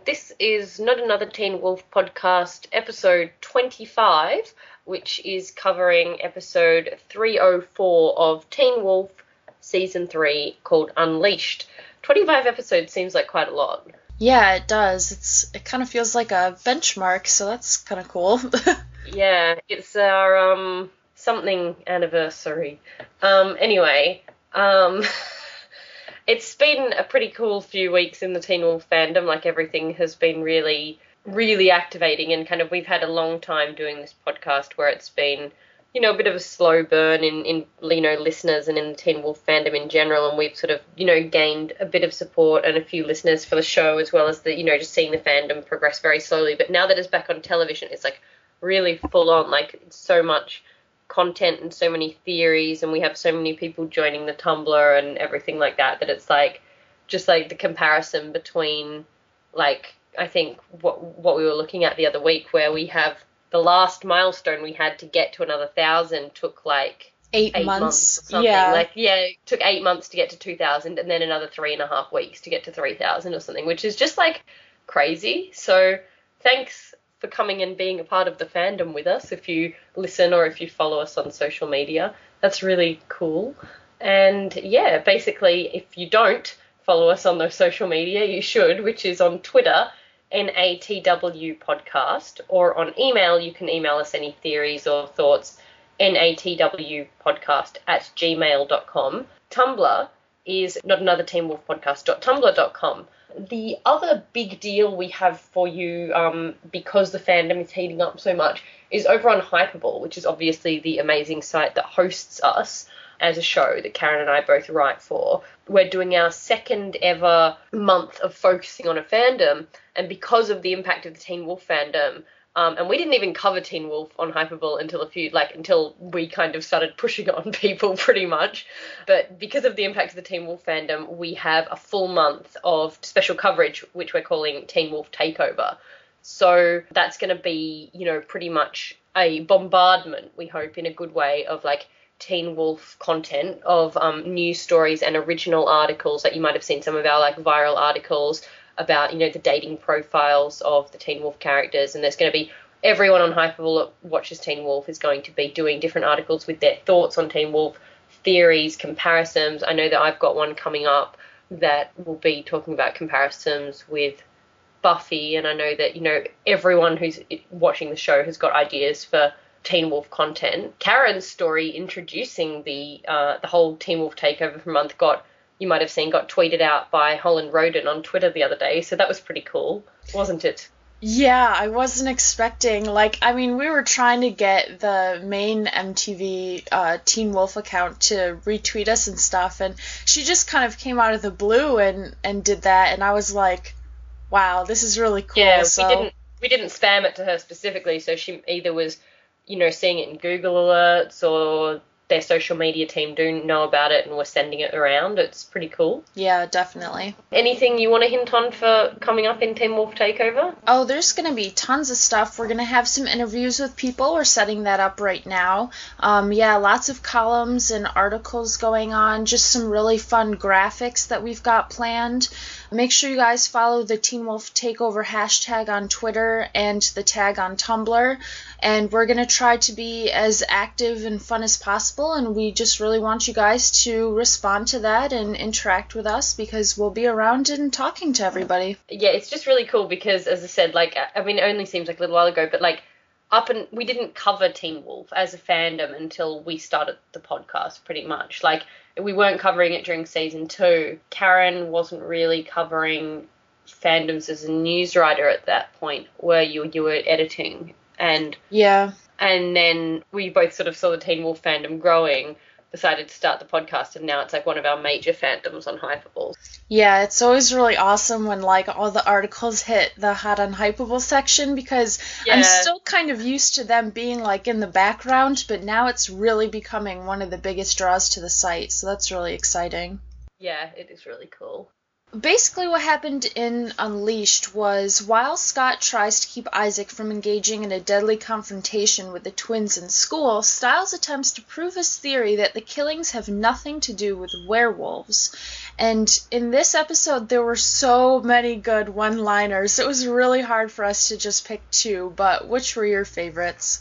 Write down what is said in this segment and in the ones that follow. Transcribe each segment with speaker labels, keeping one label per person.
Speaker 1: This is Not Another Teen Wolf podcast, episode 25, which is covering episode 304 of Teen Wolf Season 3 called Unleashed. 25 episodes seems like quite a lot.
Speaker 2: Yeah, it does. It kind of feels like a benchmark, so that's kind of cool.
Speaker 1: Yeah, it's our something anniversary. Anyway, it's been a pretty cool few weeks in the Teen Wolf fandom. Like, everything has been really, really activating, and kind of we've had a long time doing this podcast where it's been, you know, a bit of a slow burn in you know, listeners and in the Teen Wolf fandom in general, and we've sort of, you know, gained a bit of support and a few listeners for the show, as well as the, you know, just seeing the fandom progress very slowly. But now that it's back on television, it's like really full on, like so much content and so many theories, and we have so many people joining the Tumblr and everything like that, that it's like just like the comparison between, like, I think what we were looking at the other week, where we have the last milestone we had to get to another 1,000 took like
Speaker 2: 8 months
Speaker 1: or something.
Speaker 2: Yeah.
Speaker 1: Like, yeah, it took 8 months to get to 2,000, and then another 3.5 weeks to get to 3,000 or something, which is just like crazy. So thanks for coming and being a part of the fandom with us. If you listen or if you follow us on social media, that's really cool. And yeah, basically, if you don't follow us on those social media, you should, which is on Twitter, NATW Podcast, or on email, you can email us any theories or thoughts, natwpodcast@gmail.com. Tumblr is notanotherteenwolfpodcast.tumblr.com. The other big deal we have for you, because the fandom is heating up so much, is over on Hypable, which is obviously the amazing site that hosts us as a show that Karen and I both write for. We're doing our second ever month of focusing on a fandom, and because of the impact of the Teen Wolf fandom, and we didn't even cover Teen Wolf on Hypable until we kind of started pushing it on people pretty much. But because of the impact of the Teen Wolf fandom, we have a full month of special coverage, which we're calling Teen Wolf Takeover. So that's going to be, you know, pretty much a bombardment, we hope, in a good way, of like Teen Wolf content, of news stories and original articles that you might have seen, some of our like viral articles about, you know, the dating profiles of the Teen Wolf characters. And there's going to be everyone on Hypable that watches Teen Wolf is going to be doing different articles with their thoughts on Teen Wolf, theories, comparisons. I know that I've got one coming up that will be talking about comparisons with Buffy, and I know that, you know, everyone who's watching the show has got ideas for Teen Wolf content. Karen's story introducing the whole Teen Wolf takeover month got tweeted out by Holland Roden on Twitter the other day, so that was pretty cool, wasn't it?
Speaker 2: Yeah, I wasn't expecting, like, I mean, we were trying to get the main MTV Teen Wolf account to retweet us and stuff, and she just kind of came out of the blue and did that, and I was like, wow, this is really cool.
Speaker 1: Yeah,
Speaker 2: so
Speaker 1: we didn't spam it to her specifically, so she either was, you know, seeing it in Google alerts, or their social media team do know about it and we're sending it around. It's pretty cool.
Speaker 2: Yeah, definitely.
Speaker 1: Anything you want to hint on for coming up in Teen Wolf Takeover?
Speaker 2: Oh, there's going to be tons of stuff. We're going to have some interviews with people. We're setting that up right now. Yeah, lots of columns and articles going on. Just some really fun graphics that we've got planned. Make sure you guys follow the Teen Wolf Takeover hashtag on Twitter and the tag on Tumblr. And we're going to try to be as active and fun as possible, and we just really want you guys to respond to that and interact with us, because we'll be around and talking to everybody.
Speaker 1: Yeah, it's just really cool because, as I said, like, I mean, it only seems like a little while ago, but like, we didn't cover Teen Wolf as a fandom until we started the podcast, pretty much. Like, we weren't covering it during season 2. Karen wasn't really covering fandoms as a news writer at that point, where you were editing. And
Speaker 2: yeah,
Speaker 1: and then we both sort of saw the Teen Wolf fandom growing, decided to start the podcast, and now it's like one of our major fandoms on Hypable.
Speaker 2: Yeah, it's always really awesome when like all the articles hit the Hot on Hypable section, because I'm still kind of used to them being like in the background, but now it's really becoming one of the biggest draws to the site, so that's really exciting.
Speaker 1: Yeah, it is really cool.
Speaker 2: Basically, what happened in Unleashed was while Scott tries to keep Isaac from engaging in a deadly confrontation with the twins in school, Stiles attempts to prove his theory that the killings have nothing to do with werewolves. And in this episode, there were so many good one-liners. It was really hard for us to just pick two, but which were your favorites?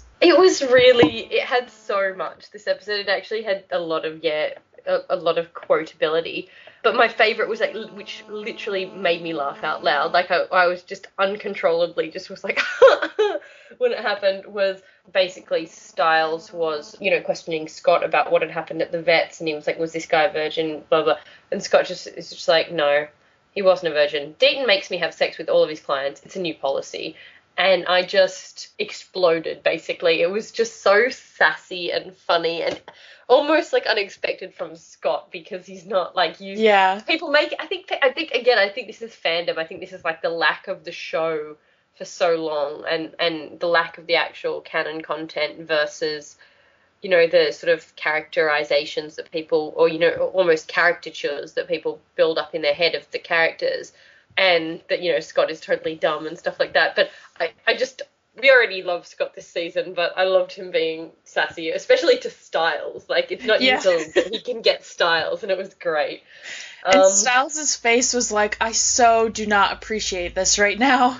Speaker 1: It had so much. This episode, it actually had a lot of quotability. But my favourite was, like, which literally made me laugh out loud. Like, I was just uncontrollably just was like, when it happened, was basically Stiles was, questioning Scott about what had happened at the vets. And he was like, was this guy a virgin? Blah, blah. And Scott is just like, no, he wasn't a virgin. Deaton makes me have sex with all of his clients. It's a new policy. And I just exploded, basically. It was just so sassy and funny and almost, like, unexpected from Scott, because he's not, like, used...
Speaker 2: Yeah.
Speaker 1: People make... I think this is fandom. I think this is, like, the lack of the show for so long and the lack of the actual canon content versus, the sort of characterizations that people... Or, almost caricatures that people build up in their head of the characters. And that, Scott is totally dumb and stuff like that. But we already love Scott this season, but I loved him being sassy, especially to Stiles. Like, it's not usual that he can get Stiles, and it was great.
Speaker 2: And Stiles' face was like, I so do not appreciate this right now.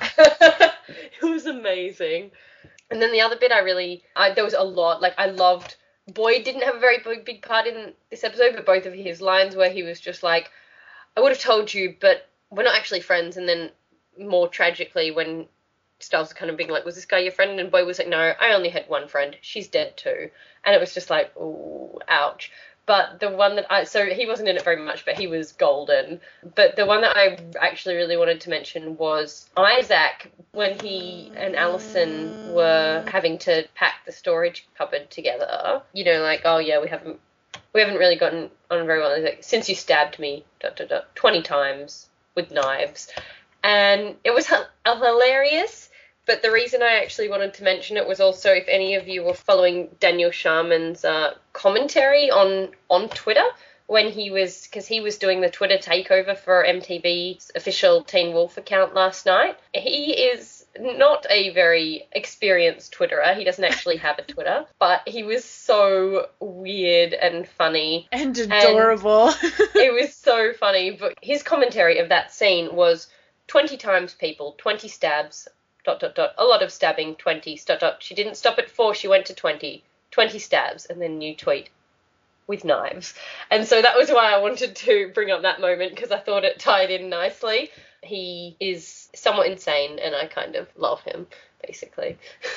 Speaker 1: It was amazing. And then the other bit there was a lot. Like, I loved... Boyd didn't have a very big part in this episode, but both of his lines where he was just like, I would have told you, but we're not actually friends. And then more tragically, when Stiles was kind of being like, was this guy your friend? And Boyd was like, no, I only had one friend. She's dead too. And it was just like, ooh, ouch. But the one that so he wasn't in it very much, but he was golden. But the one that I actually really wanted to mention was Isaac, when he and Allison were having to pack the storage cupboard together. Like, oh yeah, we haven't really gotten on very well. Like, since you stabbed me, 20 times with knives. And it was hilarious. But the reason I actually wanted to mention it was also if any of you were following Daniel Sharman's commentary on Twitter when because he was doing the Twitter takeover for MTV's official Teen Wolf account last night. He is not a very experienced Twitterer. He doesn't actually have a Twitter, but he was so weird and funny.
Speaker 2: And adorable.
Speaker 1: And it was so funny. But his commentary of that scene was 20 times people, 20 stabs, ... a lot of stabbing, 20, ... She didn't stop at 4, she went to 20 stabs, and then new tweet, with knives. And so that was why I wanted to bring up that moment, because I thought it tied in nicely. He is somewhat insane, and I kind of love him, basically.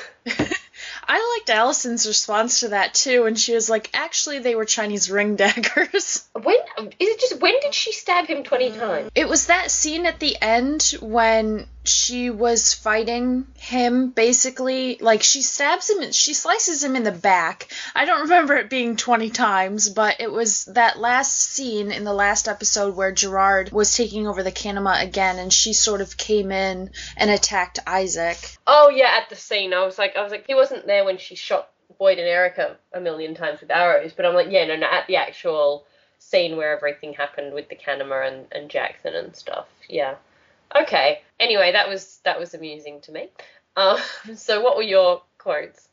Speaker 2: I liked Allison's response to that, too, and she was like, actually, they were Chinese ring daggers.
Speaker 1: When did she stab him 20 times?
Speaker 2: It was that scene at the end when she was fighting him, basically. Like, she stabs him, she slices him in the back. I don't remember it being 20 times, but it was that last scene in the last episode where Gerard was taking over the Kanima again, and she sort of came in and attacked Isaac.
Speaker 1: Oh, yeah, at the scene. I was like, he wasn't there when she shot Boyd and Erica a million times with arrows, but I'm like, yeah, no, at the actual scene where everything happened with the Kanima and Jackson and stuff. Yeah. Okay. Anyway, that was amusing to me. So what were your quotes?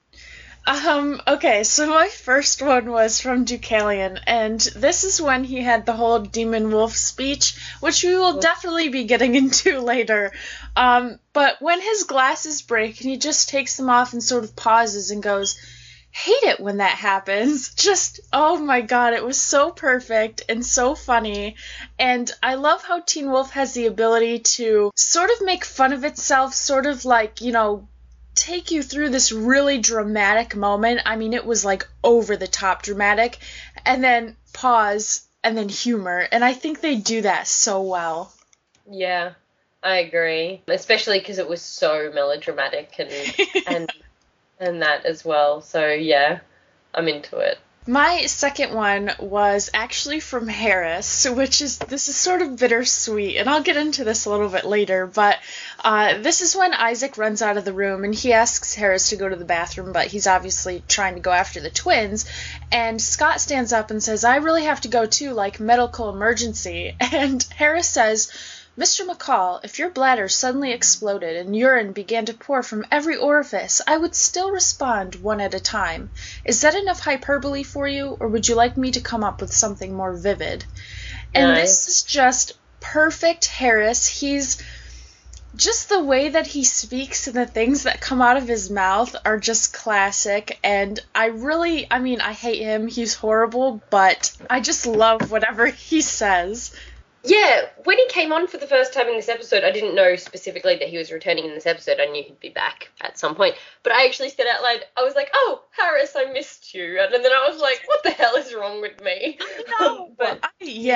Speaker 2: Okay, so my first one was from Deucalion, and this is when he had the whole Demon Wolf speech, which we will definitely be getting into later. But when his glasses break and he just takes them off and sort of pauses and goes, hate it when that happens. Just, oh my god, it was so perfect and so funny. And I love how Teen Wolf has the ability to sort of make fun of itself, sort of like, take you through this really dramatic moment. I mean, it was like over the top dramatic, and then pause, and then humor. And I think they do that so well.
Speaker 1: Yeah, I agree. Especially because it was so melodramatic and that as well. So yeah, I'm into it.
Speaker 2: My second one was actually from Harris, this is sort of bittersweet, and I'll get into this a little bit later, but this is when Isaac runs out of the room and he asks Harris to go to the bathroom, but he's obviously trying to go after the twins, and Scott stands up and says, I really have to go too, like medical emergency, and Harris says, Mr. McCall, if your bladder suddenly exploded and urine began to pour from every orifice, I would still respond one at a time. Is that enough hyperbole for you, or would you like me to come up with something more vivid? And
Speaker 1: Nice.
Speaker 2: this is just perfect Harris. He's just the way that he speaks and the things that come out of his mouth are just classic. And I hate him. He's horrible, but I just love whatever he says.
Speaker 1: Yeah, when he came on for the first time in this episode, I didn't know specifically that he was returning in this episode. I knew he'd be back at some point. But I actually said out loud, I was like, oh, Harris, I missed you. And then I was like, what the hell is wrong with me?
Speaker 2: No,
Speaker 1: But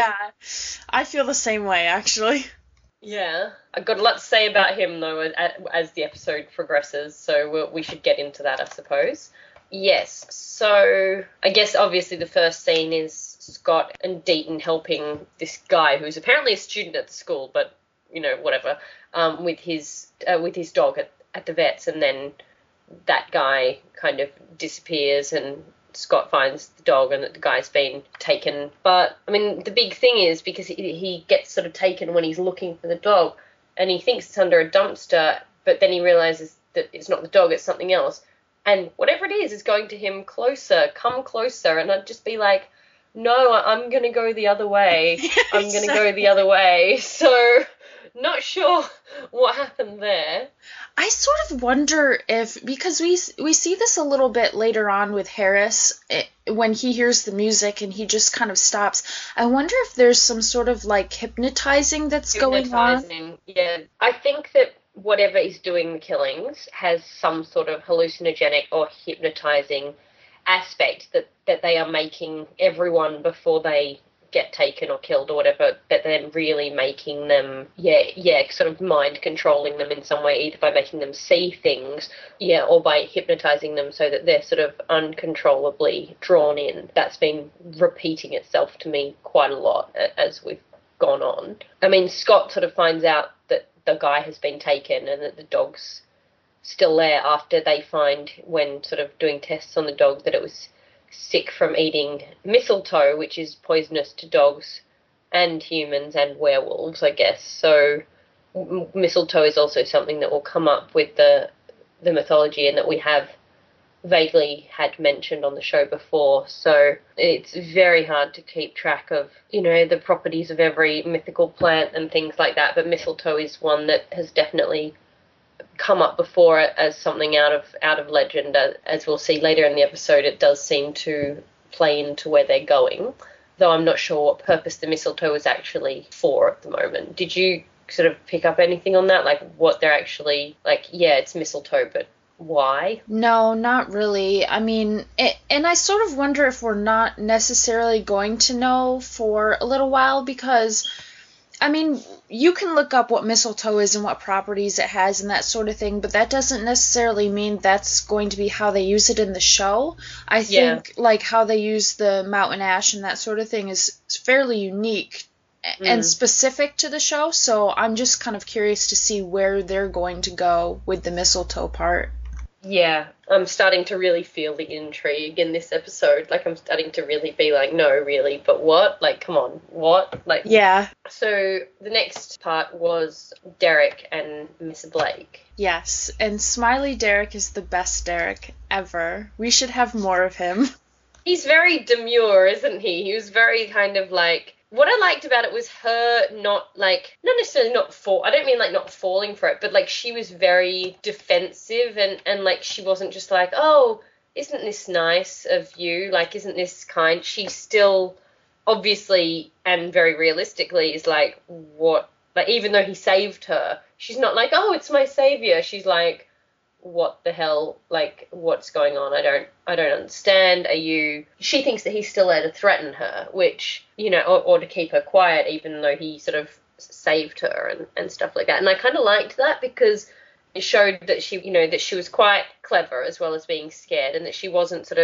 Speaker 2: I feel the same way, actually.
Speaker 1: yeah, I've got a lot to say about him, though, as the episode progresses. So we should get into that, I suppose. Yes, so I guess obviously the first scene is Scott and Deaton helping this guy who's apparently a student at the school, but, you know, whatever, with his dog at the vet's, and then that guy kind of disappears and Scott finds the dog and that the guy's been taken. But, I mean, the big thing is because he gets sort of taken when he's looking for the dog and he thinks it's under a dumpster, but then he realizes that it's not the dog, it's something else. And whatever it is going to him closer, come closer. And I'd just be like, no, I'm going to go the other way. I'm going to go the other way. So, not sure what happened there.
Speaker 2: I sort of wonder if, because we see this a little bit later on with Harris, when he hears the music and he just kind of stops, I wonder if there's some sort of, like, hypnotizing that's going on.
Speaker 1: Yeah. I think that whatever is doing the killings has some sort of hallucinogenic or hypnotizing aspect that they are making everyone before they get taken or killed or whatever, that they're really making them, sort of mind controlling them in some way, either by making them see things, or by hypnotizing them so that they're sort of uncontrollably drawn in. That's been repeating itself to me quite a lot as we've gone on. I mean, Scott sort of finds out that the guy has been taken and that the dog's still there after they find, when sort of doing tests on the dog, that it was sick from eating mistletoe, which is poisonous to dogs and humans and werewolves, I guess. So mistletoe is also something that will come up with the mythology and that we have vaguely had mentioned on the show before. So it's very hard to keep track of, the properties of every mythical plant and things like that. But mistletoe is one that has definitely come up before as something out of legend. As we'll see later in the episode, it does seem to play into where they're going, though I'm not sure what purpose the mistletoe is actually for at the moment. Did you sort of pick up anything on that, like what they're actually, like, it's mistletoe, but why?
Speaker 2: No, not really. I mean, and I sort of wonder if we're not necessarily going to know for a little while, because I mean, you can look up what mistletoe is and what properties it has and that sort of thing, but that doesn't necessarily mean that's going to be how they use it in the show. I think, like, how they use the mountain ash and that sort of thing is fairly unique and specific to the show, so I'm just kind of curious to see where they're going to go with the mistletoe part.
Speaker 1: Yeah, I'm starting to really feel the intrigue in this episode. Like, I'm starting to really be like, no, really, but what? Like, come on, what? Like,
Speaker 2: yeah.
Speaker 1: So the next part was Derek and Miss Blake.
Speaker 2: Yes, and Smiley Derek is the best Derek ever. We should have more of him.
Speaker 1: He's very demure, isn't he? He was very kind of like, what I liked about it was her not necessarily I don't mean like not falling for it, but like she was very defensive and like she wasn't just like, oh, isn't this nice of you? Like, isn't this kind? She still obviously and very realistically is like, what? Like, even though he saved her, she's not like, oh, it's my savior. She's like, what the hell, like, what's going on? I don't understand. She thinks that he's still there to threaten her, which, or to keep her quiet, even though he sort of saved her and stuff like that. And I kind of liked that because it showed that she was quite clever as well as being scared, and that she wasn't sort of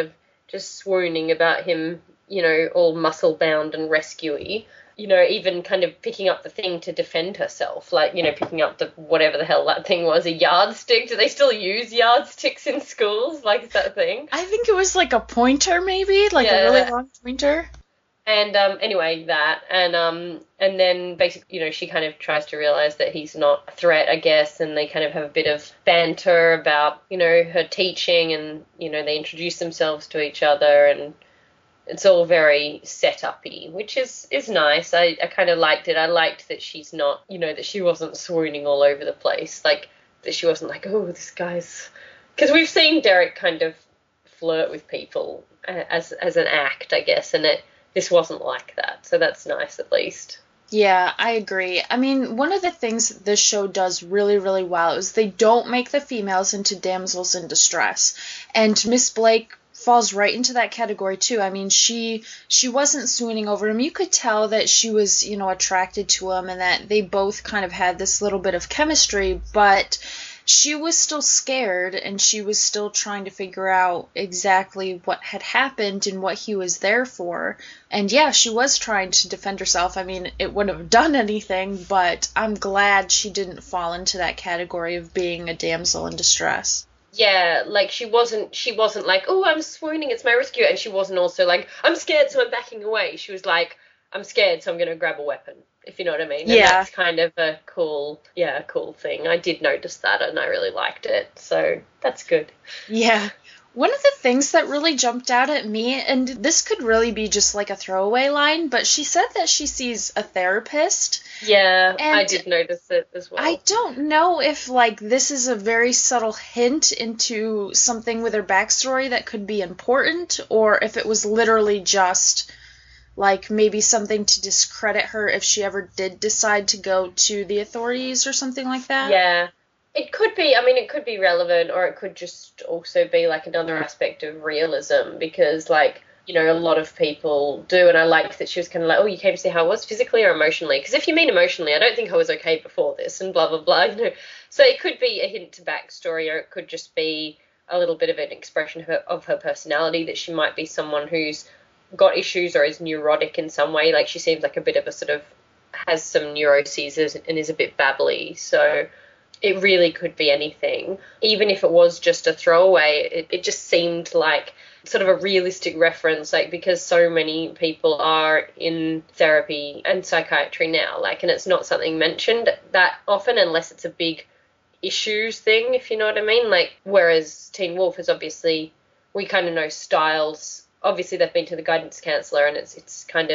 Speaker 1: just swooning about him, all muscle bound and rescuey. Even kind of picking up the thing to defend herself, like, picking up the whatever the hell that thing was, a yardstick. Do they still use yardsticks in schools? Like, is that a thing?
Speaker 2: I think it was like a pointer, maybe, like a really long pointer.
Speaker 1: And anyway, that, and then basically, she kind of tries to realize that he's not a threat, I guess, and they kind of have a bit of banter about, her teaching, and, they introduce themselves to each other, and it's all very set-up-y, which is nice. I kind of liked it. I liked that she's not, that she wasn't swooning all over the place, like, that she wasn't like, oh, this guy's... Because we've seen Derek kind of flirt with people as an act, I guess, and this wasn't like that, so that's nice at least.
Speaker 2: Yeah, I agree. I mean, one of the things this show does really, really well is they don't make the females into damsels in distress. And Miss Blake falls right into that category too. I mean, she wasn't swooning over him. You could tell that she was, attracted to him and that they both kind of had this little bit of chemistry, but she was still scared and she was still trying to figure out exactly what had happened and what he was there for. And yeah, she was trying to defend herself. I mean, it wouldn't have done anything, but I'm glad she didn't fall into that category of being a damsel in distress.
Speaker 1: Yeah, like she wasn't like, oh, I'm swooning, it's my rescue, and she wasn't also like, I'm scared, so I'm backing away. She was like, I'm scared, so I'm going to grab a weapon, if you know what I mean. And
Speaker 2: yeah.
Speaker 1: That's kind of a cool thing. I did notice that, and I really liked it, so that's good.
Speaker 2: Yeah. One of the things that really jumped out at me, and this could really be just like a throwaway line, but she said that she sees a therapist.
Speaker 1: Yeah, I did notice it as well.
Speaker 2: I don't know if, like, this is a very subtle hint into something with her backstory that could be important, or if it was literally just, like, maybe something to discredit her if she ever did decide to go to the authorities or something like that.
Speaker 1: Yeah. It could be, it could be relevant, or it could just also be, like, another aspect of realism, because, like, a lot of people do, and I liked that she was kind of like, oh, you came to see how I was physically or emotionally? Because if you mean emotionally, I don't think I was okay before this, and blah, blah, blah, So it could be a hint to backstory, or it could just be a little bit of an expression of her personality, that she might be someone who's got issues or is neurotic in some way. Like, she seems like a bit of a sort of, has some neuroses and is a bit babbly, so... It really could be anything. Even if it was just a throwaway, it just seemed like sort of a realistic reference, like, because so many people are in therapy and psychiatry now, like, and it's not something mentioned that often unless it's a big issues thing, if you know what I mean. Like, whereas Teen Wolf is obviously, we kind of know Styles. Obviously, they've been to the guidance counsellor, and it's kind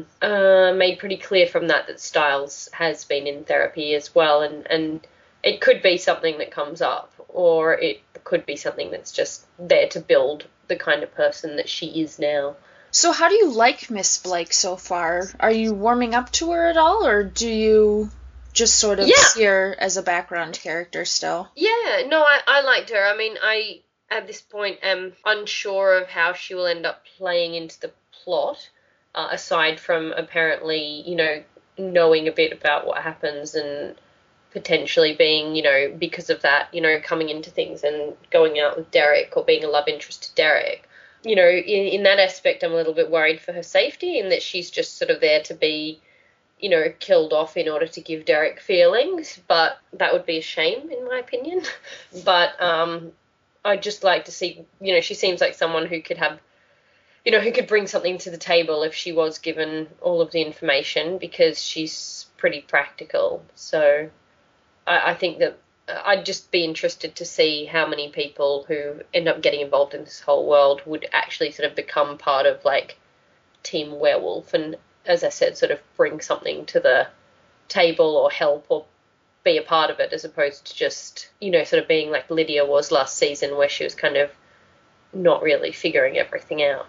Speaker 1: of made pretty clear from that Styles has been in therapy as well, and it could be something that comes up, or it could be something that's just there to build the kind of person that she is now.
Speaker 2: So how do you like Miss Blake so far? Are you warming up to her at all, or do you just sort of see her as a background character still?
Speaker 1: Yeah, no, I liked her. I, at this point, am unsure of how she will end up playing into the plot, aside from apparently, knowing a bit about what happens and potentially being, because of that, coming into things and going out with Derek or being a love interest to Derek. In that aspect, I'm a little bit worried for her safety, in that she's just sort of there to be, killed off in order to give Derek feelings, but that would be a shame, in my opinion. But I'd just like to see, she seems like someone who could have, who could bring something to the table if she was given all of the information, because she's pretty practical. So I think that I'd just be interested to see how many people who end up getting involved in this whole world would actually sort of become part of, like, Team Werewolf, and, as I said, sort of bring something to the table or help or be a part of it, as opposed to just, sort of being like Lydia was last season, where she was kind of not really figuring everything out.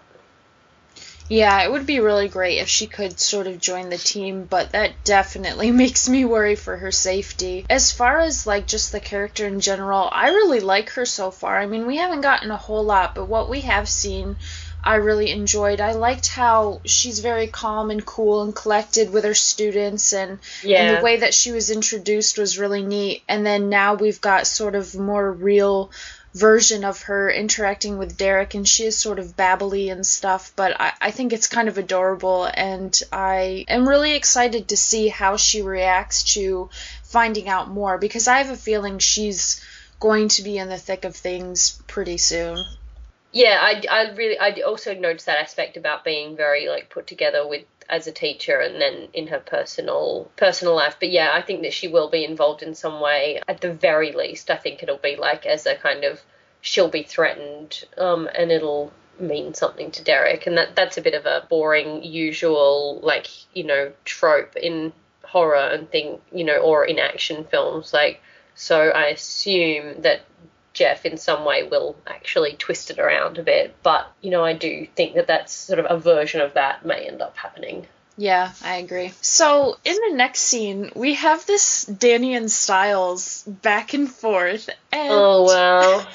Speaker 2: Yeah, it would be really great if she could sort of join the team, but that definitely makes me worry for her safety. As far as, like, just the character in general, I really like her so far. We haven't gotten a whole lot, but what we have seen, I really enjoyed. I liked how she's very calm and cool and collected with her students, and the way that she was introduced was really neat. And then now we've got sort of more real version of her interacting with Derek, and she is sort of babbly and stuff, but I think it's kind of adorable, and I am really excited to see how she reacts to finding out more, because I have a feeling she's going to be in the thick of things pretty soon.
Speaker 1: Yeah, I also noticed that aspect about being very like put together with as a teacher and then in her personal life. But yeah, I think that she will be involved in some way. At the very least, I think it'll be like as a kind of she'll be threatened, and it'll mean something to Derek, and that's a bit of a boring, usual like trope in horror and or in action films like. So I assume that Jeff in some way will actually twist it around a bit. But, I do think that that's sort of a version of that may end up happening.
Speaker 2: Yeah, I agree. So in the next scene, we have this Danny and Stiles back and forth. And...
Speaker 1: Oh, wow.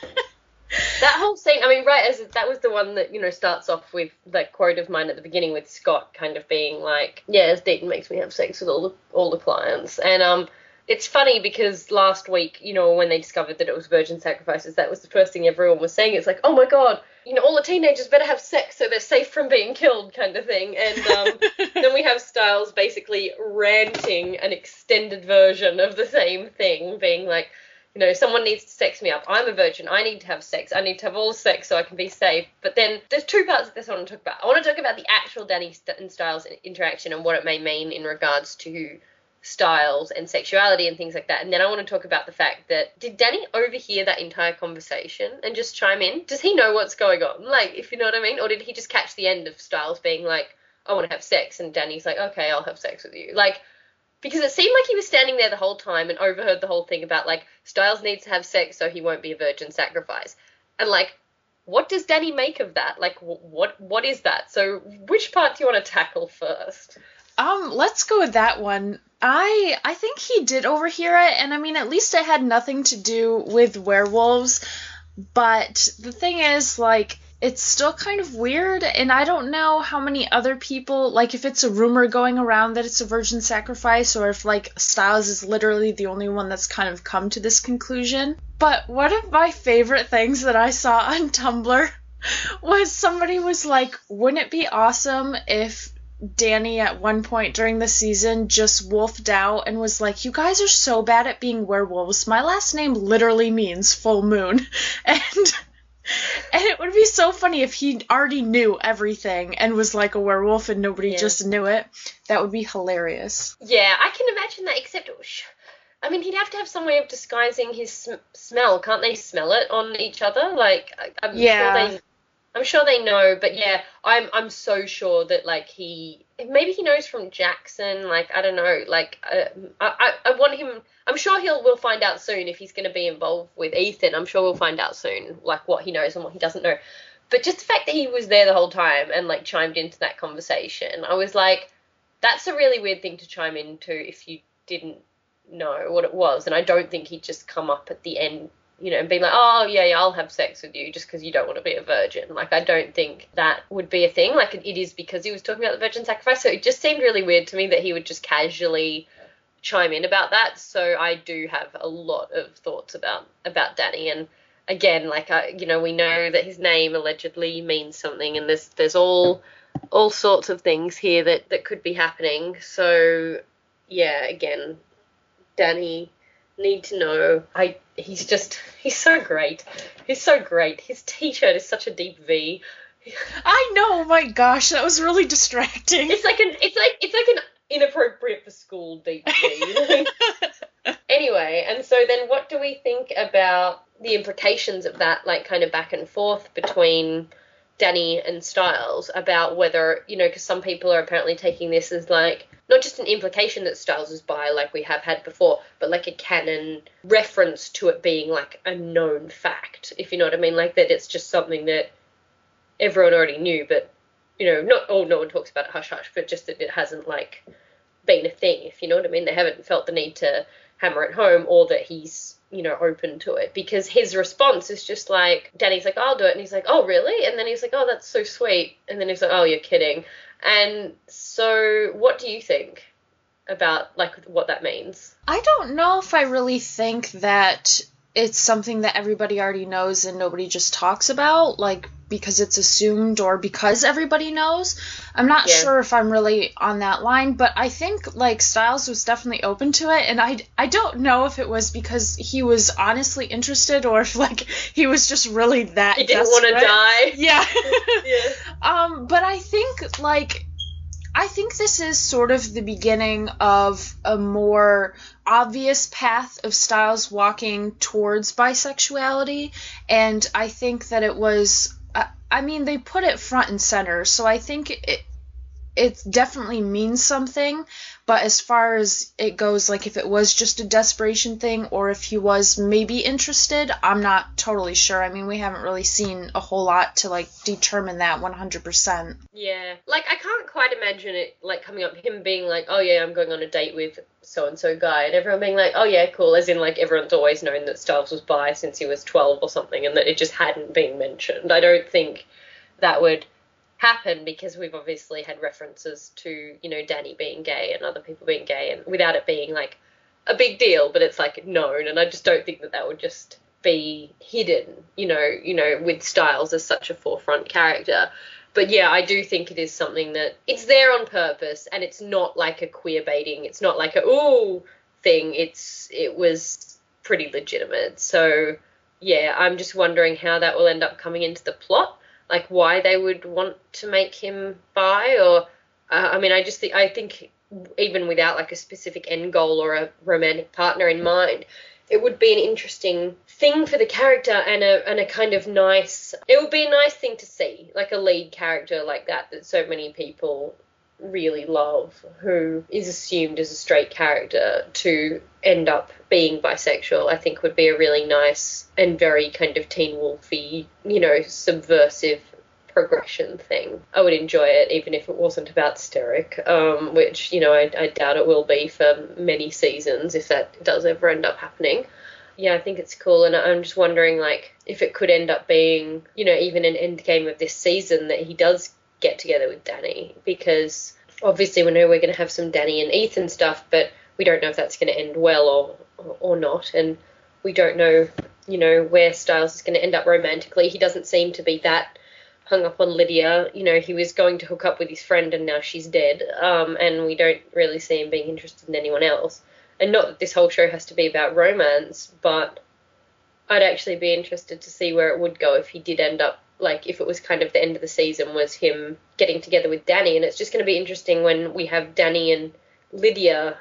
Speaker 1: That whole scene, I mean, right, that was the one that, starts off with that quote of mine at the beginning with Scott kind of being like, yeah, as Deaton makes me have sex with all the clients. And, it's funny because last week, when they discovered that it was virgin sacrifices, that was the first thing everyone was saying. It's like, oh my God, all the teenagers better have sex so they're safe from being killed kind of thing. And then we have Stiles basically ranting an extended version of the same thing, being like, someone needs to sex me up. I'm a virgin. I need to have sex. I need to have all sex so I can be safe. But then there's two parts of this I want to talk about. I want to talk about the actual Danny and Stiles interaction and what it may mean in regards to Stiles and sexuality and things like that. And then I want to talk about the fact that, did Danny overhear that entire conversation and just chime in? Does he know what's going on? Like, if you know what I mean? Or did he just catch the end of Stiles being like, I want to have sex, and Danny's like, okay, I'll have sex with you. Like, because it seemed like he was standing there the whole time and overheard the whole thing about, like, Stiles needs to have sex so he won't be a virgin sacrifice. And, like, what does Danny make of that? Like, what is that? So which part do you want to tackle first?
Speaker 2: Let's go with that one. I think he did overhear it, and I mean, at least it had nothing to do with werewolves, but the thing is, like, it's still kind of weird, and I don't know how many other people, like, if it's a rumor going around that it's a virgin sacrifice, or if, like, Stiles is literally the only one that's kind of come to this conclusion. But one of my favorite things that I saw on Tumblr was somebody was like, wouldn't it be awesome if Danny at one point during the season just wolfed out and was like, you guys are so bad at being werewolves. My last name literally means full moon. And it would be so funny if he already knew everything and was like a werewolf and nobody just knew it. That would be hilarious.
Speaker 1: Yeah, I can imagine that, except, I mean, he'd have to have some way of disguising his smell. Can't they smell it on each other? Like, I'm sure they know, but yeah, I'm so sure that, like, maybe he knows from Jackson, like, I don't know, like, I want him, I'm sure we'll find out soon if he's going to be involved with Ethan. I'm sure we'll find out soon, like, what he knows and what he doesn't know. But just the fact that he was there the whole time and, like, chimed into that conversation, I was like, that's a really weird thing to chime into if you didn't know what it was. And I don't think he'd just come up at the end, and being like, oh, yeah, I'll have sex with you just because you don't want to be a virgin. Like, I don't think that would be a thing. Like, it is because he was talking about the virgin sacrifice. So it just seemed really weird to me that he would just casually chime in about that. So I do have a lot of thoughts about Danny. And again, like, we know that his name allegedly means something, and there's all sorts of things here that could be happening. So, yeah, again, Danny, need to know. He's so great. He's so great. His t-shirt is such a deep V.
Speaker 2: I know. Oh my gosh, that was really distracting.
Speaker 1: It's like an inappropriate for school deep V. Anyway, and so then what do we think about the implications of that, like, kind of back and forth between Danny and Stiles about whether, because some people are apparently taking this as, like, not just an implication that Stiles is bi, like we have had before, but like a canon reference to it being, like, a known fact, if you know what I mean, like that it's just something that everyone already knew, but, no one talks about it hush-hush, but just that it hasn't, like, been a thing, if you know what I mean. They haven't felt the need to hammer it home, or that he's, open to it, because his response is just like, Danny's like, I'll do it, and he's like, oh, really? And then he's like, oh, that's so sweet, and then he's like, oh, you're kidding. And so what do you think about, like, what that means?
Speaker 2: I don't know if I really think that it's something that everybody already knows and nobody just talks about, like, because it's assumed or because everybody knows. I'm not sure if I'm really on that line, but I think, like, Styles was definitely open to it, and I don't know if it was because he was honestly interested or if, like, he was just really that desperate. He didn't want to die. Yeah. But I think, like, this is sort of the beginning of a more obvious path of Styles walking towards bisexuality, and I think that it was, I mean, they put it front and center, so I think it definitely means something, but as far as it goes, like, if it was just a desperation thing or if he was maybe interested, I'm not totally sure. I mean, we haven't really seen a whole lot to, like, determine that 100%.
Speaker 1: Yeah. Like, I can't quite imagine it, like, coming up, him being like, oh, yeah, I'm going on a date with so-and-so guy, and everyone being like, oh, yeah, cool, as in, like, everyone's always known that Styles was bi since he was 12 or something, and that it just hadn't been mentioned. I don't think that would happen because we've obviously had references to, you know, Danny being gay and other people being gay, and without it being, like, a big deal, but it's, like, known, and I just don't think that would just be hidden, you know, with Styles as such a forefront character. But yeah, I do think it is something that it's there on purpose, and it's not like a queer baiting, it's not like a ooh thing, it was pretty legitimate. So yeah, I'm just wondering how that will end up coming into the plot, like why they would want to make him bi, or I mean, I think even without like a specific end goal or a romantic partner in mind, it would be an interesting thing for the character and a kind of nice, it would be a nice thing to see, like a lead character like that so many people really love, who is assumed as a straight character, to end up being bisexual. I think would be a really nice and very kind of Teen Wolfy, you know, subversive progression thing. I would enjoy it even if it wasn't about Steric, which, you know, I doubt it will be for many seasons if that does ever end up happening. Yeah, I think it's cool, and I'm just wondering, like, if it could end up being, you know, even an end game of this season that he does get together with Danny, because obviously we know we're going to have some Danny and Ethan stuff, but we don't know if that's going to end well or not, and we don't know, you know, where Styles is going to end up romantically. He doesn't seem to be that hung up on Lydia. You know, he was going to hook up with his friend and now she's dead, and we don't really see him being interested in anyone else. And not that this whole show has to be about romance, but I'd actually be interested to see where it would go if he did end up, like, if it was kind of the end of the season was him getting together with Danny. And it's just going to be interesting when we have Danny and Lydia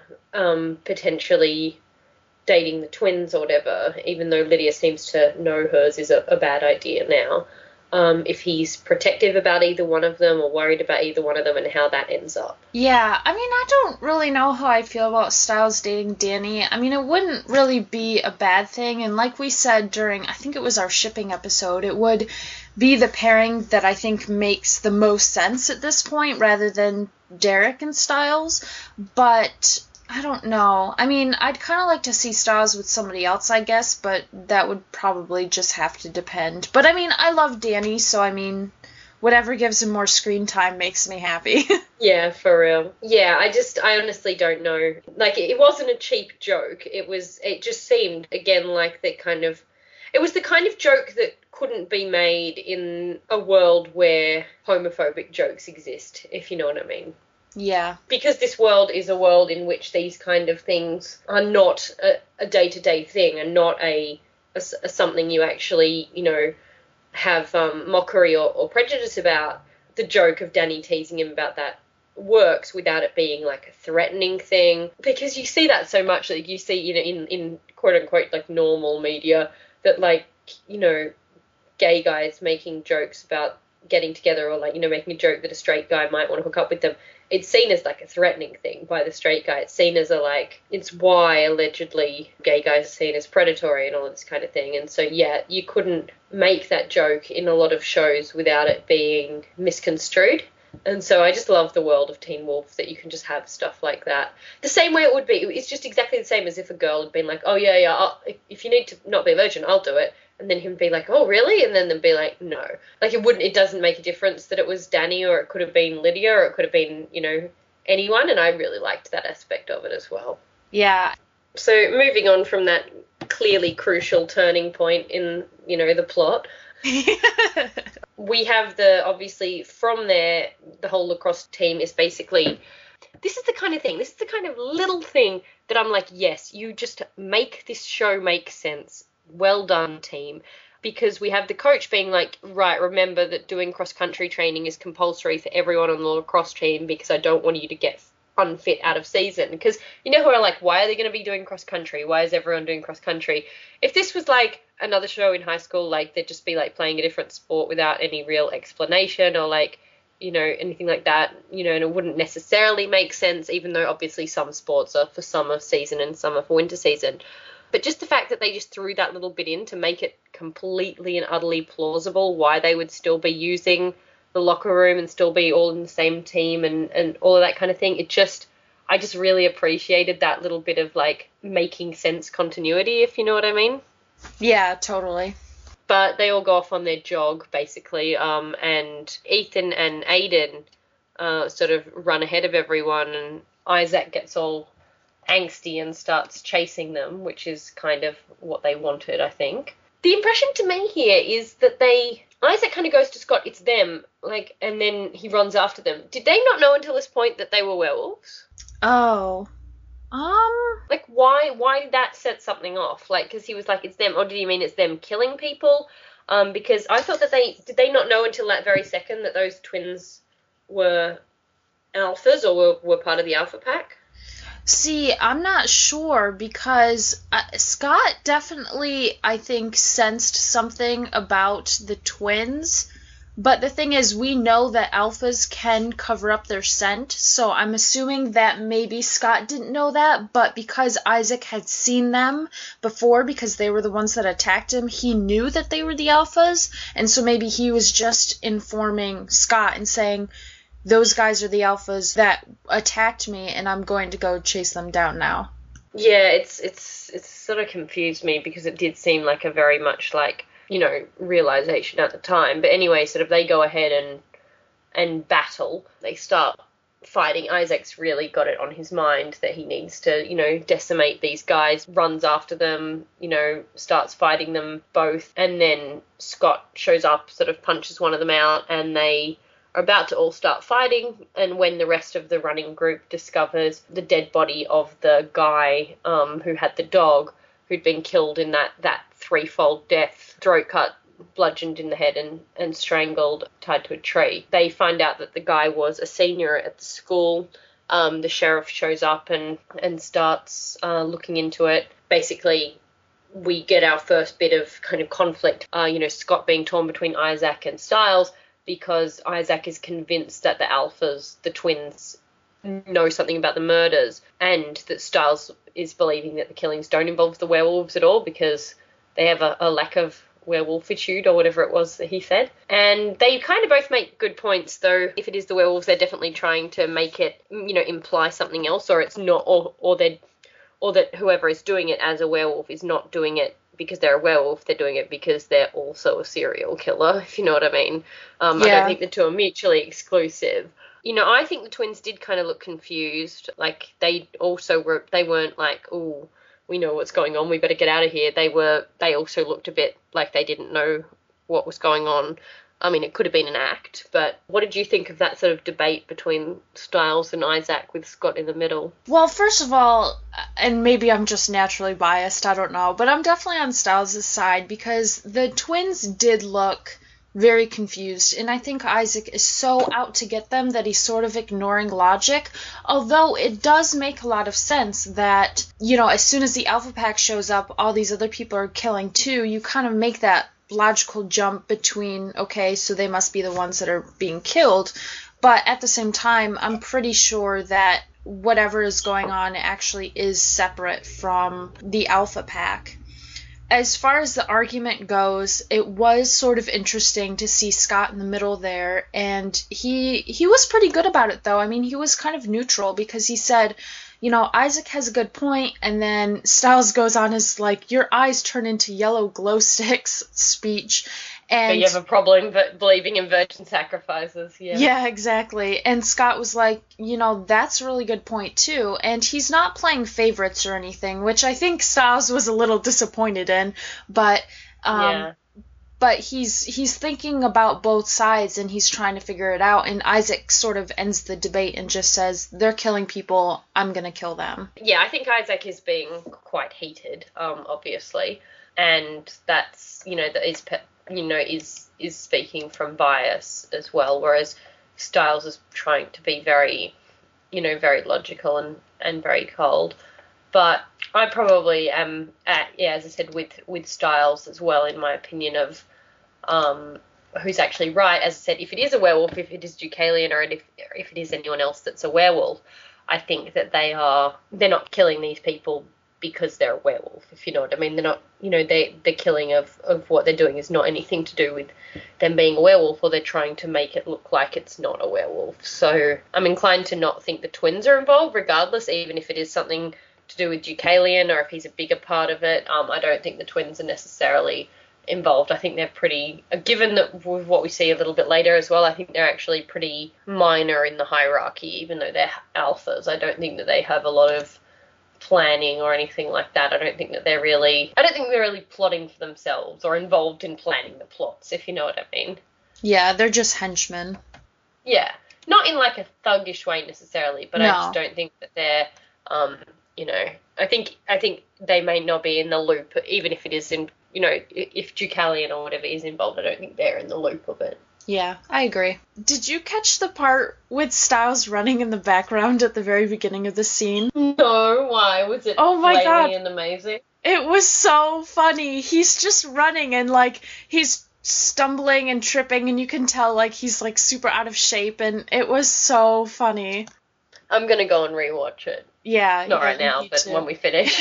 Speaker 1: potentially dating the twins or whatever, even though Lydia seems to know hers is a bad idea now. If he's protective about either one of them or worried about either one of them, and how that ends up.
Speaker 2: Yeah, I mean, I don't really know how I feel about Styles dating Danny. I mean, it wouldn't really be a bad thing, and like we said during, I think it was our shipping episode, it would be the pairing that I think makes the most sense at this point, rather than Derek and Styles, but I don't know. I mean, I'd kind of like to see Styles with somebody else, I guess, but that would probably just have to depend. But I mean, I love Danny, so I mean, whatever gives him more screen time makes me happy.
Speaker 1: Yeah, for real. Yeah, I honestly don't know. Like, it wasn't a cheap joke. It just seemed, again, like it was the kind of joke that couldn't be made in a world where homophobic jokes exist, if you know what I mean.
Speaker 2: Yeah.
Speaker 1: Because this world is a world in which these kind of things are not a day-to-day thing, and not a something you actually, you know, have mockery or prejudice about. The joke of Danny teasing him about that works without it being, like, a threatening thing. Because you see that so much, like, you see, you know, in quote-unquote, like, normal media, that, like, you know, gay guys making jokes about getting together, or, like, you know, making a joke that a straight guy might want to hook up with them. It's seen as, like, a threatening thing by the straight guy. It's seen as it's why, allegedly, gay guys are seen as predatory and all of this kind of thing. And so, yeah, you couldn't make that joke in a lot of shows without it being misconstrued. And so I just love the world of Teen Wolf, that you can just have stuff like that. The same way it would be. It's just exactly the same as if a girl had been like, oh, yeah, if you need to not be a virgin, I'll do it. And then him be like, oh, really? And then they'd be like, no. Like, it doesn't make a difference that it was Danny, or it could have been Lydia, or it could have been, you know, anyone. And I really liked that aspect of it as well.
Speaker 2: Yeah.
Speaker 1: So moving on from that clearly crucial turning point in, the plot. We have obviously from there, the whole lacrosse team is basically, this is the kind of little thing that I'm like, yes, you just make this show make sense. Well done, team. Because we have the coach being like, right, remember that doing cross-country training is compulsory for everyone on the lacrosse team because I don't want you to get unfit out of season. Because who are like, why are they going to be doing cross-country? Why is everyone doing cross-country? If this was like another show in high school, like they'd just be like playing a different sport without any real explanation or like, anything like that, and it wouldn't necessarily make sense, even though obviously some sports are for summer season and some are for winter season. But just the fact that they just threw that little bit in to make it completely and utterly plausible why they would still be using the locker room and still be all in the same team and all of that kind of thing. I just really appreciated that little bit of like making sense continuity, if you know what I mean.
Speaker 2: Yeah, totally.
Speaker 1: But they all go off on their jog, basically, and Ethan and Aiden sort of run ahead of everyone, and Isaac gets all angsty and starts chasing them, which is kind of what they wanted, I think. The impression to me here is that Isaac kind of goes to Scott, it's them, like, and then he runs after them. Did they not know until this point that they were werewolves?
Speaker 2: Oh.
Speaker 1: Like, why did that set something off? Like, because he was like, it's them, or did he mean it's them killing people? Because I thought that did they not know until that very second that those twins were alphas or were part of the alpha pack?
Speaker 2: See, I'm not sure because Scott definitely, I think, sensed something about the twins. But the thing is, we know that alphas can cover up their scent, so I'm assuming that maybe Scott didn't know that, but because Isaac had seen them before, because they were the ones that attacked him, he knew that they were the alphas, and so maybe he was just informing Scott and saying, those guys are the alphas that attacked me, and I'm going to go chase them down now.
Speaker 1: Yeah, it's sort of confused me because it did seem like a very much like, realization at the time. But anyway, sort of they go ahead and battle. They start fighting. Isaac's really got it on his mind that he needs to, decimate these guys, runs after them, starts fighting them both. And then Scott shows up, sort of punches one of them out, and they are about to all start fighting. And when the rest of the running group discovers the dead body of the guy who had the dog, who'd been killed in that threefold death, throat cut, bludgeoned in the head and strangled, tied to a tree. They find out that the guy was a senior at the school. The sheriff shows up and starts looking into it. Basically, we get our first bit of kind of conflict, Scott being torn between Isaac and Styles, because Isaac is convinced that the alphas, the twins, know something about the murders, and that Styles is believing that the killings don't involve the werewolves at all because they have a lack of werewolfitude or whatever it was that he said. And they kind of both make good points, though. If it is the werewolves, they're definitely trying to make it, imply something else, or it's not, or that whoever is doing it as a werewolf is not doing it because they're a werewolf, they're doing it because they're also a serial killer, if you know what I mean. I don't think the two are mutually exclusive. I think the twins did kind of look confused. Like, they weren't like, oh, we know what's going on, we better get out of here. They also looked a bit like they didn't know what was going on. I mean, it could have been an act, but what did you think of that sort of debate between Styles and Isaac with Scott in the middle?
Speaker 2: Well, first of all, and maybe I'm just naturally biased, I don't know, but I'm definitely on Styles' side because the twins did look very confused, and I think Isaac is so out to get them that he's sort of ignoring logic, although it does make a lot of sense that, as soon as the Alpha Pack shows up, all these other people are killing too. You kind of make that logical jump between, okay, so they must be the ones that are being killed, but at the same time, I'm pretty sure that whatever is going on actually is separate from the Alpha Pack. As far as the argument goes, it was sort of interesting to see Scott in the middle there, and he was pretty good about it, though. I mean, he was kind of neutral because he said, Isaac has a good point, and then Styles goes on his, like, your eyes turn into yellow glow sticks speech, And
Speaker 1: but you have a problem believing in virgin sacrifices.
Speaker 2: Yeah, exactly. And Scott was like, that's a really good point too. And he's not playing favorites or anything, which I think Stiles was a little disappointed in, but
Speaker 1: Yeah.
Speaker 2: but he's thinking about both sides and he's trying to figure it out. And Isaac sort of ends the debate and just says, they're killing people, I'm gonna kill them.
Speaker 1: Yeah, I think Isaac is being quite heated, obviously, and that's is speaking from bias as well, whereas Stiles is trying to be very, very logical and very cold. But I probably am as I said, with Stiles as well, in my opinion of who's actually right. As I said, if it is a werewolf, if it is Deucalion, or if it is anyone else that's a werewolf, I think that they're not killing these people because they're a werewolf, if you know what I mean. They're not, the killing of what they're doing is not anything to do with them being a werewolf, or they're trying to make it look like it's not a werewolf. So I'm inclined to not think the twins are involved, regardless, even if it is something to do with Deucalion or if he's a bigger part of it. I don't think the twins are necessarily involved. I think they're pretty, given that with what we see a little bit later as well, I think they're actually pretty minor in the hierarchy, even though they're alphas. I don't think that they have a lot of planning or anything like that. I don't think they're really plotting for themselves or involved in planning the plots, if you know what I mean.
Speaker 2: Yeah, they're just henchmen.
Speaker 1: Yeah, not in like a thuggish way necessarily, but no. I just don't think that they're I think they may not be in the loop, even if it is in, if Deucalion or whatever is involved. I don't think they're in the loop of it.
Speaker 2: Yeah, I agree. Did you catch the part with Stiles running in the background at the very beginning of the scene?
Speaker 1: No, why? Was it flaming and amazing?
Speaker 2: It was so funny. He's just running and, he's stumbling and tripping, and you can tell, he's, super out of shape, and it was so funny.
Speaker 1: I'm gonna go and rewatch it.
Speaker 2: Yeah.
Speaker 1: Not right now, but when we finish.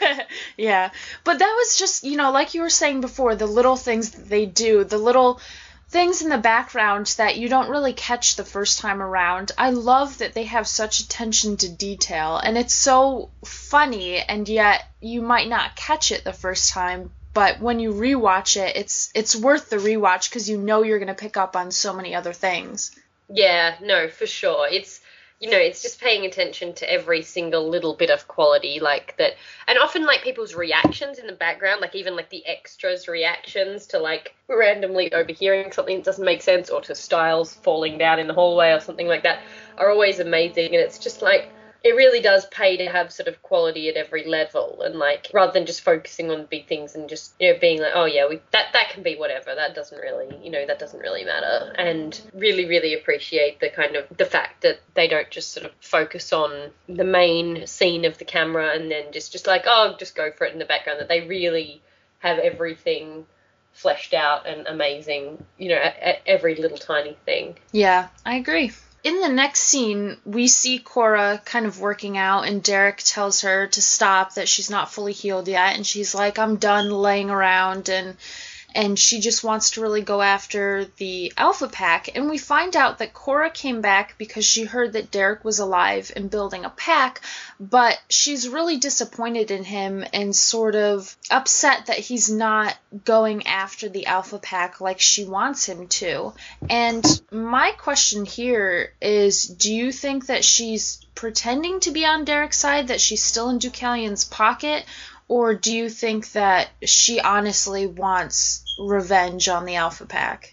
Speaker 2: Yeah. But that was just, like you were saying before, the little things that they do, the little things in the background that you don't really catch the first time around. I love that they have such attention to detail, and it's so funny, and yet you might not catch it the first time, but when you rewatch it, it's worth the rewatch because you're going to pick up on so many other things.
Speaker 1: Yeah, no, for sure. It's it's just paying attention to every single little bit of quality like that. And often people's reactions in the background, even the extras reactions to randomly overhearing something that doesn't make sense, or to Stiles falling down in the hallway or something like that, are always amazing. And it's just it really does pay to have sort of quality at every level, and rather than just focusing on big things and just being oh yeah, that can be whatever, that doesn't really matter. And really appreciate the fact that they don't just sort of focus on the main scene of the camera and then just just go for it in the background, that they really have everything fleshed out and amazing, at every little tiny thing.
Speaker 2: Yeah, I agree. In the next scene, we see Cora kind of working out, and Derek tells her to stop, that she's not fully healed yet, and she's like, I'm done laying around, and she just wants to really go after the Alpha Pack. And we find out that Cora came back because she heard that Derek was alive and building a pack, but she's really disappointed in him and sort of upset that he's not going after the Alpha Pack like she wants him to. And my question here is, do you think that she's pretending to be on Derek's side, that she's still in Deucalion's pocket, or do you think that she honestly wants revenge on the Alpha Pack?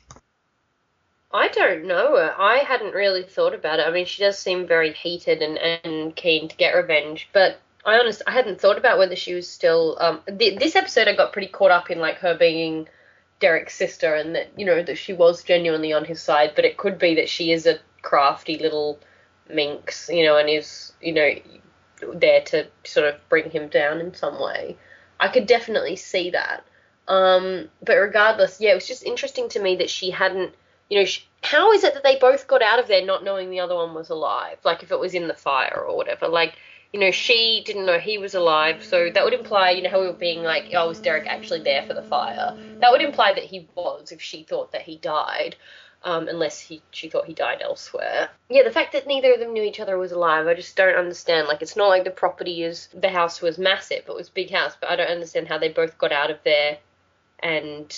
Speaker 1: I don't know. I hadn't really thought about it. I mean, she does seem very heated and keen to get revenge, but I hadn't thought about whether she was still... this episode I got pretty caught up in her being Derek's sister, and that, that she was genuinely on his side, but it could be that she is a crafty little minx, and is, there to sort of bring him down in some way. I could definitely see that. But regardless, yeah, it was just interesting to me that she hadn't, how is it that they both got out of there not knowing the other one was alive? If it was in the fire or whatever. She didn't know he was alive, so that would imply, how we were being was Derek actually there for the fire? That would imply that he was, if she thought that he died. Unless she thought he died elsewhere. Yeah, the fact that neither of them knew each other was alive, I just don't understand. It's not like the house was massive, it was a big house, but I don't understand how they both got out of there and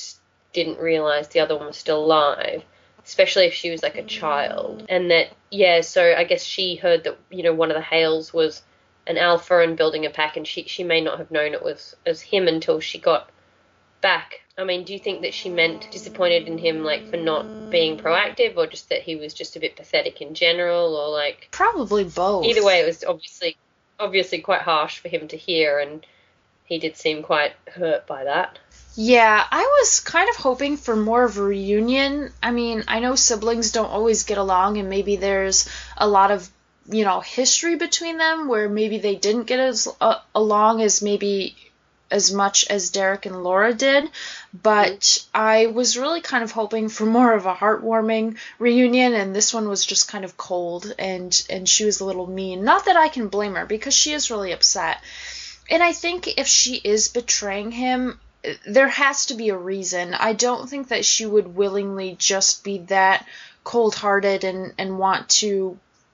Speaker 1: didn't realise the other one was still alive, especially if she was like a child. And that, yeah, so I guess she heard that, one of the Hales was an alpha and building a pack, and she may not have known it was him until she got back. I mean, do you think that she meant disappointed in him, like, for not being proactive, or just that he was just a bit pathetic in general, or like...
Speaker 2: Probably both.
Speaker 1: Either way, it was obviously quite harsh for him to hear, and he did seem quite hurt by that.
Speaker 2: Yeah, I was kind of hoping for more of a reunion. I mean, I know siblings don't always get along, and maybe there's a lot of, history between them where maybe they didn't get as along as maybe as much as Derek and Laura did, but I was really kind of hoping for more of a heartwarming reunion, and this one was just kind of cold, and she was a little mean. Not that I can blame her, because she is really upset. And I think if she is betraying him, there has to be a reason. I don't think that she would willingly just be that cold-hearted and want to,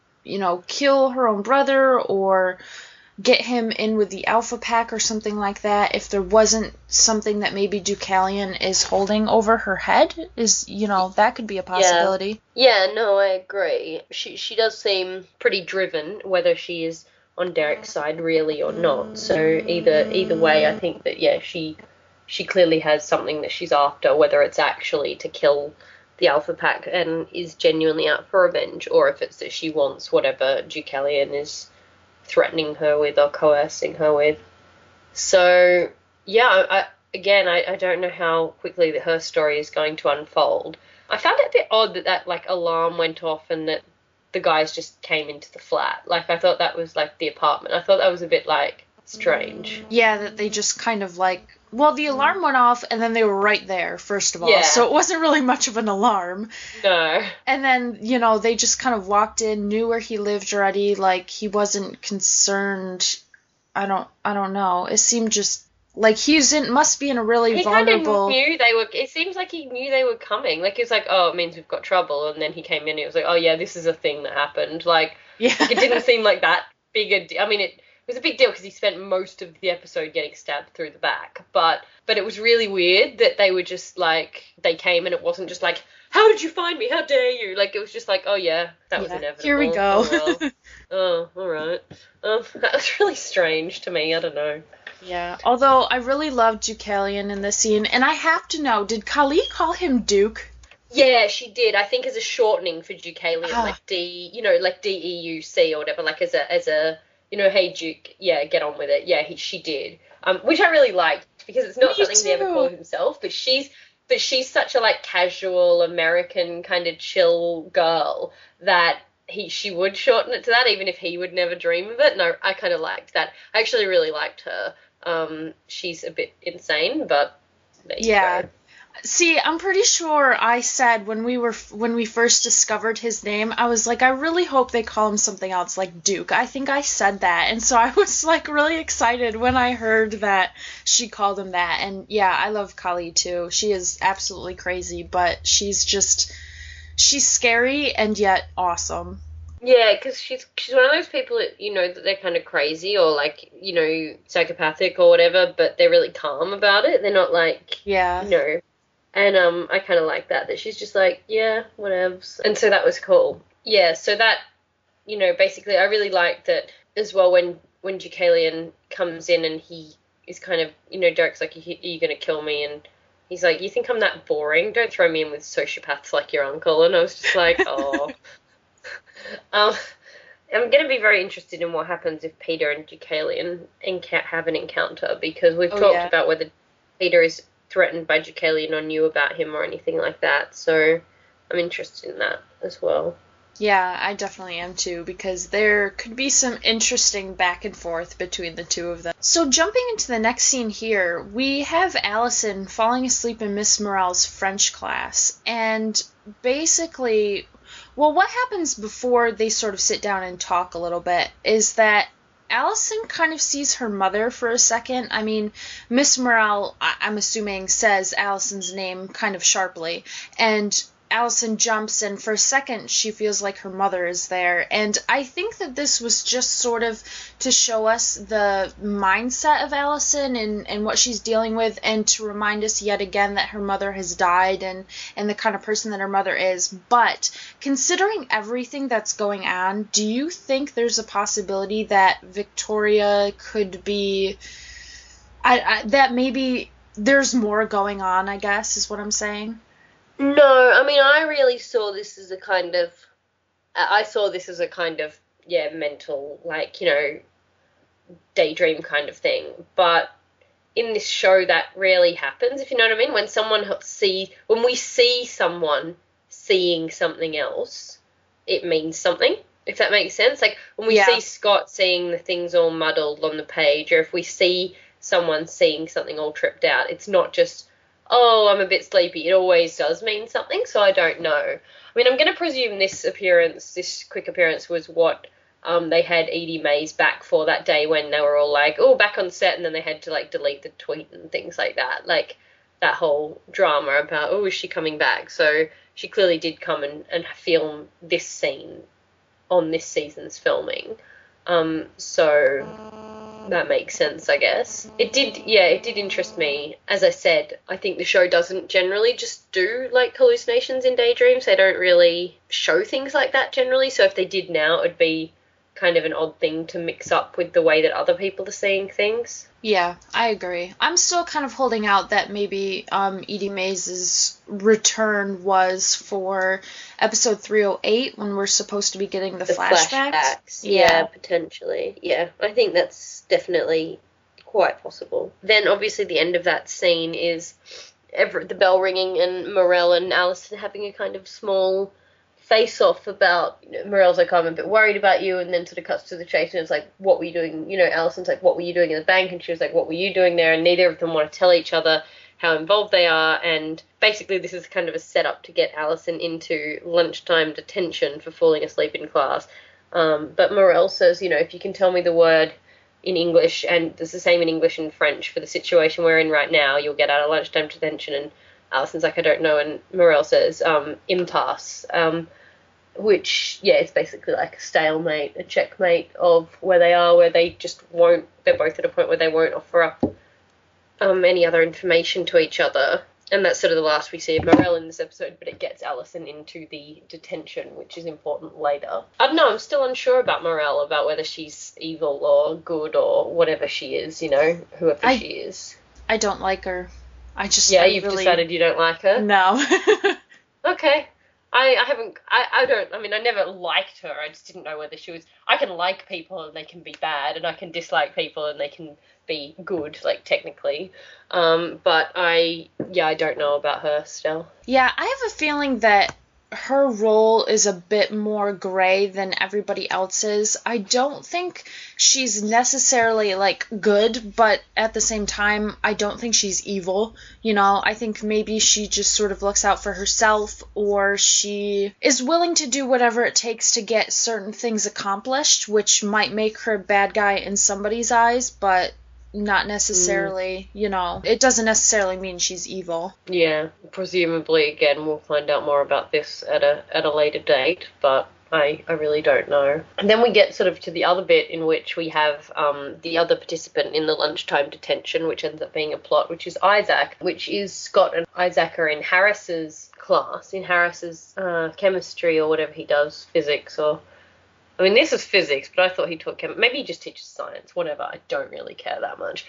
Speaker 2: kill her own brother or get him in with the Alpha Pack or something like that if there wasn't something that maybe Deucalion is holding over her head. That could be a possibility.
Speaker 1: Yeah, no, I agree. She does seem pretty driven, whether she is on Derek's side really or not. So either way, I think that, yeah, she clearly has something that she's after, whether it's actually to kill the Alpha Pack and is genuinely out for revenge, or if it's that she wants whatever Deucalion is threatening her with or coercing her with. So, yeah, I don't know how quickly her story is going to unfold. I found it a bit odd that like, alarm went off and that the guys just came into the flat. Like, I thought that was, like, the apartment. I thought that was a bit, like, strange.
Speaker 2: Yeah, that they just kind of, like... Well, the alarm went off, and then they were right there, first of all.
Speaker 1: Yeah.
Speaker 2: So it wasn't really much of an alarm.
Speaker 1: No.
Speaker 2: And then, they just kind of walked in, knew where he lived already, like, he wasn't concerned. I don't know. It seemed just like must be in a really vulnerable...
Speaker 1: He kind of knew they were... It seems like he knew they were coming. Like, he was like, oh, it means we've got trouble. And then he came in and it was like, oh, yeah, this is a thing that happened. Like,
Speaker 2: yeah.
Speaker 1: It didn't seem like that big a deal. I mean, it was a big deal because he spent most of the episode getting stabbed through the back. But it was really weird that they were just, like, they came and it wasn't just like, how did you find me? How dare you? Like, it was just like, oh, yeah, that was inevitable.
Speaker 2: Here we go.
Speaker 1: Oh, well. Oh, all right. That was really strange to me. I don't know.
Speaker 2: Yeah, although I really loved Deucalion in this scene, and I have to know, did Kali call him Duke?
Speaker 1: Yeah, she did. I think as a shortening for Deucalion, like like D-E-U-C or whatever, like as a hey Duke, yeah, get on with it. Yeah, she did. Which I really liked because it's not something he ever called himself, but she's such a like casual American kind of chill girl that she would shorten it to that, even if he would never dream of it. No, I kind of liked that. I actually really liked her. She's a bit insane, but there you go.
Speaker 2: See, I'm pretty sure I said when we first discovered his name, I was like, I really hope they call him something else, like Duke. I think I said that, and so I was like really excited when I heard that she called him that. And yeah, I love Kali too. She is absolutely crazy, but she's scary and yet awesome.
Speaker 1: Yeah, because she's one of those people that, that they're kind of crazy or, like, psychopathic or whatever, but they're really calm about it. They're not, like, And I kind of like that she's just like, yeah, whatevs. And so that was cool. Yeah, so that, basically I really liked that as well when Deucalion comes in and he is kind of, Derek's like, are you going to kill me? And he's like, you think I'm that boring? Don't throw me in with sociopaths like your uncle. And I was just like, oh... I'm going to be very interested in what happens if Peter and Deucalion have an encounter, because we've talked about whether Peter is threatened by Deucalion or knew about him or anything like that, so I'm interested in that as well.
Speaker 2: Yeah, I definitely am too, because there could be some interesting back and forth between the two of them. So jumping into the next scene here, we have Allison falling asleep in Miss Morel's French class, and basically... Well, what happens before they sort of sit down and talk a little bit is that Allison kind of sees her mother for a second. I mean, Miss Morel, I'm assuming, says Allison's name kind of sharply, and Allison jumps, and for a second she feels like her mother is there. And I think that this was just sort of to show us the mindset of Allison and what she's dealing with, and to remind us yet again that her mother has died and the kind of person that her mother is. But considering everything that's going on, do you think there's a possibility that Victoria could be... that maybe there's more going on, I guess, is what I'm saying?
Speaker 1: No, I mean, I really saw this as a kind of, yeah, mental, like, you know, daydream kind of thing. But in this show, that rarely happens, if you know what I mean. When we see someone seeing something else, it means something, if that makes sense. Like, when we see Scott seeing the things all muddled on the page, or if we see someone seeing something all tripped out, it's not just, oh, I'm a bit sleepy. It always does mean something, so I don't know. I mean, I'm going to presume this quick appearance, was what they had Edie Mays back for that day when they were all like, oh, back on set, and then they had to, like, delete the tweet and things like that. Like, that whole drama about, oh, is she coming back? So she clearly did come and film this scene on this season's filming. So that makes sense, I guess. It did interest me. As I said, I think the show doesn't generally just do, like, hallucinations and daydreams. They don't really show things like that generally, so if they did now, it'd be kind of an odd thing to mix up with the way that other people are seeing things.
Speaker 2: Yeah, I agree. I'm still kind of holding out that maybe Edie Mays' return was for episode 308 when we're supposed to be getting the flashbacks.
Speaker 1: Yeah, potentially. Yeah, I think that's definitely quite possible. Then obviously the end of that scene is the bell ringing and Morel and Allison having a kind of small face-off about, you know, Morel's like, I'm a bit worried about you, and then sort of cuts to the chase, and it's like, what were you doing? You know, Allison's like, what were you doing in the bank? And she was like, what were you doing there? And neither of them want to tell each other how involved they are, and basically this is kind of a setup to get Allison into lunchtime detention for falling asleep in class. But Morel says, you know, if you can tell me the word in English, and it's the same in English and French for the situation we're in right now, you'll get out of lunchtime detention. And Allison's like, I don't know, and Morel says, impasse, which, yeah, it's basically like a stalemate, a checkmate of where they are, where they just won't, they're both at a point where they won't offer up any other information to each other. And that's sort of the last we see of Morel in this episode, but it gets Allison into the detention, which is important later. I don't know, I'm still unsure about Morel, about whether she's evil or good or whatever she is, you know, whoever she is.
Speaker 2: I don't like her.
Speaker 1: You've decided you don't like her?
Speaker 2: No.
Speaker 1: Okay. I never liked her. I just didn't know whether she was... I can like people and they can be bad, and I can dislike people and they can be good, like, technically. But I don't know about her still.
Speaker 2: Yeah, I have a feeling that her role is a bit more gray than everybody else's. I don't think she's necessarily, like, good, but at the same time, I don't think she's evil. You know, I think maybe she just sort of looks out for herself, or she is willing to do whatever it takes to get certain things accomplished, which might make her a bad guy in somebody's eyes, but not necessarily, you know, it doesn't necessarily mean she's evil.
Speaker 1: Yeah, presumably, again, we'll find out more about this at a later date, but I really don't know. And then we get sort of to the other bit in which we have the other participant in the lunchtime detention, which ends up being a plot, which is Isaac, which is Scott and Isaac are in Harris's class, in Harris's chemistry or whatever he does, physics or... I mean, this is physics, but I thought he taught maybe he just teaches science, whatever. I don't really care that much.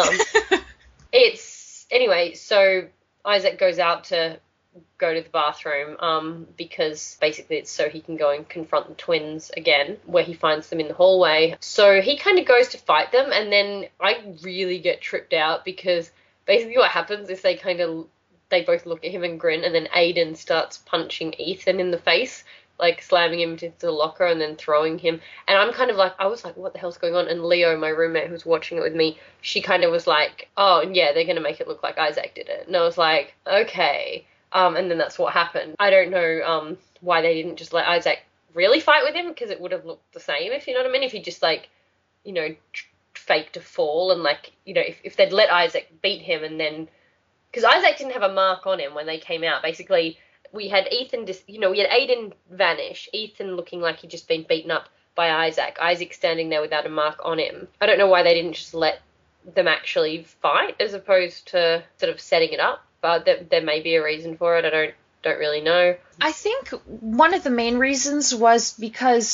Speaker 1: Anyway, so Isaac goes out to go to the bathroom because basically it's so he can go and confront the twins again, where he finds them in the hallway. So he kind of goes to fight them, and then I really get tripped out because basically what happens is they both look at him and grin, and then Aiden starts punching Ethan in the face, like slamming him into the locker and then throwing him. And I'm kind of like, I was like, what the hell's going on? And Leo, my roommate who's watching it with me, she kind of was like, oh, yeah, they're going to make it look like Isaac did it. And I was like, okay. And then that's what happened. I don't know why they didn't just let Isaac really fight with him, because it would have looked the same, if you know what I mean. If he just, like, you know, faked a fall and, like, you know, if they'd let Isaac beat him and then... Because Isaac didn't have a mark on him when they came out. Basically, we had we had Aiden vanish, Ethan looking like he'd just been beaten up by Isaac standing there without a mark on him. I don't know why they didn't just let them actually fight as opposed to sort of setting it up, but there may be a reason for it. I don't really know.
Speaker 2: I think one of the main reasons was because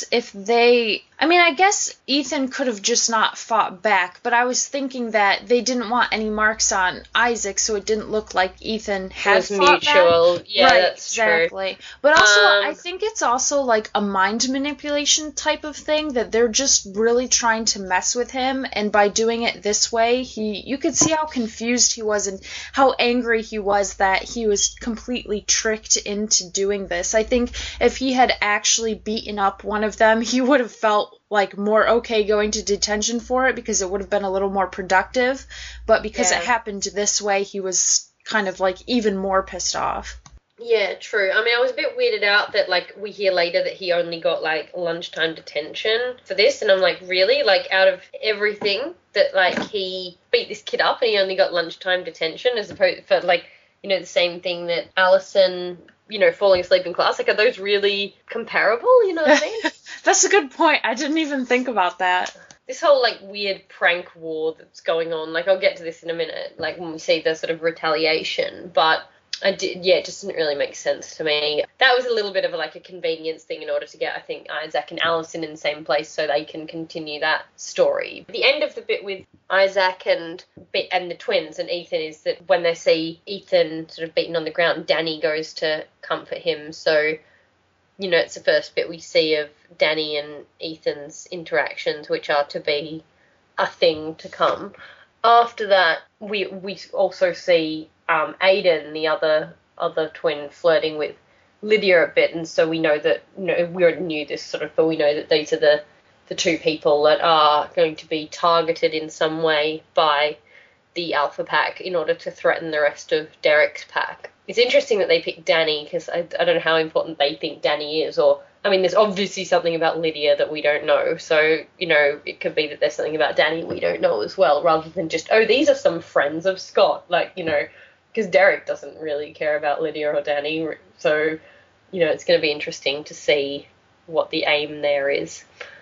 Speaker 2: I guess Ethan could have just not fought back, but I was thinking that they didn't want any marks on Isaac, so it didn't look like Ethan had fought
Speaker 1: mutual.
Speaker 2: back.
Speaker 1: Yeah,
Speaker 2: right,
Speaker 1: that's
Speaker 2: exactly.
Speaker 1: true.
Speaker 2: But also, I think it's also like a mind manipulation type of thing, that they're just really trying to mess with him, and by doing it this way, you could see how confused he was and how angry he was that he was completely tricked into doing this. I think if he had actually beaten up one of them, he would have felt like more okay going to detention for it, because it would have been a little more productive. But because it happened this way, he was kind of like even more pissed off.
Speaker 1: Yeah, true. I mean, I was a bit weirded out that, like, we hear later that he only got, like, lunchtime detention for this, and I'm like, really? Like, out of everything that, like, he beat this kid up and he only got lunchtime detention, as opposed for, like, the same thing that Allison, falling asleep in class? Like, are those really comparable? You know what I mean?
Speaker 2: That's a good point. I didn't even think about that.
Speaker 1: This whole, like, weird prank war that's going on, like, I'll get to this in a minute, like, when we see the sort of retaliation, but it just didn't really make sense to me. That was a little bit of a convenience thing in order to get, I think, Isaac and Allison in the same place so they can continue that story. The end of the bit with Isaac and the twins and Ethan is that when they see Ethan sort of beaten on the ground, Danny goes to comfort him. So, it's the first bit we see of Danny and Ethan's interactions, which are to be a thing to come. After that, we also see Aiden, the other twin, flirting with Lydia a bit, and so we know that, we already knew this sort of, but we know that these are the two people that are going to be targeted in some way by the Alpha Pack in order to threaten the rest of Derek's pack. It's interesting that they picked Danny, because I don't know how important they think Danny is, or, I mean, there's obviously something about Lydia that we don't know, so, it could be that there's something about Danny we don't know as well, rather than just, oh, these are some friends of Scott, because Derek doesn't really care about Lydia or Danny, so, it's going to be interesting to see what the aim there is.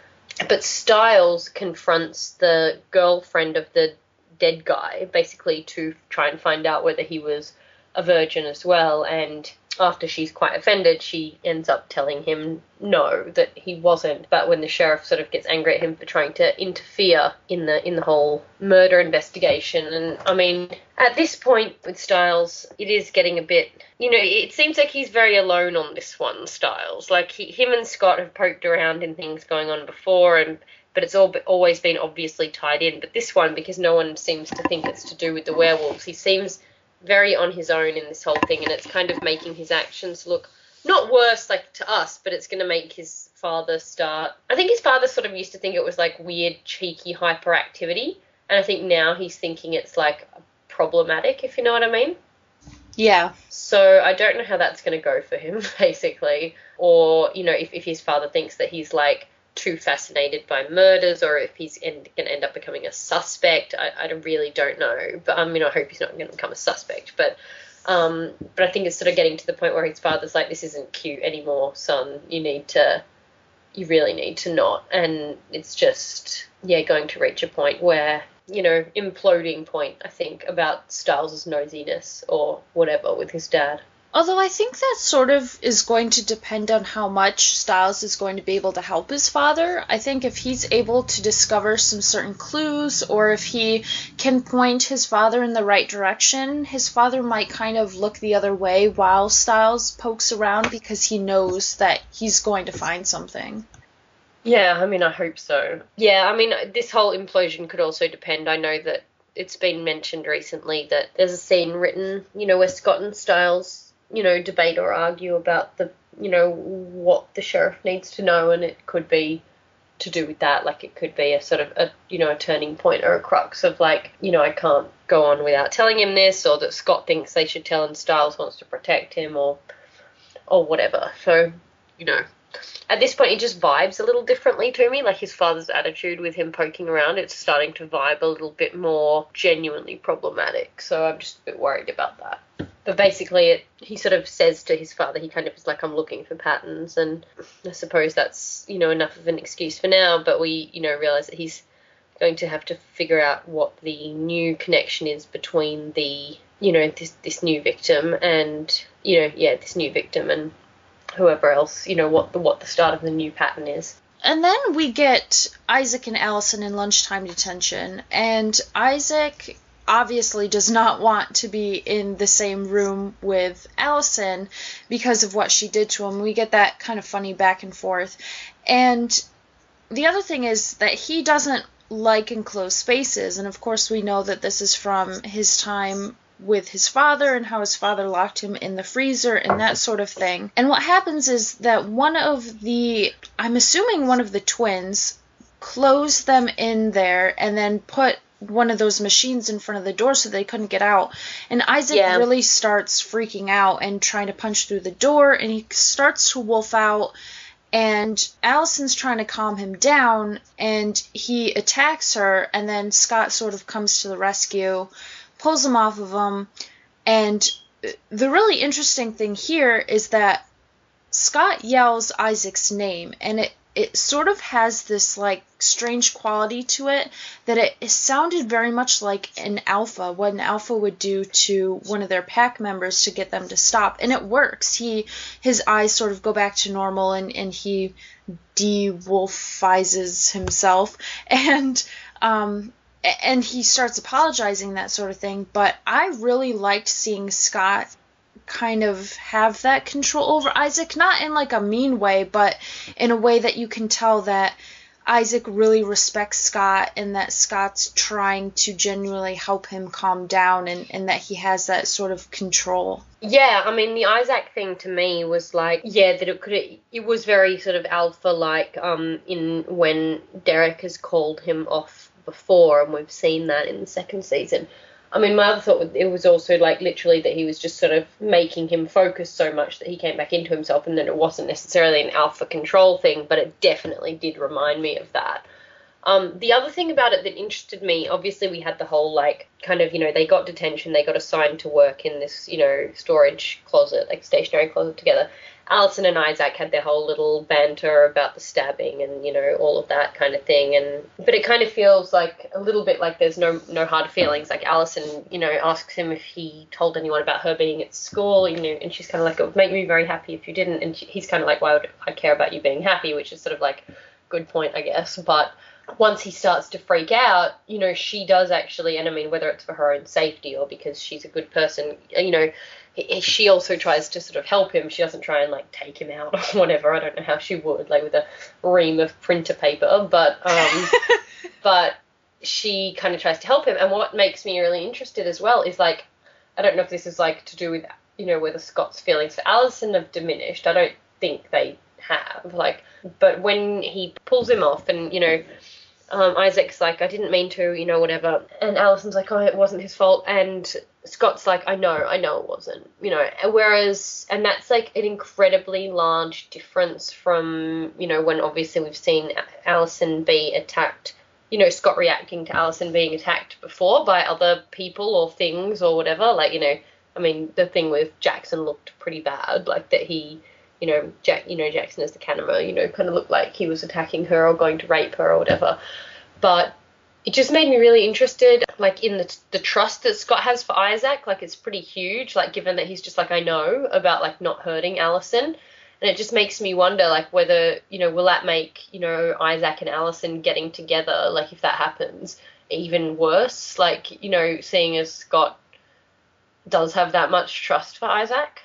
Speaker 1: But Stiles confronts the girlfriend of the dead guy, basically to try and find out whether he was a virgin as well, and after she's quite offended, she ends up telling him no, that he wasn't. But when the sheriff sort of gets angry at him for trying to interfere in the whole murder investigation, and I mean, at this point with Stiles, it is getting a bit, it seems like he's very alone on this one, Stiles. Like, him and Scott have poked around in things going on before, but it's always been obviously tied in. But this one, because no one seems to think it's to do with the werewolves, he seems very on his own in this whole thing, and it's kind of making his actions look not worse, like, to us, but it's going to make his father start. I think his father sort of used to think it was like weird, cheeky hyperactivity, and I think now he's thinking it's like problematic, if you know what I mean.
Speaker 2: Yeah.
Speaker 1: So I don't know how that's going to go for him, basically, or if his father thinks that he's like too fascinated by murders, or if he's going to end up becoming a suspect. I really don't know, but I hope he's not going to become a suspect, but I think it's sort of getting to the point where his father's like, this isn't cute anymore, son, you really need to not, and it's just going to reach a point where, imploding point, I think, about Stiles' nosiness or whatever with his dad.
Speaker 2: Although I think that sort of is going to depend on how much Stiles is going to be able to help his father. I think if he's able to discover some certain clues, or if he can point his father in the right direction, his father might kind of look the other way while Stiles pokes around, because he knows that he's going to find something.
Speaker 1: Yeah, I hope so. Yeah, this whole implosion could also depend. I know that it's been mentioned recently that there's a scene written, where Scott and Stiles debate or argue about what the sheriff needs to know, and it could be to do with that. Like, it could be a sort of a turning point or a crux of I can't go on without telling him this, or that Scott thinks they should tell and Stiles wants to protect him, or whatever. So, at this point it just vibes a little differently to me. Like, his father's attitude with him poking around, it's starting to vibe a little bit more genuinely problematic. So I'm just a bit worried about that. But basically, he sort of says to his father, he kind of is like, I'm looking for patterns, and I suppose that's, enough of an excuse for now, but we, realise that he's going to have to figure out what the new connection is between the, this new victim and, this new victim and whoever else, what the start of the new pattern is.
Speaker 2: And then we get Isaac and Allison in lunchtime detention, and Isaac obviously does not want to be in the same room with Allison because of what she did to him. We get that kind of funny back and forth. And the other thing is that he doesn't like enclosed spaces, and of course we know that this is from his time with his father and how his father locked him in the freezer and that sort of thing. And what happens is that I'm assuming one of the twins closed them in there and then put one of those machines in front of the door so they couldn't get out. And Isaac really starts freaking out and trying to punch through the door, and he starts to wolf out, and Allison's trying to calm him down, and he attacks her, and then Scott sort of comes to the rescue, pulls him off of him. And the really interesting thing here is that Scott yells Isaac's name, and it sort of has this like strange quality to it that it sounded very much like what an alpha would do to one of their pack members to get them to stop. And it works. His eyes sort of go back to normal, and he de-wolfizes himself, and he starts apologizing, that sort of thing. But I really liked seeing Scott kind of have that control over Isaac, not in like a mean way, but in a way that you can tell that Isaac really respects Scott, and that Scott's trying to genuinely help him calm down, and that he has that sort of control.
Speaker 1: Yeah, I mean, the Isaac thing to me was like, that it was very sort of alpha-like in when Derek has called him off before, and we've seen that in the second season. I mean, my other thought, it was also like literally that he was just sort of making him focus so much that he came back into himself, and that it wasn't necessarily an alpha control thing, but it definitely did remind me of that. The other thing about it that interested me, obviously we had the whole like kind of, they got detention, they got assigned to work in this, storage closet, like stationary closet together. Allison and Isaac had their whole little banter about the stabbing and, all of that kind of thing. But it kind of feels like a little bit like there's no hard feelings. Like Allison, asks him if he told anyone about her being at school, and she's kind of like, it would make me very happy if you didn't. And he's kind of like, why would I care about you being happy? Which is sort of like, good point, I guess. But once he starts to freak out, she does actually, and I mean, whether it's for her own safety or because she's a good person, she also tries to sort of help him. She doesn't try and like take him out or whatever. I don't know how she would, like with a ream of printer paper, but but she kind of tries to help him. And what makes me really interested as well is like, I don't know if this is like to do with, whether Scott's feelings for Allison have diminished. I don't think they have, like, but when he pulls him off and, Isaac's like, I didn't mean to, whatever. And Allison's like, oh, it wasn't his fault. And Scott's like, I know it wasn't, whereas, and that's like an incredibly large difference from, when obviously we've seen Allison be attacked, Scott reacting to Allison being attacked before by other people or things or whatever. Like, I mean, the thing with Jackson looked pretty bad, like that he, Jackson as the Canema, kind of looked like he was attacking her or going to rape her or whatever. But it just made me really interested, like, in the trust that Scott has for Isaac. Like, it's pretty huge, like, given that he's just like, I know about, like, not hurting Allison. And it just makes me wonder, like, whether, will that make, Isaac and Allison getting together, like, if that happens, even worse? Like, seeing as Scott does have that much trust for Isaac.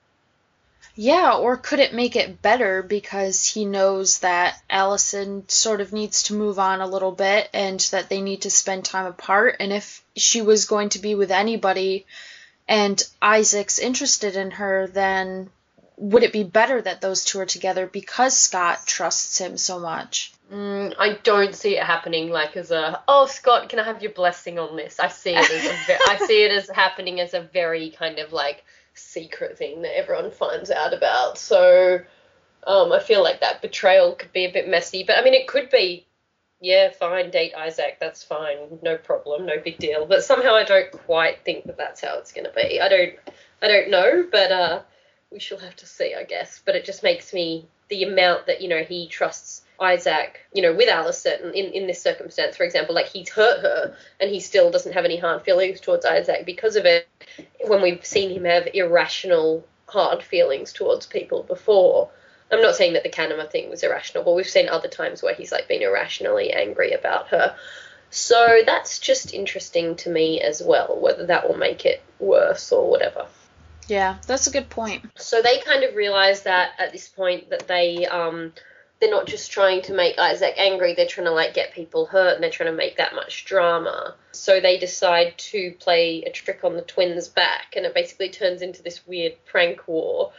Speaker 2: Yeah, or could it make it better because he knows that Allison sort of needs to move on a little bit and that they need to spend time apart? And if she was going to be with anybody and Isaac's interested in her, then would it be better that those two are together because Scott trusts him so much?
Speaker 1: I don't see it happening like as Scott, can I have your blessing on this? I see it as happening as a very kind of like secret thing that everyone finds out about. So I feel like that betrayal could be a bit messy, but I mean, it could be yeah, fine, date Isaac, that's fine, no problem, no big deal. But somehow I don't quite think that that's how it's going to be. I don't know, but we shall have to see, I guess. But it just makes me, the amount that, he trusts Isaac, with Alicent in this circumstance, for example, like he's hurt her and he still doesn't have any hard feelings towards Isaac because of it, when we've seen him have irrational hard feelings towards people before. I'm not saying that the Kanama thing was irrational, but we've seen other times where he's like been irrationally angry about her. So that's just interesting to me as well, whether that will make it worse or whatever.
Speaker 2: Yeah, that's a good point.
Speaker 1: So they kind of realize that at this point that they're not just trying to make Isaac angry, they're trying to like get people hurt and they're trying to make that much drama. So they decide to play a trick on the twins' back, and it basically turns into this weird prank war.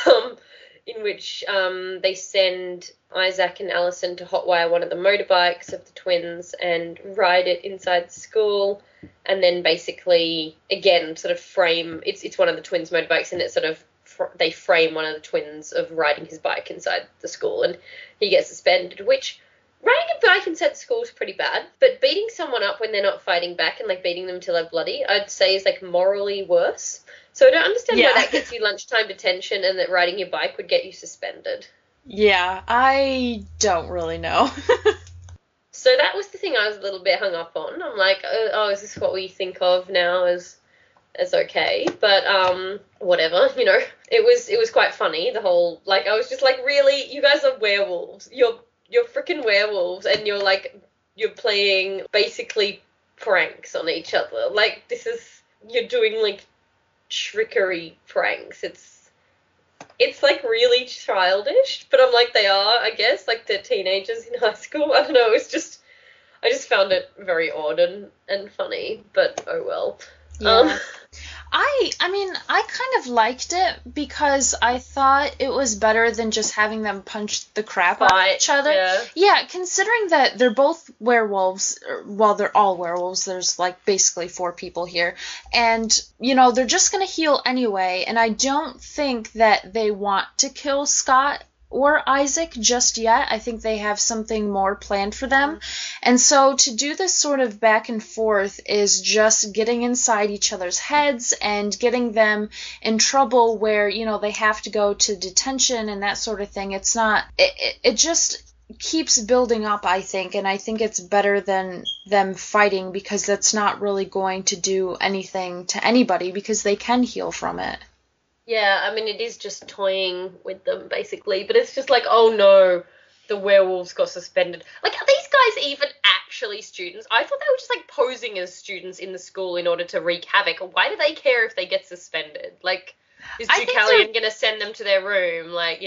Speaker 1: In which they send Isaac and Alicent to hotwire one of the motorbikes of the twins and ride it inside the school, and then basically, again, sort of frame, it's one of the twins' motorbikes, and it's sort of, they frame one of the twins of riding his bike inside the school, and he gets suspended, which, riding a bike inside the school is pretty bad, but beating someone up when they're not fighting back and, like, beating them till they're bloody, I'd say is, like, morally worse. So I don't understand why that gets you lunchtime detention and that riding your bike would get you suspended.
Speaker 2: Yeah, I don't really know.
Speaker 1: So that was the thing I was a little bit hung up on. I'm like, oh, is this what we think of now as okay? But whatever, it was quite funny. The whole, like, I was just like, really, you guys are werewolves. You're freaking werewolves, and you're playing basically pranks on each other. Like, you're doing like trickery pranks. It's like really childish, but I'm like, they are, I guess, like they're teenagers in high school. I don't know, I just found it very odd and funny, but oh well.
Speaker 2: Yeah. I mean, I kind of liked it because I thought it was better than just having them punch the crap out of each other. Yeah, considering that they're both werewolves, well, they're all werewolves, there's like basically 4 people here, and, they're just going to heal anyway, and I don't think that they want to kill Scott or Isaac just yet. I think they have something more planned for them. And so to do this sort of back and forth is just getting inside each other's heads and getting them in trouble where, they have to go to detention and that sort of thing. It's not, it just keeps building up, I think, and I think it's better than them fighting because that's not really going to do anything to anybody because they can heal from it.
Speaker 1: Yeah, I mean, it is just toying with them, basically, but it's just like, oh no, the werewolves got suspended. Like, are these guys even actually students? I thought they were just, like, posing as students in the school in order to wreak havoc. Why do they care if they get suspended? Like, is Deucalion going to send them to their room? Like,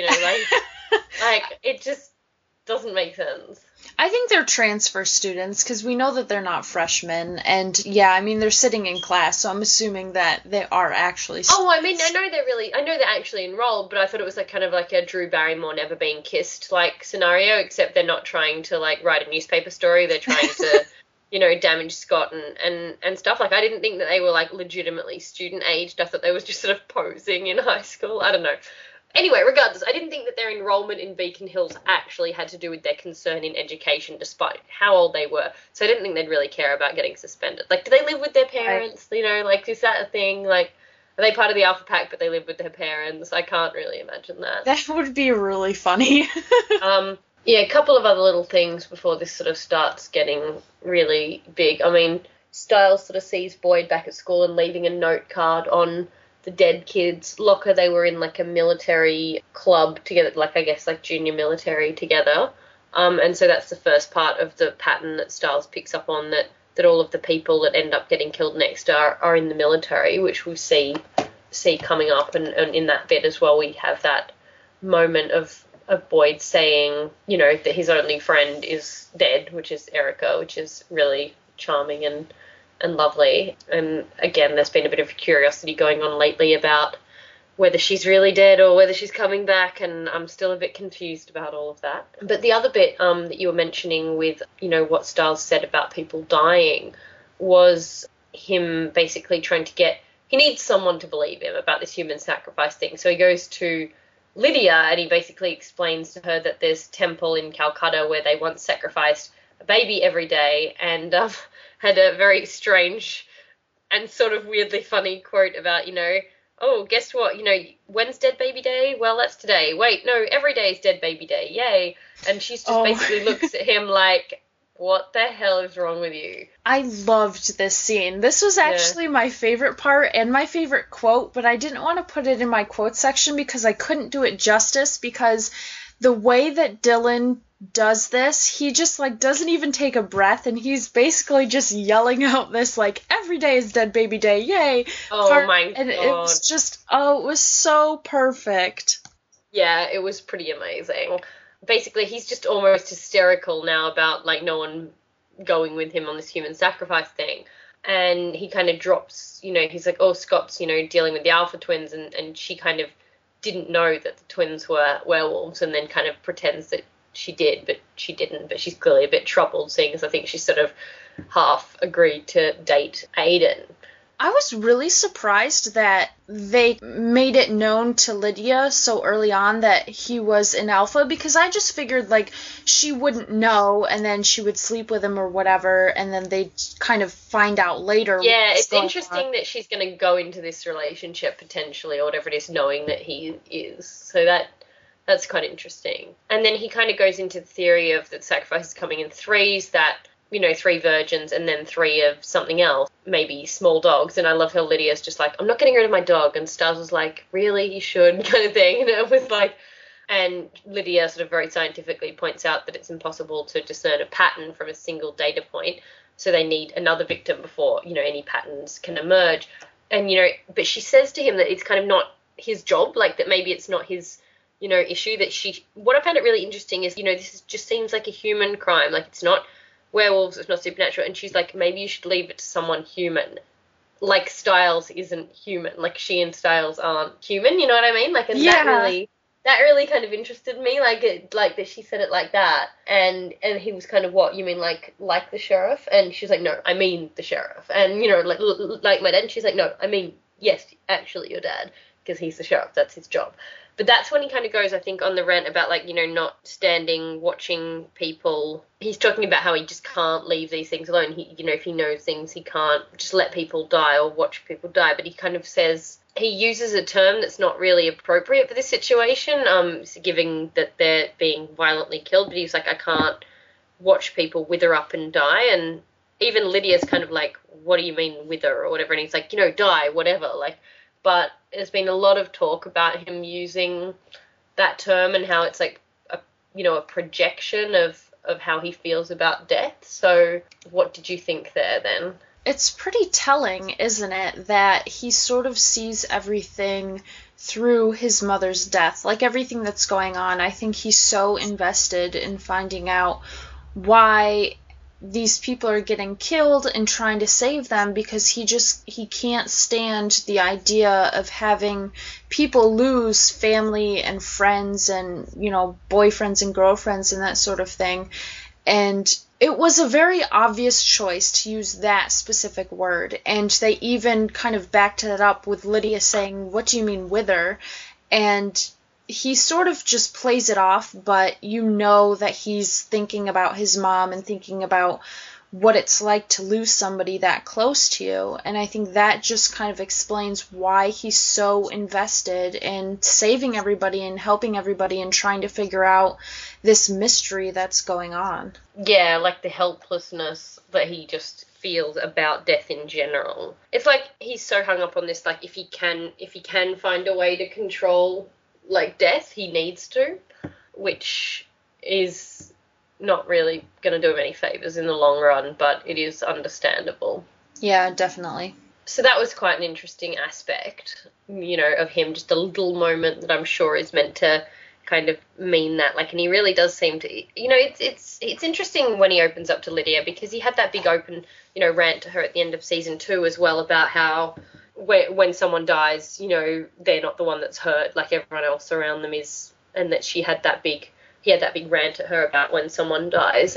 Speaker 1: like, it just doesn't make sense.
Speaker 2: I think they're transfer students because we know that they're not freshmen, and yeah, I mean they're sitting in class, so I'm assuming that they are actually students.
Speaker 1: Oh, I mean, I know they're actually enrolled, but I thought it was like kind of like a Drew Barrymore Never Been Kissed like scenario, except they're not trying to like write a newspaper story, they're trying to damage Scott and stuff. Like, I didn't think that they were like legitimately student aged. I thought they was just sort of posing in high school. I don't know. Anyway, regardless, I didn't think that their enrollment in Beacon Hills actually had to do with their concern in education, despite how old they were. So I didn't think they'd really care about getting suspended. Like, do they live with their parents? Like, is that a thing? Like, are they part of the Alpha Pack, but they live with their parents? I can't really imagine that.
Speaker 2: That would be really funny.
Speaker 1: Yeah, a couple of other little things before this sort of starts getting really big. I mean, Styles sort of sees Boyd back at school and leaving a note card on the dead kid's locker. They were in like a military club together, like I guess like junior military together. And so that's the first part of the pattern that Styles picks up on, that all of the people that end up getting killed next are in the military, which we see coming up. And in that bit as well, we have that moment of Boyd saying, that his only friend is dead, which is Erica, which is really charming and lovely. And again, there's been a bit of curiosity going on lately about whether she's really dead or whether she's coming back, and I'm still a bit confused about all of that. But the other bit that you were mentioning with, what Styles said about people dying was him basically trying to he needs someone to believe him about this human sacrifice thing. So he goes to Lydia and he basically explains to her that there's a temple in Calcutta where they once sacrificed a baby every day, and had a very strange and sort of weirdly funny quote about, oh, guess what? When's Dead Baby Day? Well, that's today. Wait, no, every day is Dead Baby Day. Yay. And she's just basically looks at him like, what the hell is wrong with you?
Speaker 2: I loved this scene. This was actually my favorite part and my favorite quote, but I didn't want to put it in my quote section because I couldn't do it justice, because the way that Dylan does this, he just doesn't even take a breath, and he's basically just yelling out this every day is Dead Baby Day, yay.
Speaker 1: My God.
Speaker 2: And it was just, it was so perfect.
Speaker 1: Yeah, it was pretty amazing. Basically, he's just almost hysterical now about no one going with him on this human sacrifice thing. And he kind of drops, he's like, oh, Scott's, dealing with the Alpha twins, and she kind of didn't know that the twins were werewolves, and then kind of pretends that she did, but she didn't. But she's clearly a bit troubled, seeing as I think she sort of half agreed to date Aiden.
Speaker 2: I was really surprised that they made it known to Lydia so early on that he was an alpha, because I just figured she wouldn't know, and then she would sleep with him or whatever, and then they'd kind of find out later.
Speaker 1: Yeah, it's interesting that she's going to go into this relationship potentially, or whatever it is, knowing that he is. So that's quite interesting. And then he kind of goes into the theory of that sacrifice is coming in threes, that 3 virgins and then 3 of something else, maybe small dogs. And I love how Lydia's just like, I'm not getting rid of my dog. And Stiles was like, really, you should, kind of thing. And it was and Lydia sort of very scientifically points out that it's impossible to discern a pattern from a single data point. So they need another victim before, any patterns can emerge. And, but she says to him that it's kind of not his job, that maybe it's not his, issue, that what I found it really interesting is, just seems like a human crime. It's not werewolves, it's not supernatural. And she's like, maybe you should leave it to someone human. Stiles isn't human. She and Stiles aren't human, you know what I mean? And yeah. That really kind of interested me, that she said it like that. And he was kind of, what, you mean like the sheriff? And she's like, no, I mean the sheriff. And, like my dad. And she's like, no, I mean, yes, actually your dad, because he's the sheriff, that's his job. But that's when he kind of goes, I think, on the rant about, not standing, watching people. He's talking about how he just can't leave these things alone. He, if he knows things, he can't just let people die or watch people die. But he kind of says, he uses a term that's not really appropriate for this situation, giving that they're being violently killed. But he's like, I can't watch people wither up and die. And even Lydia's kind of like, what do you mean wither or whatever? And he's like, die, whatever, But there's been a lot of talk about him using that term and how it's a projection of how he feels about death. So what did you think there then?
Speaker 2: It's pretty telling, isn't it, that he sort of sees everything through his mother's death, everything that's going on. I think he's so invested in finding out why these people are getting killed and trying to save them, because he can't stand the idea of having people lose family and friends and, boyfriends and girlfriends and that sort of thing. And it was a very obvious choice to use that specific word. And they even kind of backed it up with Lydia saying, what do you mean wither? And he sort of just plays it off, but that he's thinking about his mom and thinking about what it's like to lose somebody that close to you. And I think that just kind of explains why he's so invested in saving everybody and helping everybody and trying to figure out this mystery that's going on.
Speaker 1: Yeah, the helplessness that he just feels about death in general. It's he's so hung up on this, if he can find a way to control death, he needs to, which is not really going to do him any favours in the long run, but it is understandable.
Speaker 2: Yeah, definitely.
Speaker 1: So that was quite an interesting aspect, of him, just a little moment that I'm sure is meant to kind of mean that, and he really does seem to, it's interesting when he opens up to Lydia, because he had that big open, rant to her at the end of season 2 as well, about how when someone dies, they're not the one that's hurt, everyone else around them is, and that he had that big rant at her about when someone dies. And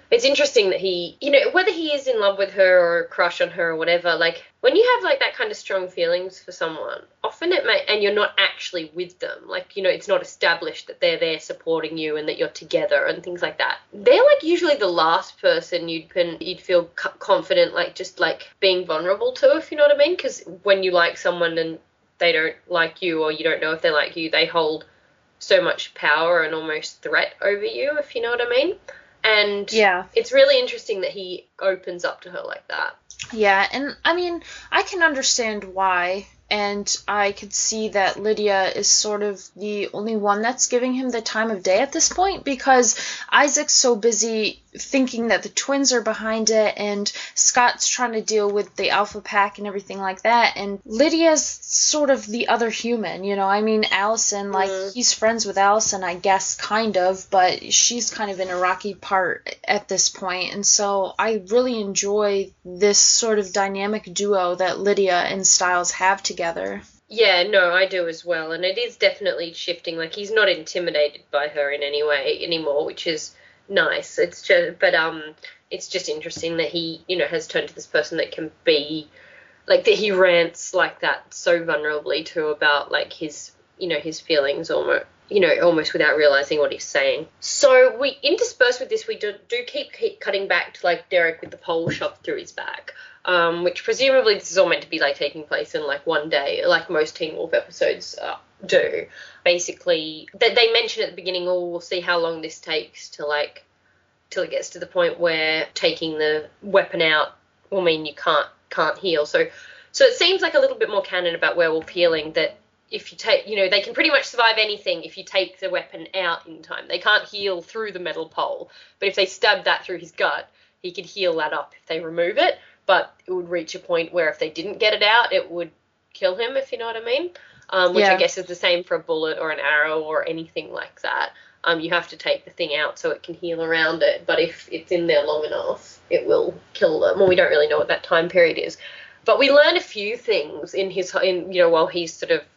Speaker 1: it's interesting that he, whether he is in love with her or a crush on her or whatever, like, when you have, like, that kind of strong feelings for someone, often and you're not actually with them, like, it's not established that they're there supporting you and that you're together and things like that. They're, like, usually the last person you'd feel confident, like, just, like, being vulnerable to, if you know what I mean? Because when you like someone and they don't like you, or you don't know if they like you, they hold so much power and almost threat over you, if you know what I mean. And
Speaker 2: yeah,
Speaker 1: it's really interesting that he opens up to her like that.
Speaker 2: Yeah, and I mean, I can understand why, and I could see that Lydia is sort of the only one that's giving him the time of day at this point, because Isaac's so busy thinking that the twins are behind it, and Scott's trying to deal with the Alpha Pack and everything like that, and Lydia's sort of the other human, I mean, Allison, like, he's friends with Allison, I guess, kind of, but she's kind of in a rocky part at this point, and so I really enjoy this sort of dynamic duo that Lydia and Stiles have together.
Speaker 1: Yeah, no, I do as well, and it is definitely shifting, like, he's not intimidated by her in any way anymore, which is nice. It's just interesting that he, has turned to this person that can be, like, that he rants like that so vulnerably to about, like, his feelings almost without realizing what he's saying. So we intersperse with this, we do keep cutting back to, like, Derek with the pole shoved through his back, which presumably this is all meant to be, like, taking place in, like, one day, like most Teen Wolf episodes do. Basically, they mention at the beginning, we'll see how long this takes till it gets to the point where taking the weapon out will mean you can't heal. So it seems like a little bit more canon about werewolf healing, that if you take, they can pretty much survive anything if you take the weapon out in time. They can't heal through the metal pole, but if they stab that through his gut, he could heal that up if they remove it, but it would reach a point where if they didn't get it out, it would kill him, if you know what I mean. Which I guess is the same for a bullet or an arrow or anything like that. You have to take the thing out so it can heal around it, but if it's in there long enough, it will kill them. Well, we don't really know what that time period is, but we learn a few things while he's sort of,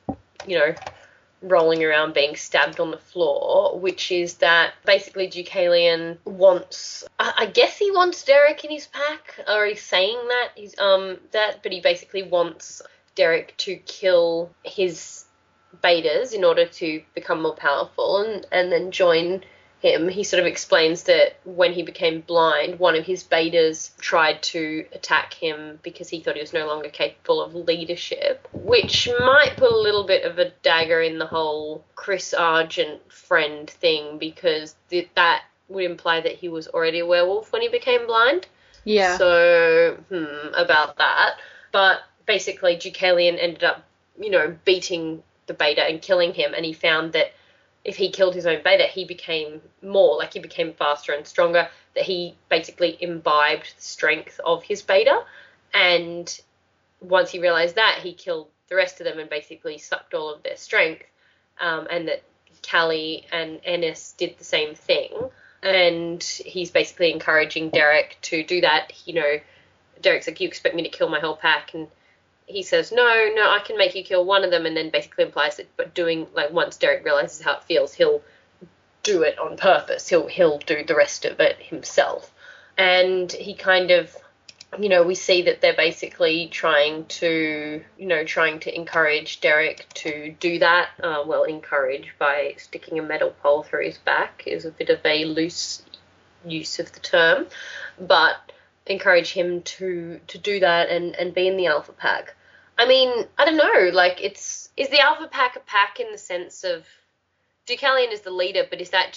Speaker 1: rolling around being stabbed on the floor, which is that basically Deucalion wants, I guess he wants Derek in his pack, or he's saying that, but he basically wants Derek to kill his betas in order to become more powerful and then join him. He sort of explains that when he became blind, one of his betas tried to attack him because he thought he was no longer capable of leadership, which might put a little bit of a dagger in the whole Chris Argent friend thing, because that would imply that he was already a werewolf when he became blind.
Speaker 2: Yeah.
Speaker 1: So, about that. But basically, Deucalion ended up, beating the beta and killing him, and he found that if he killed his own beta, he became faster and stronger, that he basically imbibed the strength of his beta, and once he realized that, he killed the rest of them and basically sucked all of their strength, and that Callie and Ennis did the same thing, and he's basically encouraging Derek to do that. Derek's like, you expect me to kill my whole pack, and he says, no, I can make you kill one of them, and then basically implies that, but once Derek realizes how it feels, he'll do it on purpose. He'll do the rest of it himself. And he kind of, we see that they're basically trying to encourage Derek to do that. Encourage by sticking a metal pole through his back is a bit of a loose use of the term, but encourage him to do that and be in the Alpha Pack. I mean, I don't know, like, is the Alpha Pack a pack in the sense of Deucalion is the leader, but is that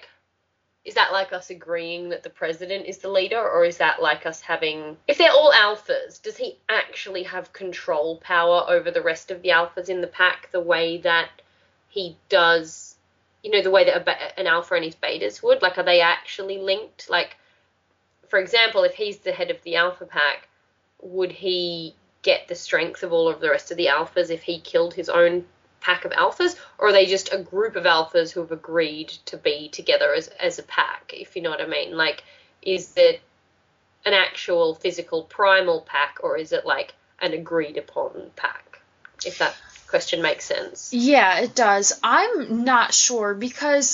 Speaker 1: like us agreeing that the president is the leader, or is that like us having, if they're all alphas, does he actually have control power over the rest of the alphas in the pack the way that he does, the way that an alpha and his betas would? Like, are they actually linked? Like, for example, if he's the head of the Alpha Pack, would he get the strength of all of the rest of the alphas if he killed his own pack of alphas? Or are they just a group of alphas who have agreed to be together as a pack, if you know what I mean? Like, is it an actual physical primal pack, or is it like an agreed upon pack? If that question makes sense.
Speaker 2: Yeah, it does. I'm not sure, because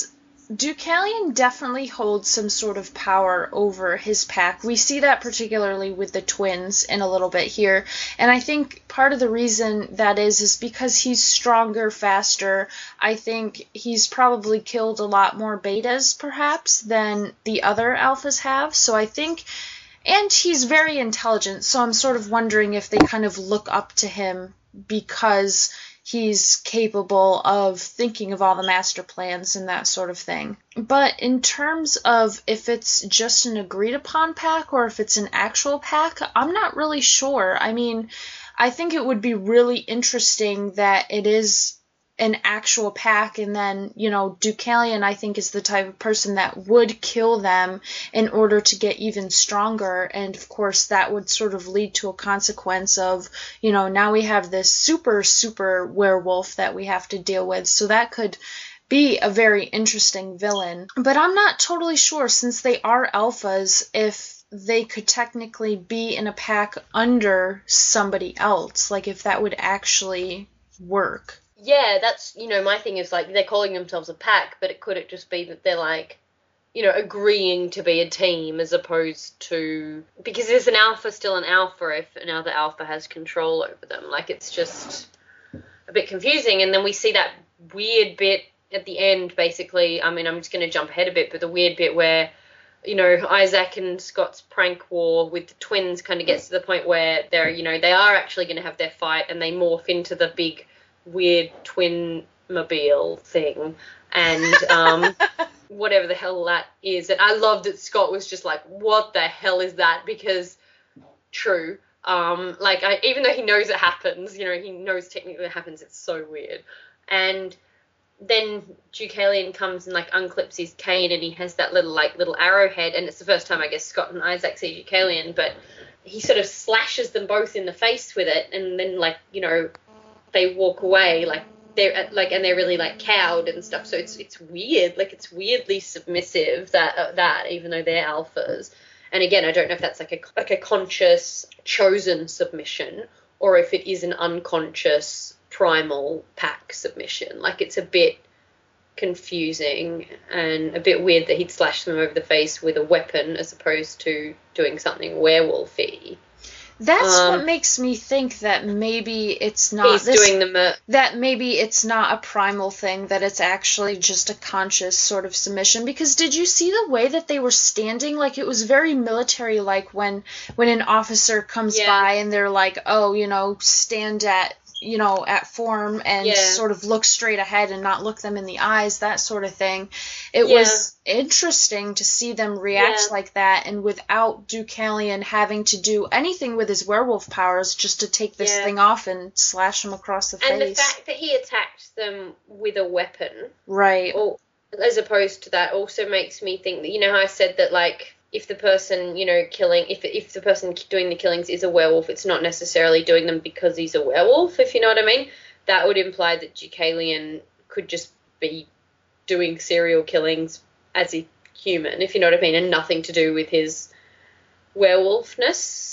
Speaker 2: Deucalion definitely holds some sort of power over his pack. We see that particularly with the twins in a little bit here. And I think part of the reason that is because he's stronger, faster. I think he's probably killed a lot more betas, perhaps, than the other alphas have. So I think, and he's very intelligent. So I'm sort of wondering if they kind of look up to him because he's capable of thinking of all the master plans and that sort of thing. But in terms of if it's just an agreed upon pack or if it's an actual pack, I'm not really sure. I mean, I think it would be really interesting that it is an actual pack, and then, you know, Deucalion, I think, is the type of person that would kill them in order to get even stronger, and of course that would sort of lead to a consequence of, you know, now we have this super werewolf that we have to deal with, so that could be a very interesting villain. But I'm not totally sure, since they are alphas, if they could technically be in a pack under somebody else, like if that would actually work.
Speaker 1: Yeah, that's, you know, my thing is, like, they're calling themselves a pack, but could it just be that they're, like, you know, agreeing to be a team as opposed to... Because is an alpha still an alpha if another alpha has control over them? Like, it's just a bit confusing. And then we see that weird bit at the end, basically. I mean, I'm just going to jump ahead a bit, but the weird bit where, you know, Isaac and Scott's prank war with the twins kind of gets to the point where they're, you know, they are actually going to have their fight, and they morph into the big weird twin mobile thing, and whatever the hell that is. And I love that Scott was just like, what the hell is that? Because true, like, even though he knows it happens, you know, he knows technically it happens, it's so weird. And then Deucalion comes and, like, unclips his cane, and he has that little arrowhead, and it's the first time I guess Scott and Isaac see Deucalion, but he sort of slashes them both in the face with it, and then, like, you know, they walk away, like, they're like, and they're really, like, cowed and stuff. So it's weird, like, it's weirdly submissive, that even though they're alphas. And again, I don't know if that's like a conscious chosen submission, or if it is an unconscious primal pack submission. Like, it's a bit confusing and a bit weird that he'd slash them over the face with a weapon as opposed to doing something werewolfy.
Speaker 2: That's what makes me think that maybe it's not that maybe it's not a primal thing, that it's actually just a conscious sort of submission. Because did you see the way that they were standing? Like, it was very military-like when an officer comes by and they're like, oh, you know, stand at, you know, at form and sort of look straight ahead and not look them in the eyes, that sort of thing. It was interesting to see them react like that, and without Deucalion having to do anything with his werewolf powers, just to take this thing off and slash him across the face.
Speaker 1: And the fact that he attacked them with a weapon,
Speaker 2: right,
Speaker 1: or as opposed to that, also makes me think that, you know how I said that, like, if the person, you know, killing, if the person doing the killings is a werewolf, it's not necessarily doing them because he's a werewolf, if you know what I mean. That would imply that Deucalion could just be doing serial killings as a human, if you know what I mean, and nothing to do with his werewolfness.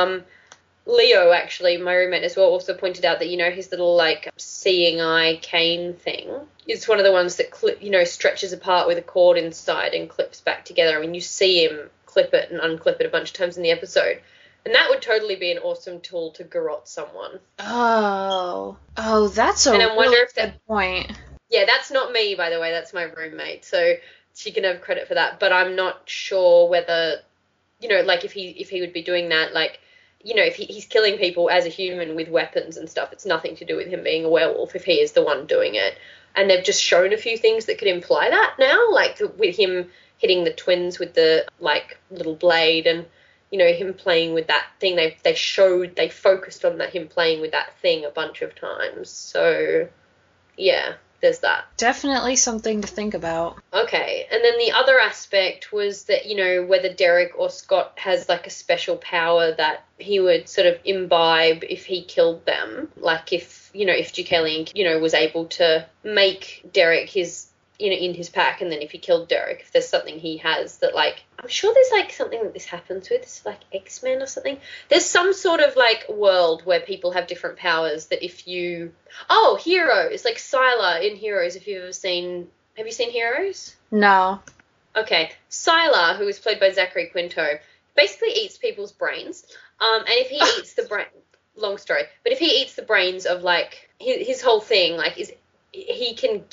Speaker 1: Leo, actually, my roommate as well, also pointed out that, you know, his little, like, seeing eye cane thing is one of the ones that, stretches apart with a cord inside and clips back together. I mean, you see him clip it and unclip it a bunch of times in the episode. And that would totally be an awesome tool to garrote someone.
Speaker 2: Oh, that's a really good point.
Speaker 1: Yeah, that's not me, by the way. That's my roommate. So she can have credit for that. But I'm not sure whether, you know, like, if he would be doing that, like, you know, if he's killing people as a human with weapons and stuff, it's nothing to do with him being a werewolf if he is the one doing it. And they've just shown a few things that could imply that now, like with him hitting the twins with the, like, little blade, and, you know, him playing with that thing. They focused on him playing with that thing a bunch of times. So, yeah, there's that.
Speaker 2: Definitely something to think about.
Speaker 1: Okay, and then the other aspect was that, you know, whether Derek or Scott has, like, a special power that he would sort of imbibe if he killed them. Like, if Deucalion, you know, was able to make Derek his, you know, in his pack, and then if he killed Derek, if there's something he has that, like, I'm sure there's, like, something that this happens with, it's like X-Men or something. There's some sort of, like, world where people have different powers that if you... Oh, Heroes, like Sylar in Heroes, if you've ever seen Have you seen Heroes?
Speaker 2: No.
Speaker 1: Okay. Sylar, who is played by Zachary Quinto, basically eats people's brains. And if he eats the brain, long story, but if he eats the brains of, like, his whole thing, like, is he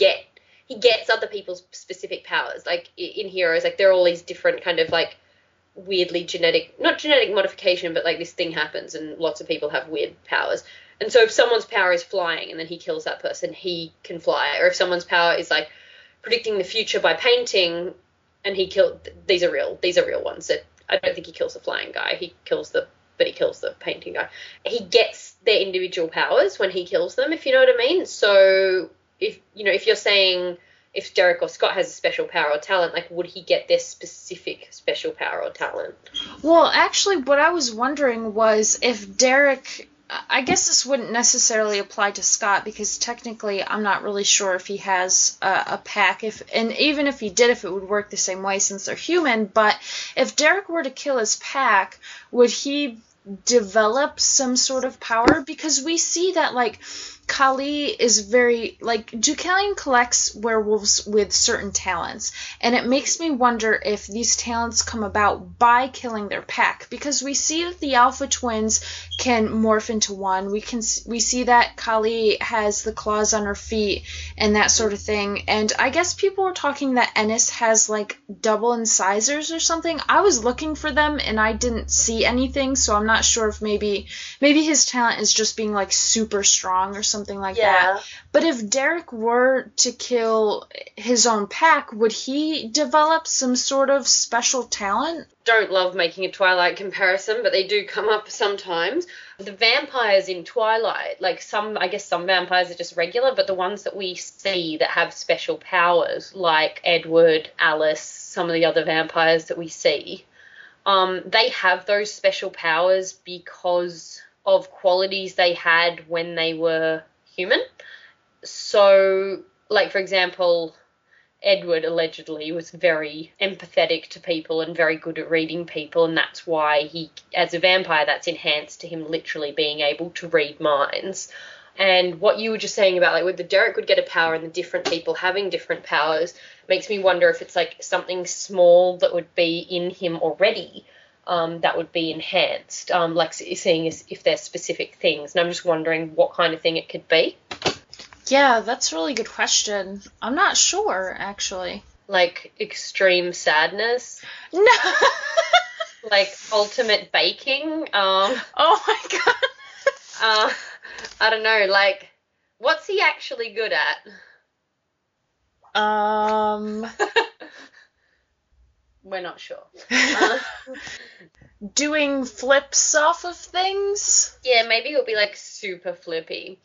Speaker 1: gets other people's specific powers. Like, in Heroes, like, there are all these different kind of, like, weirdly not genetic modification, but, like, this thing happens and lots of people have weird powers. And so if someone's power is flying and then he kills that person, he can fly. Or if someone's power is, like, predicting the future by painting and these are real ones. That I don't think he kills the flying guy. He kills the painting guy. He gets their individual powers when he kills them, if you know what I mean. So if you're saying if Derek or Scott has a special power or talent, like, would he get their specific special power or talent?
Speaker 2: Well, actually, what I was wondering was if Derek, I guess this wouldn't necessarily apply to Scott because technically I'm not really sure if he has a pack, and even if he did, if it would work the same way since they're human. But if Derek were to kill his pack, would he develop some sort of power? Because we see that, like, Kali is very, like, Deucalion collects werewolves with certain talents, and it makes me wonder if these talents come about by killing their pack, because we see that the Alpha Twins can morph into one. We see that Kali has the claws on her feet and that sort of thing, and I guess people were talking that Ennis has, like, double incisors or something. I was looking for them and I didn't see anything, so I'm not sure if maybe his talent is just being, like, super strong or something like that. But if Derek were to kill his own pack, would he develop some sort of special talent?
Speaker 1: Don't love making a Twilight comparison, but they do come up sometimes. The vampires in Twilight, like, I guess some vampires are just regular, but the ones that we see that have special powers, like Edward, Alice, some of the other vampires that we see, they have those special powers because of qualities they had when they were human. So, like, for example, Edward allegedly was very empathetic to people and very good at reading people, and that's why he, as a vampire, that's enhanced to him literally being able to read minds. And what you were just saying about, like, with the Derek would get a power and the different people having different powers makes me wonder if it's, like, something small that would be in him already that would be enhanced, like seeing if there's specific things. And I'm just wondering what kind of thing it could be.
Speaker 2: Yeah, that's a really good question. I'm not sure, actually.
Speaker 1: Like extreme sadness?
Speaker 2: No.
Speaker 1: Like ultimate baking?
Speaker 2: Oh my god.
Speaker 1: I don't know, like, what's he actually good at? We're not sure.
Speaker 2: Doing flips off of things?
Speaker 1: Yeah, maybe he'll be, like, super flippy.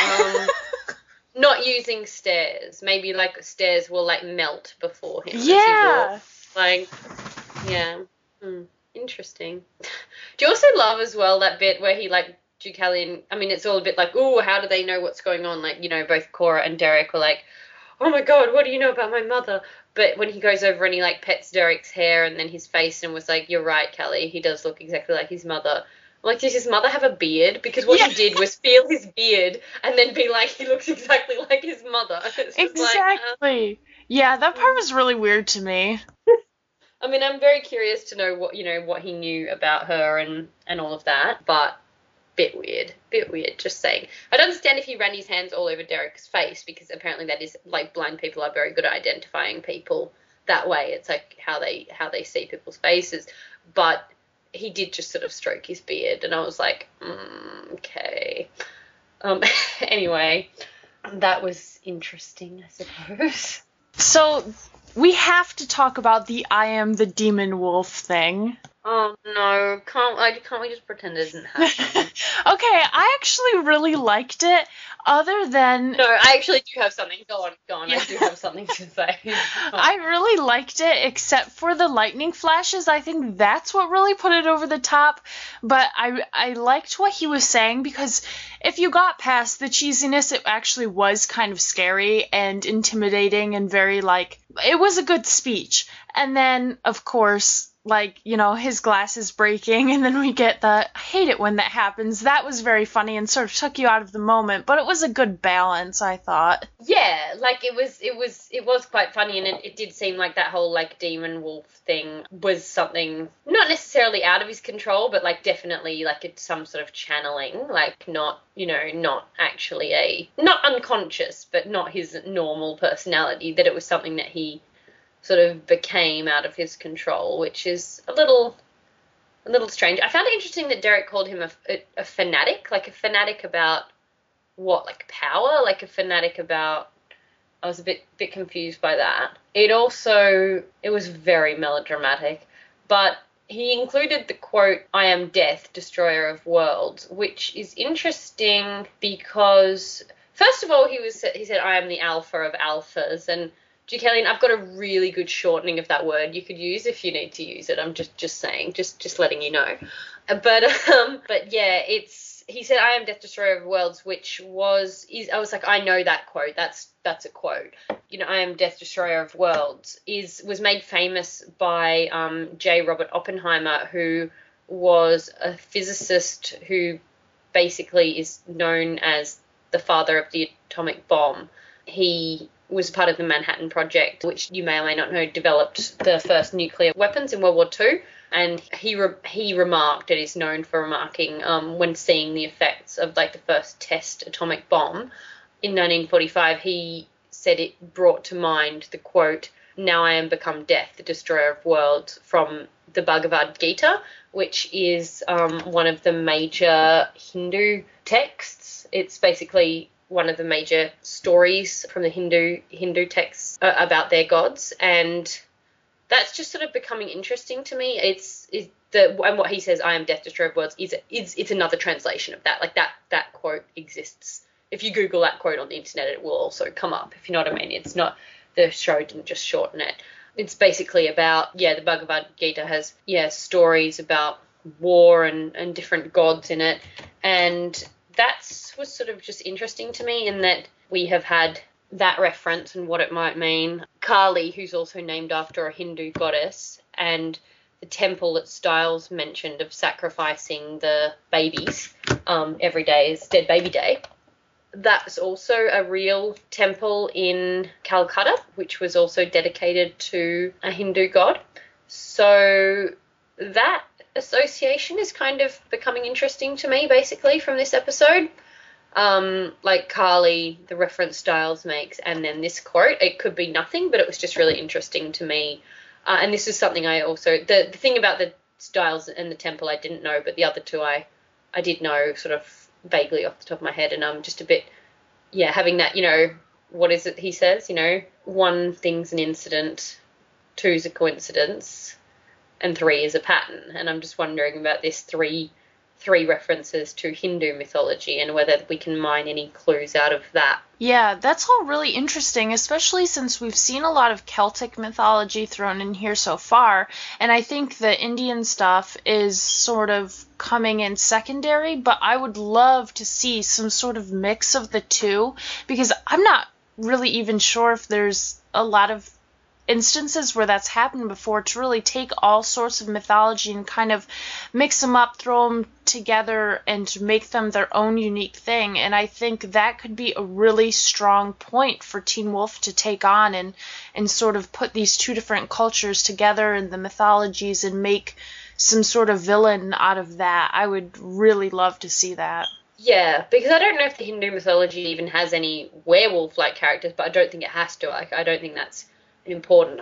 Speaker 1: Not using stairs. Maybe, like, stairs will, like, melt before him.
Speaker 2: Yeah.
Speaker 1: Like, yeah. Interesting. Do you also love as well that bit where he, like, Deucalion, I mean, it's all a bit like, ooh, how do they know what's going on? Like, you know, both Cora and Derek were like, oh my god, what do you know about my mother? But when he goes over and he, like, pets Derek's hair and then his face and was like, you're right, Callie, he does look exactly like his mother. I'm like, does his mother have a beard? Because what he did was feel his beard and then be like, he looks exactly like his mother.
Speaker 2: Exactly. Like, yeah, that part was really weird to me.
Speaker 1: I mean, I'm very curious to know what he knew about her and all of that, but bit weird, just saying. I'd understand if he ran his hands all over Derek's face, because apparently that is, like, blind people are very good at identifying people that way. It's like how they see people's faces. But he did just sort of stroke his beard, and I was like, okay. Anyway, that was interesting, I suppose.
Speaker 2: So we have to talk about the I am the demon wolf thing.
Speaker 1: Oh no, can't we just pretend it didn't happen?
Speaker 2: Okay, I actually really liked it, other than...
Speaker 1: No, I actually do have something. Go on, yeah. I do have something to say.
Speaker 2: I really liked it, except for the lightning flashes. I think that's what really put it over the top, but I liked what he was saying, because if you got past the cheesiness, it actually was kind of scary and intimidating and very, like... It was a good speech. And then, of course... like, his glass is breaking, and then we get I hate it when that happens. That was very funny and sort of took you out of the moment, but it was a good balance, I thought.
Speaker 1: Yeah, like it was quite funny, and it did seem like that whole like demon wolf thing was something not necessarily out of his control, but like definitely like it's some sort of channeling, like not actually not unconscious, but not his normal personality, that it was something that he sort of became out of his control, which is a little strange. I found it interesting that Derek called him a fanatic, like a fanatic about what, like power, like a fanatic about. I was a bit confused by that. It was very melodramatic, but he included the quote, "I am death, destroyer of worlds," which is interesting because first of all he said I am the alpha of alphas, and Jukelian, I've got a really good shortening of that word you could use if you need to use it. I'm just saying, just letting you know. But yeah, he said, "I am death, destroyer of worlds," which I was like, I know that quote. That's a quote. "I am death, destroyer of worlds" was made famous by J. Robert Oppenheimer, who was a physicist who basically is known as the father of the atomic bomb. He was part of the Manhattan Project, which you may or may not know developed the first nuclear weapons in World War II. And he remarked, and is known for remarking, when seeing the effects of like the first test atomic bomb in 1945, he said it brought to mind the quote, "Now I am become death, the destroyer of worlds," from the Bhagavad Gita, which is one of the major Hindu texts. It's basically one of the major stories from the Hindu texts about their gods, and that's just sort of becoming interesting to me. And what he says, "I am death, destroyer of worlds," it's another translation of that. Like that quote exists. If you Google that quote on the internet, it will also come up. If you know what I mean. It's not, the show didn't just shorten it. It's basically about, the Bhagavad Gita has stories about war and different gods in it, and that was sort of just interesting to me, in that we have had that reference and what it might mean. Kali, who's also named after a Hindu goddess, and the temple that Styles mentioned of sacrificing the babies every day is Dead Baby Day. That's also a real temple in Calcutta, which was also dedicated to a Hindu god. So that association is kind of becoming interesting to me, basically, from this episode. Like Kali, the reference Styles makes, and then this quote. It could be nothing, but it was just really interesting to me. And this is something I also, the thing about the Styles and the temple I didn't know, but the other two I did know sort of vaguely off the top of my head, and I'm just a bit, having that, what is it he says, one thing's an incident, two's a coincidence, and three is a pattern. And I'm just wondering about this three references to Hindu mythology and whether we can mine any clues out of that.
Speaker 2: Yeah, that's all really interesting, especially since we've seen a lot of Celtic mythology thrown in here so far, and I think the Indian stuff is sort of coming in secondary, but I would love to see some sort of mix of the two, because I'm not really even sure if there's a lot of instances where that's happened before, to really take all sorts of mythology and kind of mix them up, throw them together, and make them their own unique thing. And I think that could be a really strong point for Teen Wolf to take on, and sort of put these two different cultures together in the mythologies and make some sort of villain out of that. I would really love to see that.
Speaker 1: Yeah, because I don't know if the Hindu mythology even has any werewolf-like characters, but I don't think it has to. I don't think that's important.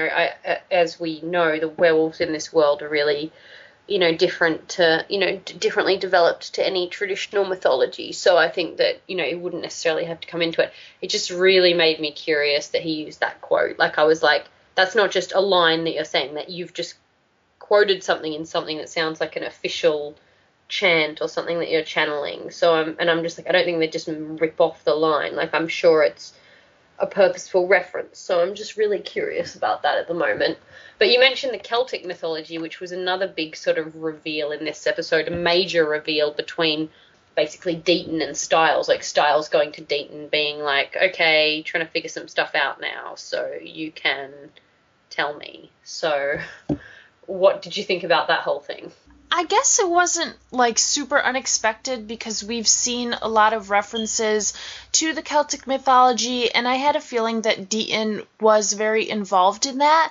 Speaker 1: As we know, the werewolves in this world are really, different to, differently developed to any traditional mythology. So I think that, it wouldn't necessarily have to come into it. It just really made me curious that he used that quote. Like, I was like, that's not just a line that you're saying, that you've just quoted something in something that sounds like an official chant or something that you're channeling. So I'm just like, I don't think they just rip off the line. Like, I'm sure it's a purposeful reference. So I'm just really curious about that at the moment. But you mentioned the Celtic mythology, which was another big sort of reveal in this episode, a major reveal between basically Deaton and Styles, like Styles going to Deaton being like, okay, trying to figure some stuff out now, so you can tell me. So what did you think about that whole thing?
Speaker 2: I guess it wasn't like super unexpected because we've seen a lot of references to the Celtic mythology, and I had a feeling that Deaton was very involved in that,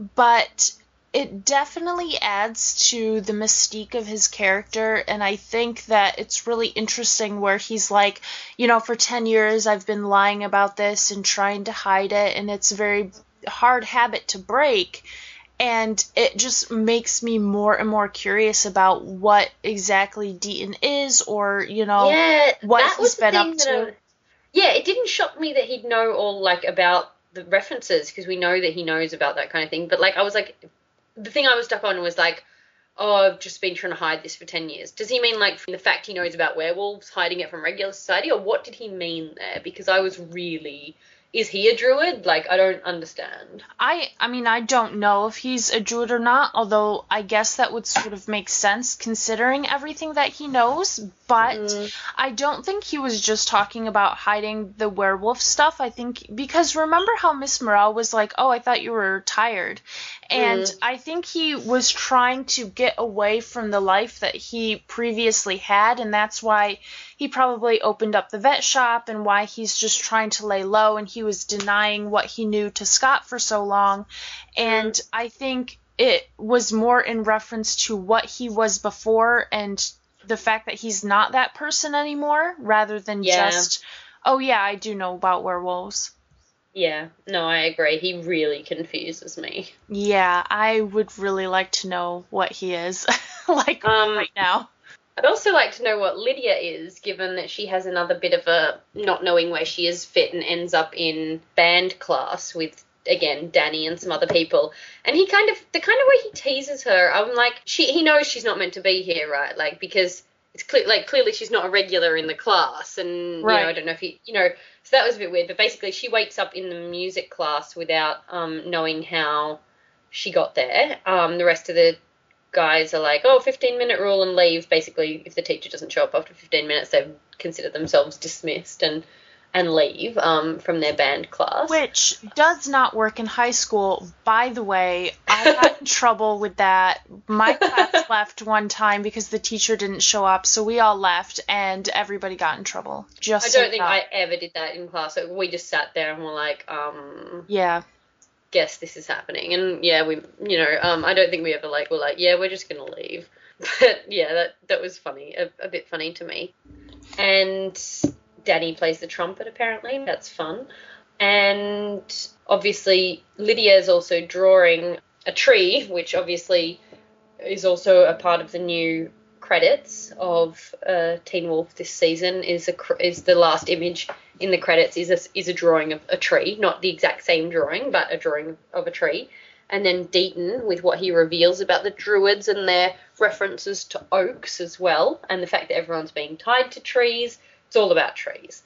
Speaker 2: but it definitely adds to the mystique of his character, and I think that it's really interesting where he's like, for 10 years I've been lying about this and trying to hide it, and it's a very hard habit to break. And it just makes me more and more curious about what exactly Deaton is, or, what he's been up to.
Speaker 1: It didn't shock me that he'd know all, like, about the references, because we know that he knows about that kind of thing. But, like, I was like, the thing I was stuck on was, like, oh, I've just been trying to hide this for 10 years. Does he mean, like, the fact he knows about werewolves, hiding it from regular society, or what did he mean there? Because I was really... Is he a druid? Like, I don't understand.
Speaker 2: I mean, I don't know if he's a druid or not, although I guess that would sort of make sense considering everything that he knows, but I don't think he was just talking about hiding the werewolf stuff. I think, because remember how Miss Morrell was like, oh, I thought you were tired. And I think he was trying to get away from the life that he previously had, and that's why he probably opened up the vet shop and why he's just trying to lay low, and he was denying what he knew to Scott for so long. And I think it was more in reference to what he was before and the fact that he's not that person anymore, rather than just, oh yeah, I do know about werewolves.
Speaker 1: Yeah, no, I agree. He really confuses me.
Speaker 2: Yeah, I would really like to know what he is, like, right now.
Speaker 1: I'd also like to know what Lydia is, given that she has another bit of a not knowing where she is fit and ends up in band class with, again, Danny and some other people. And the kind of way he teases her, I'm like, he knows she's not meant to be here, right? Like, because it's clearly she's not a regular in the class, and
Speaker 2: right.
Speaker 1: I don't know if so that was a bit weird. But basically, she wakes up in the music class without knowing how she got there. The rest of the guys are like, 15-minute rule and leave. Basically, if the teacher doesn't show up after 15 minutes, they consider themselves dismissed and leave from their band class.
Speaker 2: Which does not work in high school. By the way, I got in trouble with that. My class left one time because the teacher didn't show up, so we all left, and everybody got in trouble. I
Speaker 1: don't think I ever did that in class. So we just sat there and were like,
Speaker 2: yeah.
Speaker 1: Guess this is happening. And yeah, we, I don't think we ever were like, yeah, we're just going to leave. But yeah, that was funny, a bit funny to me. And Danny plays the trumpet, apparently. That's fun. And obviously Lydia is also drawing a tree, which obviously is also a part of the new credits of Teen Wolf this season. Is the last image in the credits is a drawing of a tree, not the exact same drawing, but a drawing of a tree. And then Deaton, with what he reveals about the druids and their references to oaks as well, and the fact that everyone's being tied to trees. It's all about trees.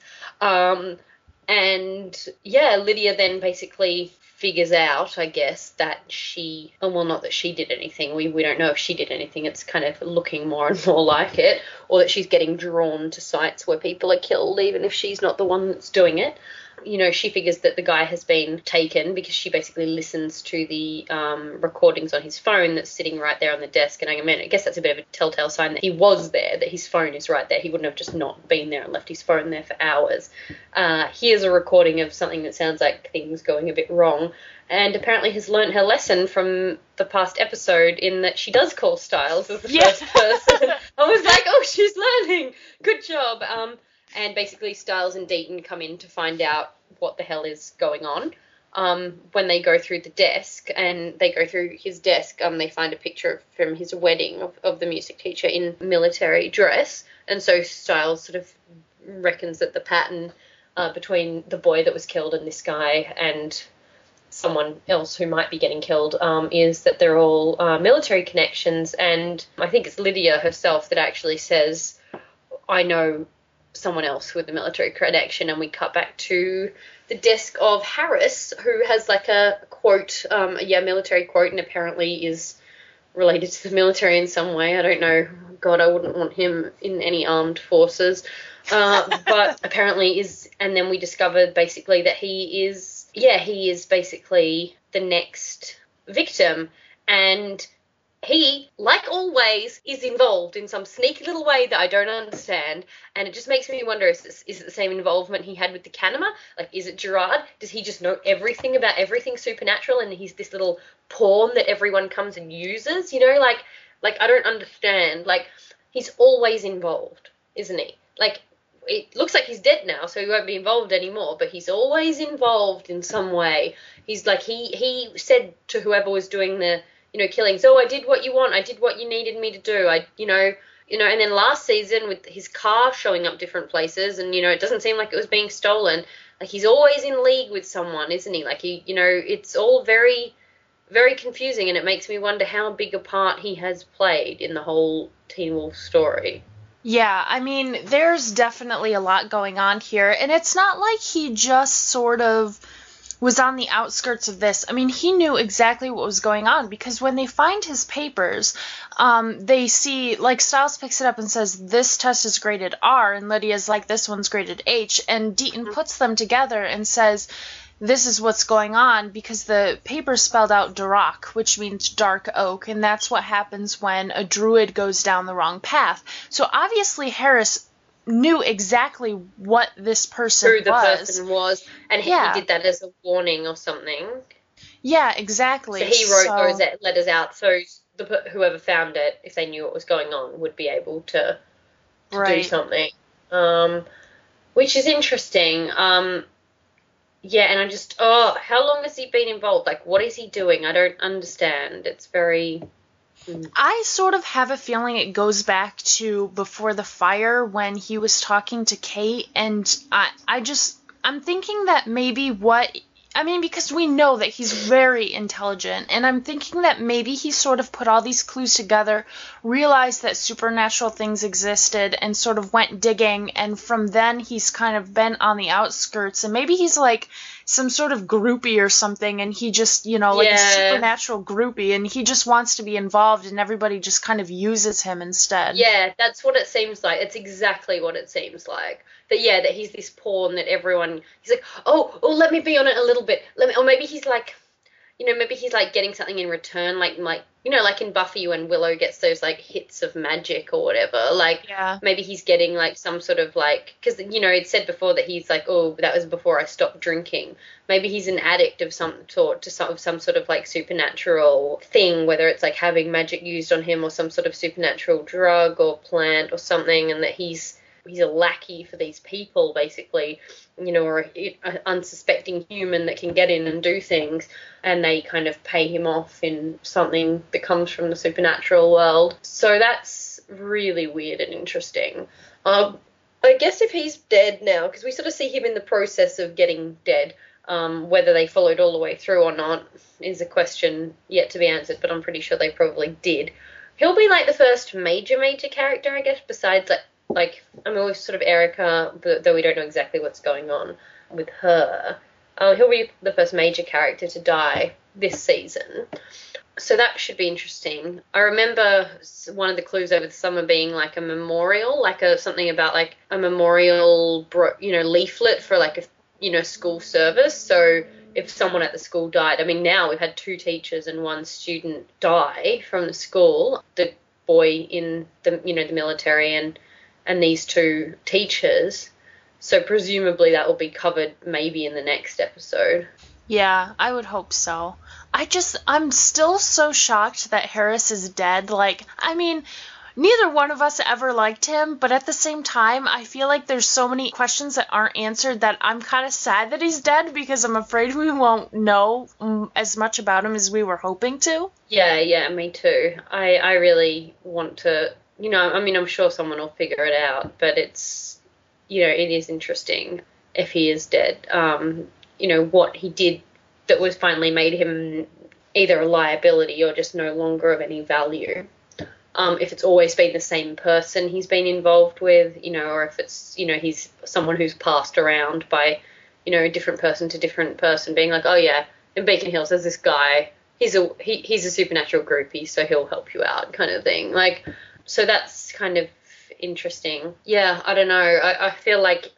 Speaker 1: And yeah, Lydia then basically figures out, I guess, that not that she did anything. We don't know if she did anything. It's kind of looking more and more like it, or that she's getting drawn to sites where people are killed, even if she's not the one that's doing it. She figures that the guy has been taken because she basically listens to the recordings on his phone that's sitting right there on the desk. And I guess that's a bit of a telltale sign that he was there, that his phone is right there. He wouldn't have just not been there and left his phone there for hours. Here's a recording of something that sounds like things going a bit wrong, and apparently has learned her lesson from the past episode in that she does call Styles as the first person. I was like, oh, she's learning. Good job. And basically Styles and Deaton come in to find out what the hell is going on. When they go through the desk, and they go through his desk, they find a picture from his wedding of the music teacher in military dress. And so Styles sort of reckons that the pattern between the boy that was killed and this guy and someone else who might be getting killed is that they're all military connections. And I think it's Lydia herself that actually says, I know someone else with a military connection. And we cut back to the desk of Harris, who has a quote, military quote, and apparently is related to the military in some way. I don't know. God, I wouldn't want him in any armed forces. But apparently is, and then we discovered basically that he is basically the next victim. And he, like always, is involved in some sneaky little way that I don't understand, and it just makes me wonder, is it the same involvement he had with the Kanama? Like, is it Gerard? Does he just know everything about everything supernatural, and he's this little pawn that everyone comes and uses, you know? Like I don't understand. Like, he's always involved, isn't he? Like, it looks like he's dead now, so he won't be involved anymore, but he's always involved in some way. He's like, he said to whoever was doing the, you know, killings, oh, I did what you want, I did what you needed me to do, and then last season with his car showing up different places, and, you know, it doesn't seem like it was being stolen. Like, he's always in league with someone, isn't he? Like, he, you know, it's all very, very confusing, and it makes me wonder how big a part he has played in the whole Teen Wolf story.
Speaker 2: Yeah, I mean, there's definitely a lot going on here, and it's not like he just sort of was on the outskirts of this. I mean, he knew exactly what was going on, because when they find his papers, they see, like, Stiles picks it up and says, this test is graded R, and Lydia's like, this one's graded H, and Deaton puts them together and says, this is what's going on, because the paper spelled out Duroc, which means dark oak, and that's what happens when a druid goes down the wrong path. So obviously Harris knew exactly what this person
Speaker 1: Who the person was, and he did that as a warning or something.
Speaker 2: Yeah, exactly.
Speaker 1: So he wrote those letters out, so whoever found it, if they knew what was going on, would be able to do something. Which is interesting. Yeah, and I just, how long has he been involved? Like, what is he doing? I don't understand. It's very...
Speaker 2: I sort of have a feeling it goes back to before the fire when he was talking to Kate, and I'm thinking that maybe because we know that he's very intelligent, and I'm thinking that maybe he sort of put all these clues together, realized that supernatural things existed, and sort of went digging, and from then he's kind of been on the outskirts, and maybe he's like some sort of groupie or something, and he just, like a supernatural groupie, and he just wants to be involved, and everybody just kind of uses him instead.
Speaker 1: Yeah, that's what it seems like. It's exactly what it seems like. That he's this pawn that everyone, he's like, oh, let me be on it a little bit. Or maybe he's like, maybe he's like getting something in return, like in Buffy when Willow gets those like hits of magic or whatever. Like, maybe he's getting like some sort of like, because it said before that he's like, oh, that was before I stopped drinking. Maybe he's an addict of some sort to some sort of like supernatural thing, whether it's like having magic used on him or some sort of supernatural drug or plant or something, and that he's a lackey for these people, basically, or an unsuspecting human that can get in and do things, and they kind of pay him off in something that comes from the supernatural world. So that's really weird and interesting. I guess if he's dead now, because we sort of see him in the process of getting dead, whether they followed all the way through or not is a question yet to be answered, but I'm pretty sure they probably did. He'll be like the first major character, I guess, besides with sort of Erica, though we don't know exactly what's going on with her. He'll be the first major character to die this season. So that should be interesting. I remember one of the clues over the summer being like a memorial, something about like a memorial, leaflet for like a, school service. So if someone at the school died, I mean, now we've had 2 teachers and 1 student die from the school. The boy in the military and these 2 teachers. So presumably that will be covered maybe in the next episode.
Speaker 2: Yeah, I would hope so. I'm still so shocked that Harris is dead. Like, I mean, neither one of us ever liked him, but at the same time, I feel like there's so many questions that aren't answered that I'm kind of sad that he's dead, because I'm afraid we won't know as much about him as we were hoping to.
Speaker 1: Yeah, me too. I really want to... I'm sure someone will figure it out, but it's, it is interesting if he is dead. What he did that was finally made him either a liability or just no longer of any value. If it's always been the same person he's been involved with, or if it's, he's someone who's passed around by, different person to different person, being like, oh yeah, in Beacon Hills there's this guy, he's a supernatural groupie, so he'll help you out, kind of thing. Like, so that's kind of interesting. Yeah, I don't know. I feel like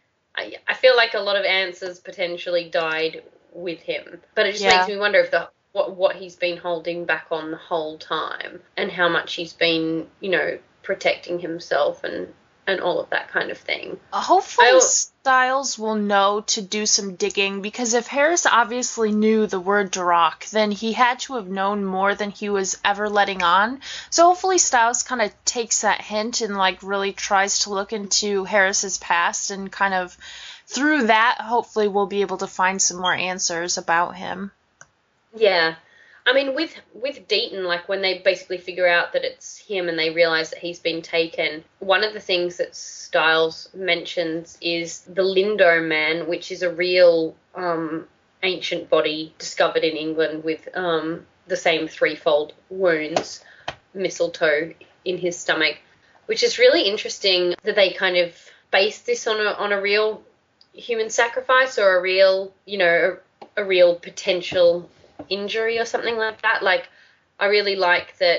Speaker 1: a lot of answers potentially died with him, but it just makes me wonder if what he's been holding back on the whole time, and how much he's been, protecting himself and all of that kind of thing.
Speaker 2: Hopefully Stiles will know to do some digging, because if Harris obviously knew the word Duroc, then he had to have known more than he was ever letting on. So hopefully Stiles kind of takes that hint and really tries to look into Harris's past, and kind of through that hopefully we'll be able to find some more answers about him.
Speaker 1: Yeah. I mean, with Deaton, when they basically figure out that it's him and they realise that he's been taken, one of the things that Stiles mentions is the Lindo Man, which is a real ancient body discovered in England with the same threefold wounds, mistletoe in his stomach, which is really interesting that they kind of base this on a real human sacrifice, or a real potential injury or something like that. I really like that.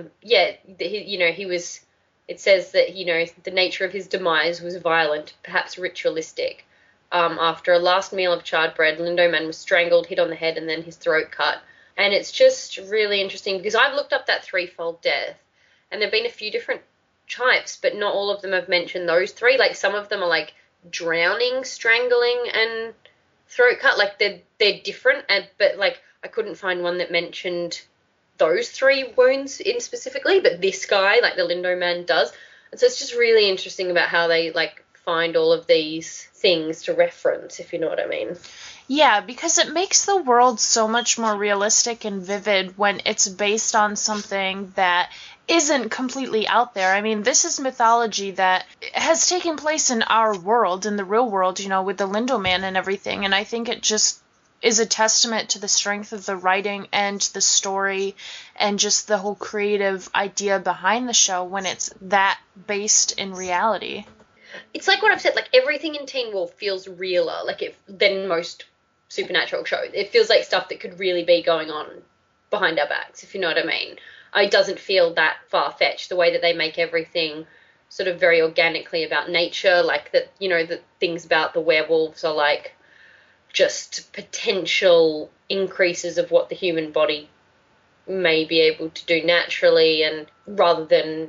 Speaker 1: He was. It says that the nature of his demise was violent, perhaps ritualistic. After a last meal of charred bread, Lindo Man was strangled, hit on the head, and then his throat cut. And it's just really interesting because I've looked up that threefold death, and there've been a few different types, but not all of them have mentioned those three. Some of them are drowning, strangling, and throat cut. They're different, but I couldn't find one that mentioned those three wounds in specifically, but this guy, the Lindo Man, does. And so it's just really interesting about how they find all of these things to reference, if you know what I mean.
Speaker 2: Yeah, because it makes the world so much more realistic and vivid when it's based on something that isn't completely out there. I mean, this is mythology that has taken place in our world, in the real world, with the Lindo Man and everything, and I think it just is a testament to the strength of the writing and the story and just the whole creative idea behind the show when it's that based in reality.
Speaker 1: It's like what I've said, everything in Teen Wolf feels realer than most supernatural shows. It feels like stuff that could really be going on behind our backs, if you know what I mean. It doesn't feel that far-fetched, the way that they make everything sort of very organically about nature, the things about the werewolves are just potential increases of what the human body may be able to do naturally, and rather than,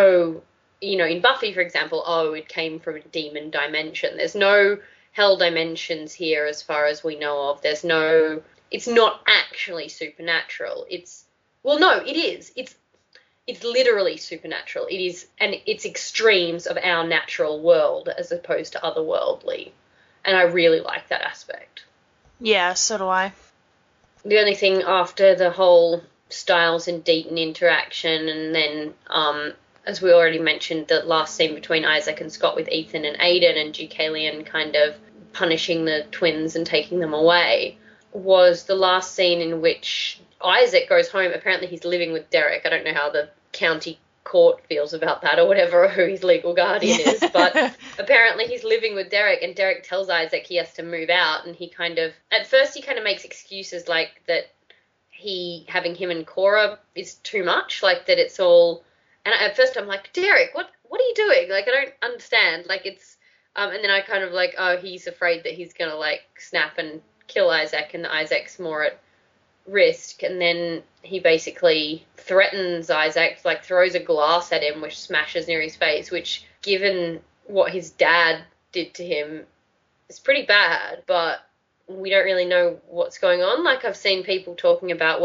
Speaker 1: in Buffy, for example, it came from a demon dimension. There's no hell dimensions here as far as we know of. It's not actually supernatural. It is. It's literally supernatural. It is, and it's extremes of our natural world as opposed to otherworldly. And I really like that aspect.
Speaker 2: Yeah, so do I.
Speaker 1: The only thing after the whole Stiles and Deaton interaction, and then, as we already mentioned, the last scene between Isaac and Scott with Ethan and Aiden, and Deucalion kind of punishing the twins and taking them away, was the last scene in which Isaac goes home. Apparently he's living with Derek. I don't know how the county court feels about that or whatever, or who his legal guardian is, but apparently he's living with Derek, and Derek tells Isaac he has to move out, and at first he kind of makes excuses that having him and Cora is too much, that it's all, and at first I'm like, Derek, what are you doing? I don't understand, it's, and then I kind of he's afraid that he's gonna snap and kill Isaac, and Isaac's more at risk, and then he basically threatens Isaac, throws a glass at him which smashes near his face, which, given what his dad did to him, is pretty bad, but we don't really know what's going on. I've seen people talking about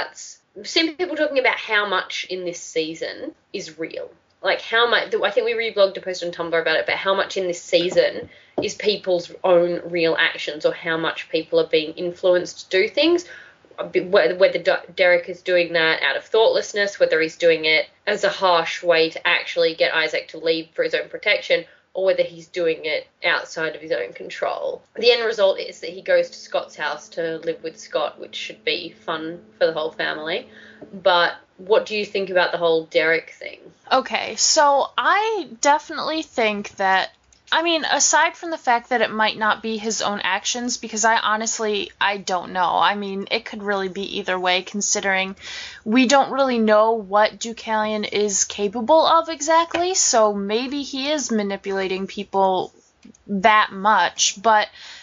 Speaker 1: how much in this season is real. How much, I think we reblogged a post on Tumblr about it, but how much in this season is people's own real actions, or how much people are being influenced to do things, whether Derek is doing that out of thoughtlessness, whether he's doing it as a harsh way to actually get Isaac to leave for his own protection, or whether he's doing it outside of his own control. The end result is that he goes to Scott's house to live with Scott, which should be fun for the whole family. But what do you think about the whole Derek thing?
Speaker 2: Okay, so I definitely think that, aside from the fact that it might not be his own actions, because I don't know. It could really be either way, considering we don't really know what Deucalion is capable of exactly, so maybe he is manipulating people that much. But,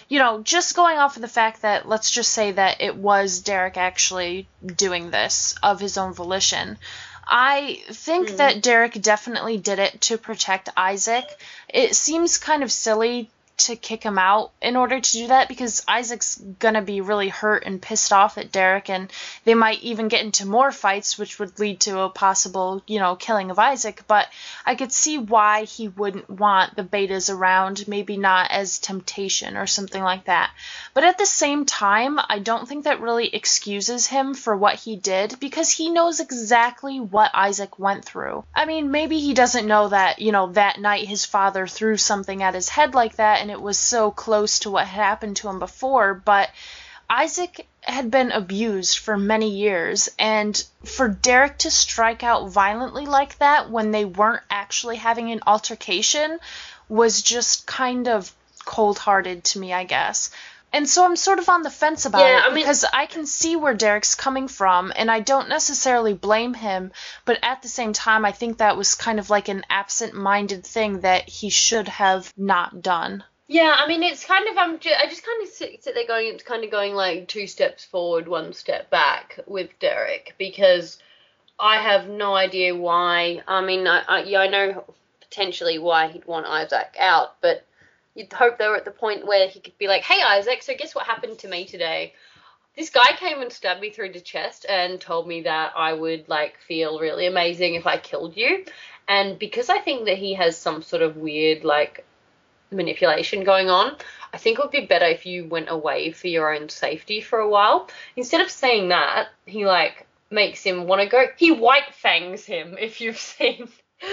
Speaker 2: just going off of the fact that, let's just say that it was Derek actually doing this of his own volition, I think that Derek definitely did it to protect Isaac. It seems kind of silly to kick him out in order to do that, because Isaac's gonna be really hurt and pissed off at Derek, and they might even get into more fights, which would lead to a possible, killing of Isaac. But I could see why he wouldn't want the betas around, maybe not as temptation or something like that. But at the same time, I don't think that really excuses him for what he did, because he knows exactly what Isaac went through. I mean, maybe he doesn't know that, that night his father threw something at his head like that, and it was so close to what happened to him before, but Isaac had been abused for many years, and for Derek to strike out violently like that when they weren't actually having an altercation was just kind of cold-hearted to me, I guess. And so I'm sort of on the fence about it, because I can see where Derek's coming from, and I don't necessarily blame him, but at the same time, I think that was kind of like an absent-minded thing that he should have not done.
Speaker 1: Yeah, I mean, it's kind of, I just kind of sit there going, it's kind of going like 2 steps forward, 1 step back with Derek, because I have no idea why. I mean, I know potentially why he'd want Isaac out, but you'd hope they were at the point where he could be like, hey, Isaac, so guess what happened to me today? This guy came and stabbed me through the chest and told me that I would, feel really amazing if I killed you. And because I think that he has some sort of weird, manipulation going on, I think it would be better if you went away for your own safety for a while. Instead of saying that, he makes him want to go. He white fangs him, if you've seen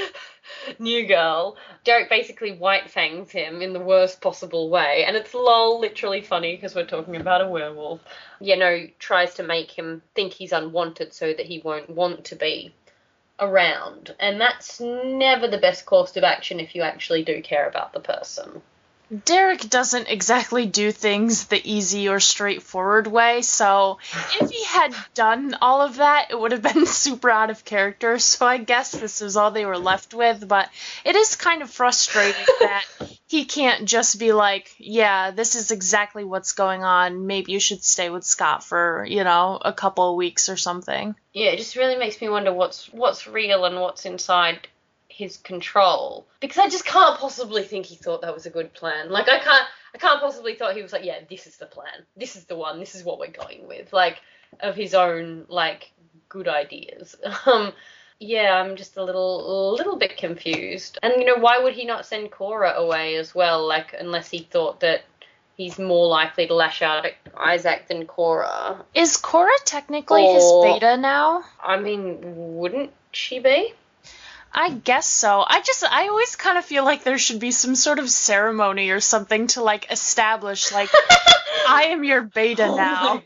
Speaker 1: New Girl. Derek basically white fangs him in the worst possible way, and it's literally funny because we're talking about a werewolf. Tries to make him think he's unwanted so that he won't want to be around, and that's never the best course of action if you actually do care about the person.
Speaker 2: Derek doesn't exactly do things the easy or straightforward way, so if he had done all of that, it would have been super out of character, so I guess this is all they were left with, but it is kind of frustrating that he can't just be like, yeah, this is exactly what's going on, maybe you should stay with Scott for, a couple of weeks or something.
Speaker 1: Yeah, it just really makes me wonder what's real and what's inside his control, because I just can't possibly think he thought that was a good plan. I can't possibly thought he was like, yeah, this is the plan, this is the one, this is what we're going with, of his own good ideas. Yeah, I'm just a little bit confused. And why would he not send Cora away as well, unless he thought that he's more likely to lash out at Isaac than Cora?
Speaker 2: Is Cora technically his beta now?
Speaker 1: I mean, wouldn't she be?
Speaker 2: I guess so. I always kind of feel like there should be some sort of ceremony or something to, establish, I am your beta now.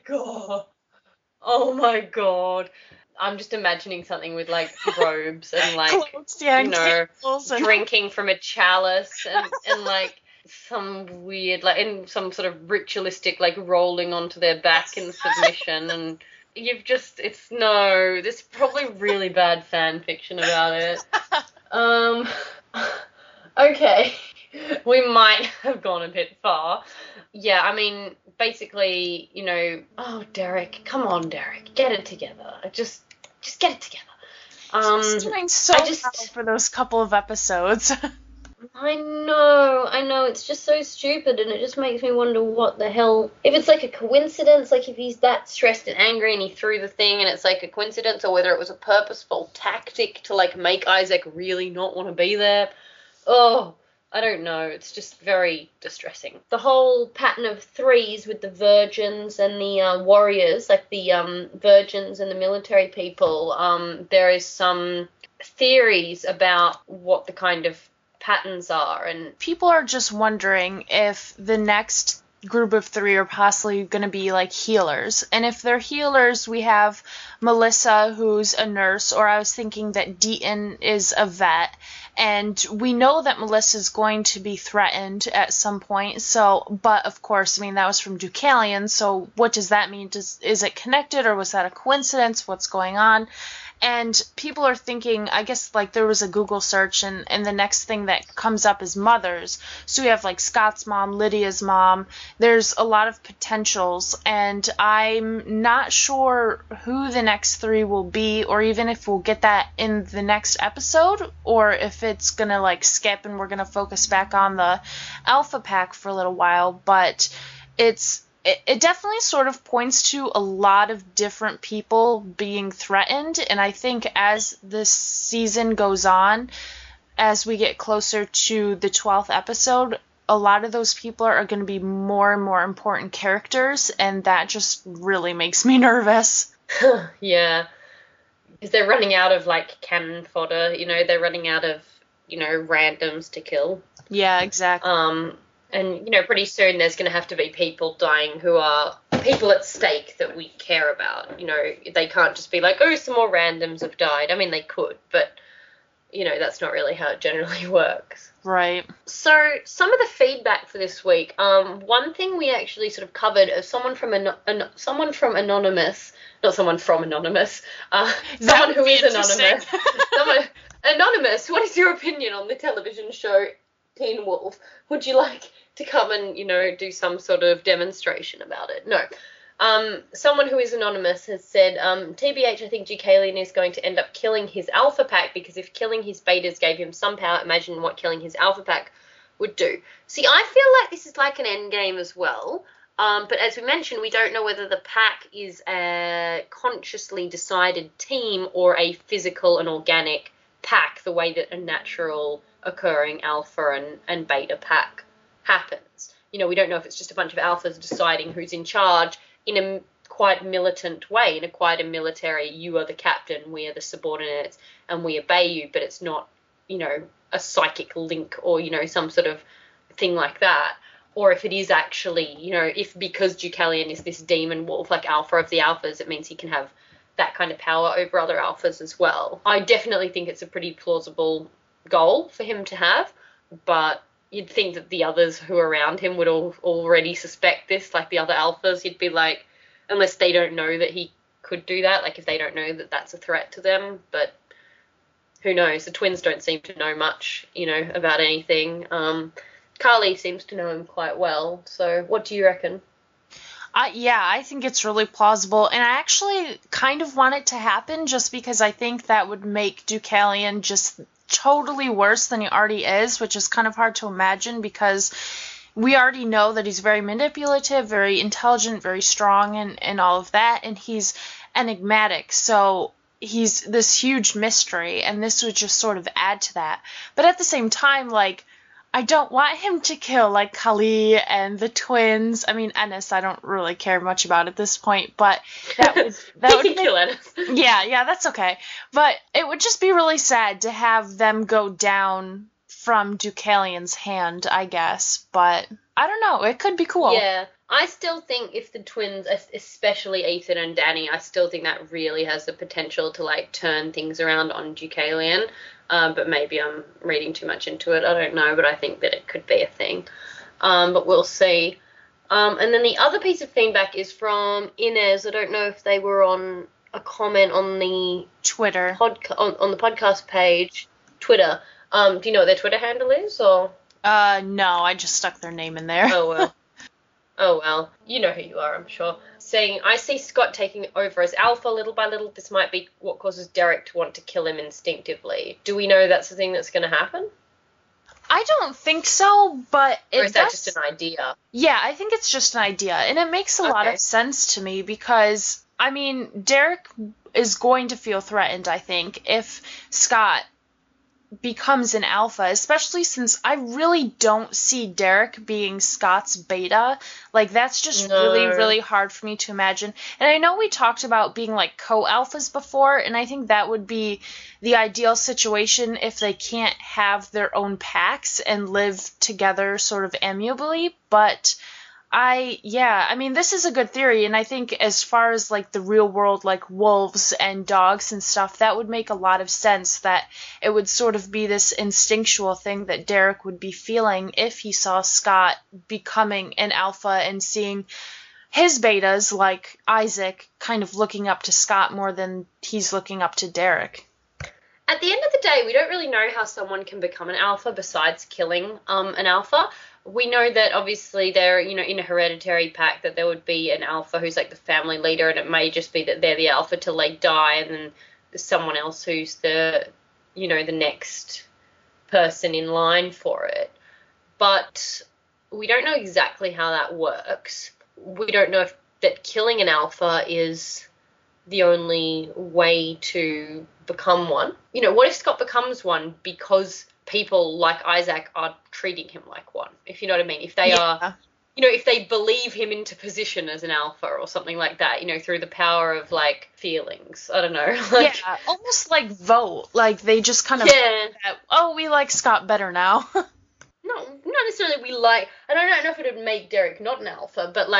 Speaker 1: Oh my god. I'm just imagining something with, robes and,
Speaker 2: clothes, and
Speaker 1: drinking from a chalice and some weird, in some sort of ritualistic, rolling onto their back in submission, and there's probably really bad fan fiction about it. Okay. We might have gone a bit far. Yeah, I mean, basically, oh, Derek, come on, Derek, get it together. Just get it together.
Speaker 2: He's doing so well for those couple of episodes.
Speaker 1: I know, it's just so stupid, and it just makes me wonder what the hell, if it's a coincidence, if he's that stressed and angry and he threw the thing and it's a coincidence, or whether it was a purposeful tactic to make Isaac really not want to be there. Oh, I don't know, it's just very distressing. The whole pattern of 3s with the virgins and the warriors, the virgins and the military people, there is some theories about what the kind of patterns are, and
Speaker 2: people are just wondering if the next group of 3 are possibly going to be healers, and if they're healers, we have Melissa, who's a nurse, or I was thinking that Deaton is a vet, and we know that Melissa's going to be threatened at some point, but of course, that was from Deucalion, so what does that mean? Is it connected, or was that a coincidence? What's going on? And people are thinking, I guess, like, there was a Google search, and the next thing that comes up is mothers. So we have, like, Scott's mom, Lydia's mom. There's a lot of potentials, and I'm not sure who the next 3 will be, or even if we'll get that in the next episode, or if it's going to, like, skip and we're going to focus back on the Alpha Pack for a little while. But it definitely sort of points to a lot of different people being threatened, and I think as this season goes on, as we get closer to the 12th episode, a lot of those people are going to be more and more important characters, and that just really makes me nervous.
Speaker 1: Yeah, because they're running out of, like, cannon fodder, they're running out of, randoms to kill.
Speaker 2: Yeah, exactly.
Speaker 1: And, pretty soon there's going to have to be people dying who are people at stake that we care about. They can't just be like, oh, some more randoms have died. I mean, they could, but, that's not really how it generally works.
Speaker 2: Right.
Speaker 1: So some of the feedback for this week, one thing we actually sort of covered is someone from Anonymous, someone who is anonymous, Anonymous, what is your opinion on the television show Teen Wolf? Would you like to come and, do some sort of demonstration about it? No. Someone who is anonymous has said, TBH, I think Deucalion is going to end up killing his Alpha Pack, because if killing his betas gave him some power, imagine what killing his Alpha Pack would do. See, I feel like this is like an endgame as well. But as we mentioned, we don't know whether the pack is a consciously decided team or a physical and organic pack, the way that a natural occurring alpha and beta pack happens. We don't know if it's just a bunch of alphas deciding who's in charge in a quite militant way, in a quite a military, you are the captain, we are the subordinates, and we obey you, but it's not, a psychic link or, some sort of thing like that. Or if it is actually, if because Deucalion is this demon wolf, like alpha of the alphas, it means he can have that kind of power over other alphas as well. I definitely think it's a pretty plausible goal for him to have, but you'd think that the others who are around him would already suspect this, like the other alphas. You'd be like, unless they don't know that he could do that, like if they don't know that that's a threat to them, but who knows? The twins don't seem to know much, about anything. Carly seems to know him quite well, so what do you reckon?
Speaker 2: I think it's really plausible, and I actually kind of want it to happen just because I think that would make Deucalion just totally worse than he already is, which is kind of hard to imagine because we already know that he's very manipulative, very intelligent, very strong, and all of that, and he's enigmatic, so he's this huge mystery, and this would just sort of add to that. But at the same time, like, I don't want him to kill, like, Kali and the twins. I mean, Ennis, I don't really care much about at this point, but that would
Speaker 1: kill Ennis.
Speaker 2: Yeah, that's okay. But it would just be really sad to have them go down from Deucalion's hand, I guess. But I don't know. It could be cool.
Speaker 1: Yeah. I still think if the twins, especially Ethan and Danny, I still think that really has the potential to, like, turn things around on Deucalion. But maybe I'm reading too much into it. I don't know, but I think that it could be a thing. But we'll see. And then the other piece of feedback is from Inez. I don't know if they were on a comment on the
Speaker 2: Twitter
Speaker 1: on the podcast page, Twitter. Do you know what their Twitter handle is, or?
Speaker 2: No, I just stuck their name in there.
Speaker 1: Oh well. Oh well, you know who you are, I'm sure. Saying, I see Scott taking over as alpha little by little. This might be what causes Derek to want to kill him instinctively. Do we know that's the thing that's going to happen?
Speaker 2: I don't think so, but
Speaker 1: or is that just an idea?
Speaker 2: Yeah, I think it's just an idea, and it makes a lot of sense to me because, I mean, Derek is going to feel threatened, I think, if Scott becomes an alpha, especially since I really don't see Derek being Scott's beta. Like, that's just really, really hard for me to imagine. And I know we talked about being, like, co-alphas before, and I think that would be the ideal situation if they can't have their own packs and live together sort of amiably, but I mean, this is a good theory, and I think as far as, like, the real world, like, wolves and dogs and stuff, that would make a lot of sense, that it would sort of be this instinctual thing that Derek would be feeling if he saw Scott becoming an alpha and seeing his betas, like Isaac, kind of looking up to Scott more than he's looking up to Derek.
Speaker 1: At the end of the day, we don't really know how someone can become an alpha besides killing an alpha. We know that obviously they're, in a hereditary pack that there would be an alpha who's like the family leader, and it may just be that they're the alpha till they die, and then there's someone else who's the next person in line for it. But we don't know exactly how that works. We don't know if that killing an alpha is the only way to become one. What if Scott becomes one because people like Isaac are treating him like one, if you know what I mean? If they are, if they believe him into position as an alpha or something like that, through the power of, like, feelings. I don't know.
Speaker 2: Almost like vote. Like, they just kind of, we like Scott better now.
Speaker 1: Not necessarily we like, and I don't know if it would make Derek not an alpha, but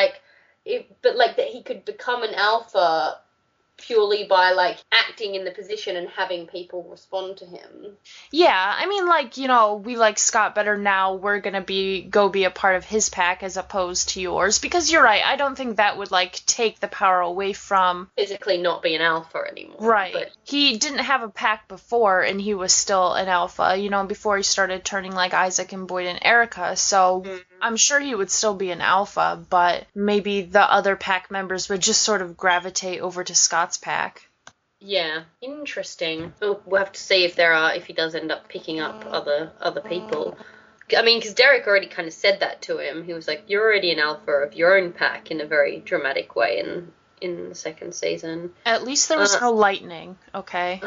Speaker 1: that he could become an alpha purely by, like, acting in the position and having people respond to him.
Speaker 2: Yeah, I mean, like, we like Scott better now, we're gonna be a part of his pack as opposed to yours, because you're right, I don't think that would, like, take the power away from...
Speaker 1: physically not be an alpha anymore.
Speaker 2: Right.
Speaker 1: But
Speaker 2: he didn't have a pack before, and he was still an alpha, before he started turning like Isaac and Boyd and Erica, so I'm sure he would still be an alpha, but maybe the other pack members would just sort of gravitate over to Scott's pack.
Speaker 1: Yeah, interesting. We'll have to see if he does end up picking up other people. I mean, because Derek already kind of said that to him. He was like, "You're already an alpha of your own pack," in a very dramatic way in the second season.
Speaker 2: At least there was no lightning, okay?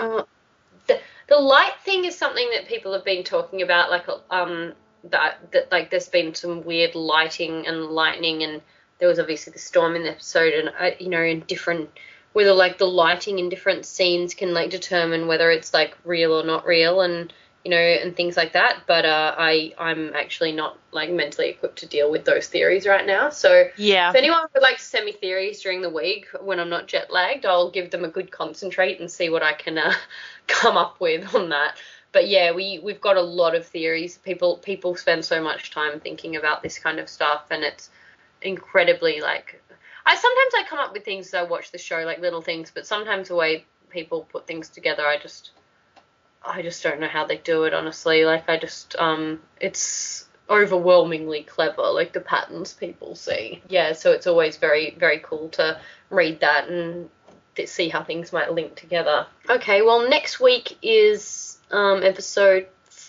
Speaker 1: The light thing is something that people have been talking about, like that like there's been some weird lighting and lightning, and there was obviously the storm in the episode, and in different, whether, like, the lighting in different scenes can, like, determine whether it's, like, real or not real, and and things like that. But I'm actually not, like, mentally equipped to deal with those theories right now. So if anyone would like to send me theories during the week when I'm not jet lagged, I'll give them a good concentrate and see what I can come up with on that. But yeah, we've got a lot of theories. People spend so much time thinking about this kind of stuff, and it's incredibly, like, sometimes I come up with things as I watch the show, like little things, but sometimes the way people put things together, I just don't know how they do it, honestly. Like, it's overwhelmingly clever, like, the patterns people see. Yeah, so it's always very, very cool to read that and see how things might link together. Okay, well, next week is episode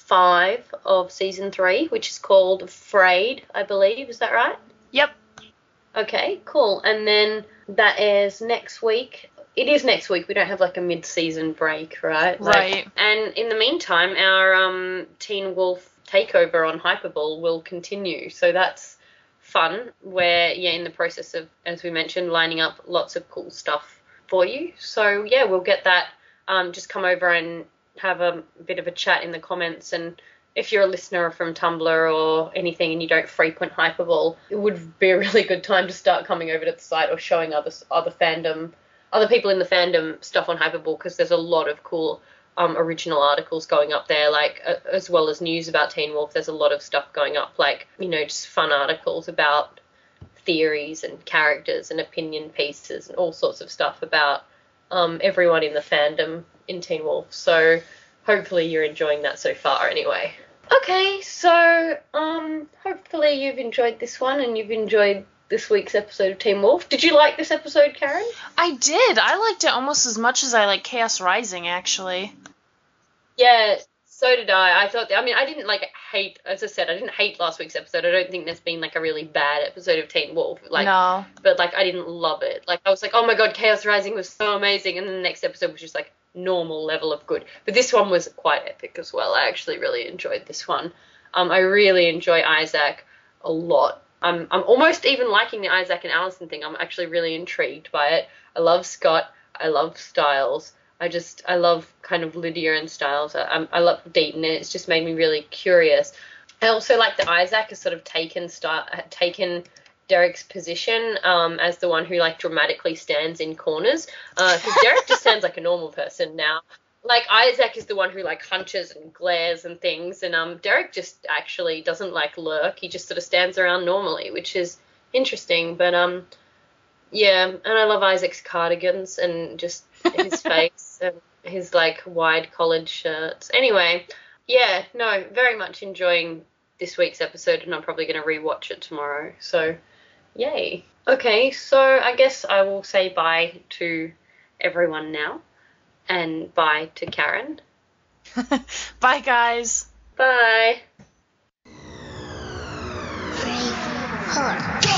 Speaker 1: 5 of season 3, which is called Frayed, I believe. Is that right?
Speaker 2: Yep.
Speaker 1: Okay, cool. And then that airs next week. It is next week. We don't have, like, a mid-season break, right?
Speaker 2: Right.
Speaker 1: And in the meantime, our Teen Wolf takeover on Hyperball will continue. So that's fun. We're, in the process of, as we mentioned, lining up lots of cool stuff for you. So, yeah, we'll get that. Just come over and have a bit of a chat in the comments, and if you're a listener from Tumblr or anything and you don't frequent Hyperball, it would be a really good time to start coming over to the site or showing other people in the fandom stuff on Hyperball, because there's a lot of cool original articles going up there, like as well as news about Teen Wolf. There's a lot of stuff going up, like, just fun articles about theories and characters and opinion pieces and all sorts of stuff about everyone in the fandom in Teen Wolf. So hopefully you're enjoying that so far anyway. Okay, so hopefully you've enjoyed this one and you've enjoyed this week's episode of Teen Wolf. Did you like this episode, Karen?
Speaker 2: I did. I liked it almost as much as I like Chaos Rising, actually.
Speaker 1: Yeah, so did I. I didn't hate, as I said, I didn't hate last week's episode. I don't think there's been, like, a really bad episode of Teen Wolf.
Speaker 2: No.
Speaker 1: But, like, I didn't love it. Like, I was like, oh my god, Chaos Rising was so amazing, and then the next episode was just, like, normal level of good. But this one was quite epic as well. I actually really enjoyed this one. I really enjoy Isaac a lot. I'm almost even liking the Isaac and Allison thing. I'm actually really intrigued by it. I love Scott. I love Stiles. I love kind of Lydia and Stiles. I love Deaton, and it's just made me really curious. I also like that Isaac has sort of taken Derek's position as the one who, like, dramatically stands in corners. Because Derek just sounds like a normal person now. Like, Isaac is the one who, like, hunches and glares and things, and Derek just actually doesn't, like, lurk. He just sort of stands around normally, which is interesting. But Yeah, and I love Isaac's cardigans and just his face and his like wide collared shirts. Anyway, yeah, no, very much enjoying this week's episode, and I'm probably going to rewatch it tomorrow. So, yay. Okay, so I guess I will say bye to everyone now, and bye to Karen.
Speaker 2: Bye, guys.
Speaker 1: Bye.
Speaker 3: 3, 4, go!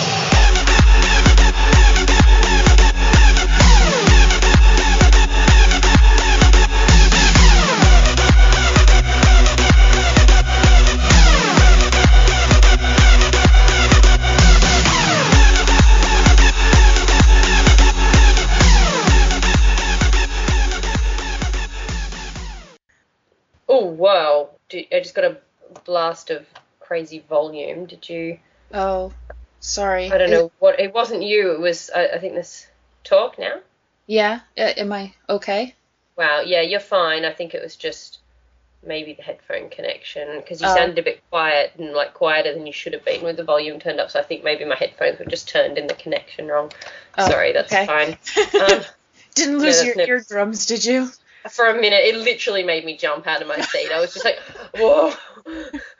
Speaker 1: Oh, wow. I just got a blast of crazy volume. Did you?
Speaker 2: Oh, sorry.
Speaker 1: I don't know what. It wasn't you. It was, I think this talk now.
Speaker 2: Yeah? Am I okay?
Speaker 1: Wow. Yeah, you're fine. I think it was just maybe the headphone connection because you sounded a bit quiet and like quieter than you should have been with the volume turned up. So I think maybe my headphones were just turned in the connection wrong.
Speaker 2: Oh,
Speaker 1: Sorry, that's
Speaker 2: okay.
Speaker 1: fine.
Speaker 2: Didn't lose
Speaker 1: yeah,
Speaker 2: your eardrums, did you?
Speaker 1: For a minute, it literally made me jump out of my seat. I was just like, whoa.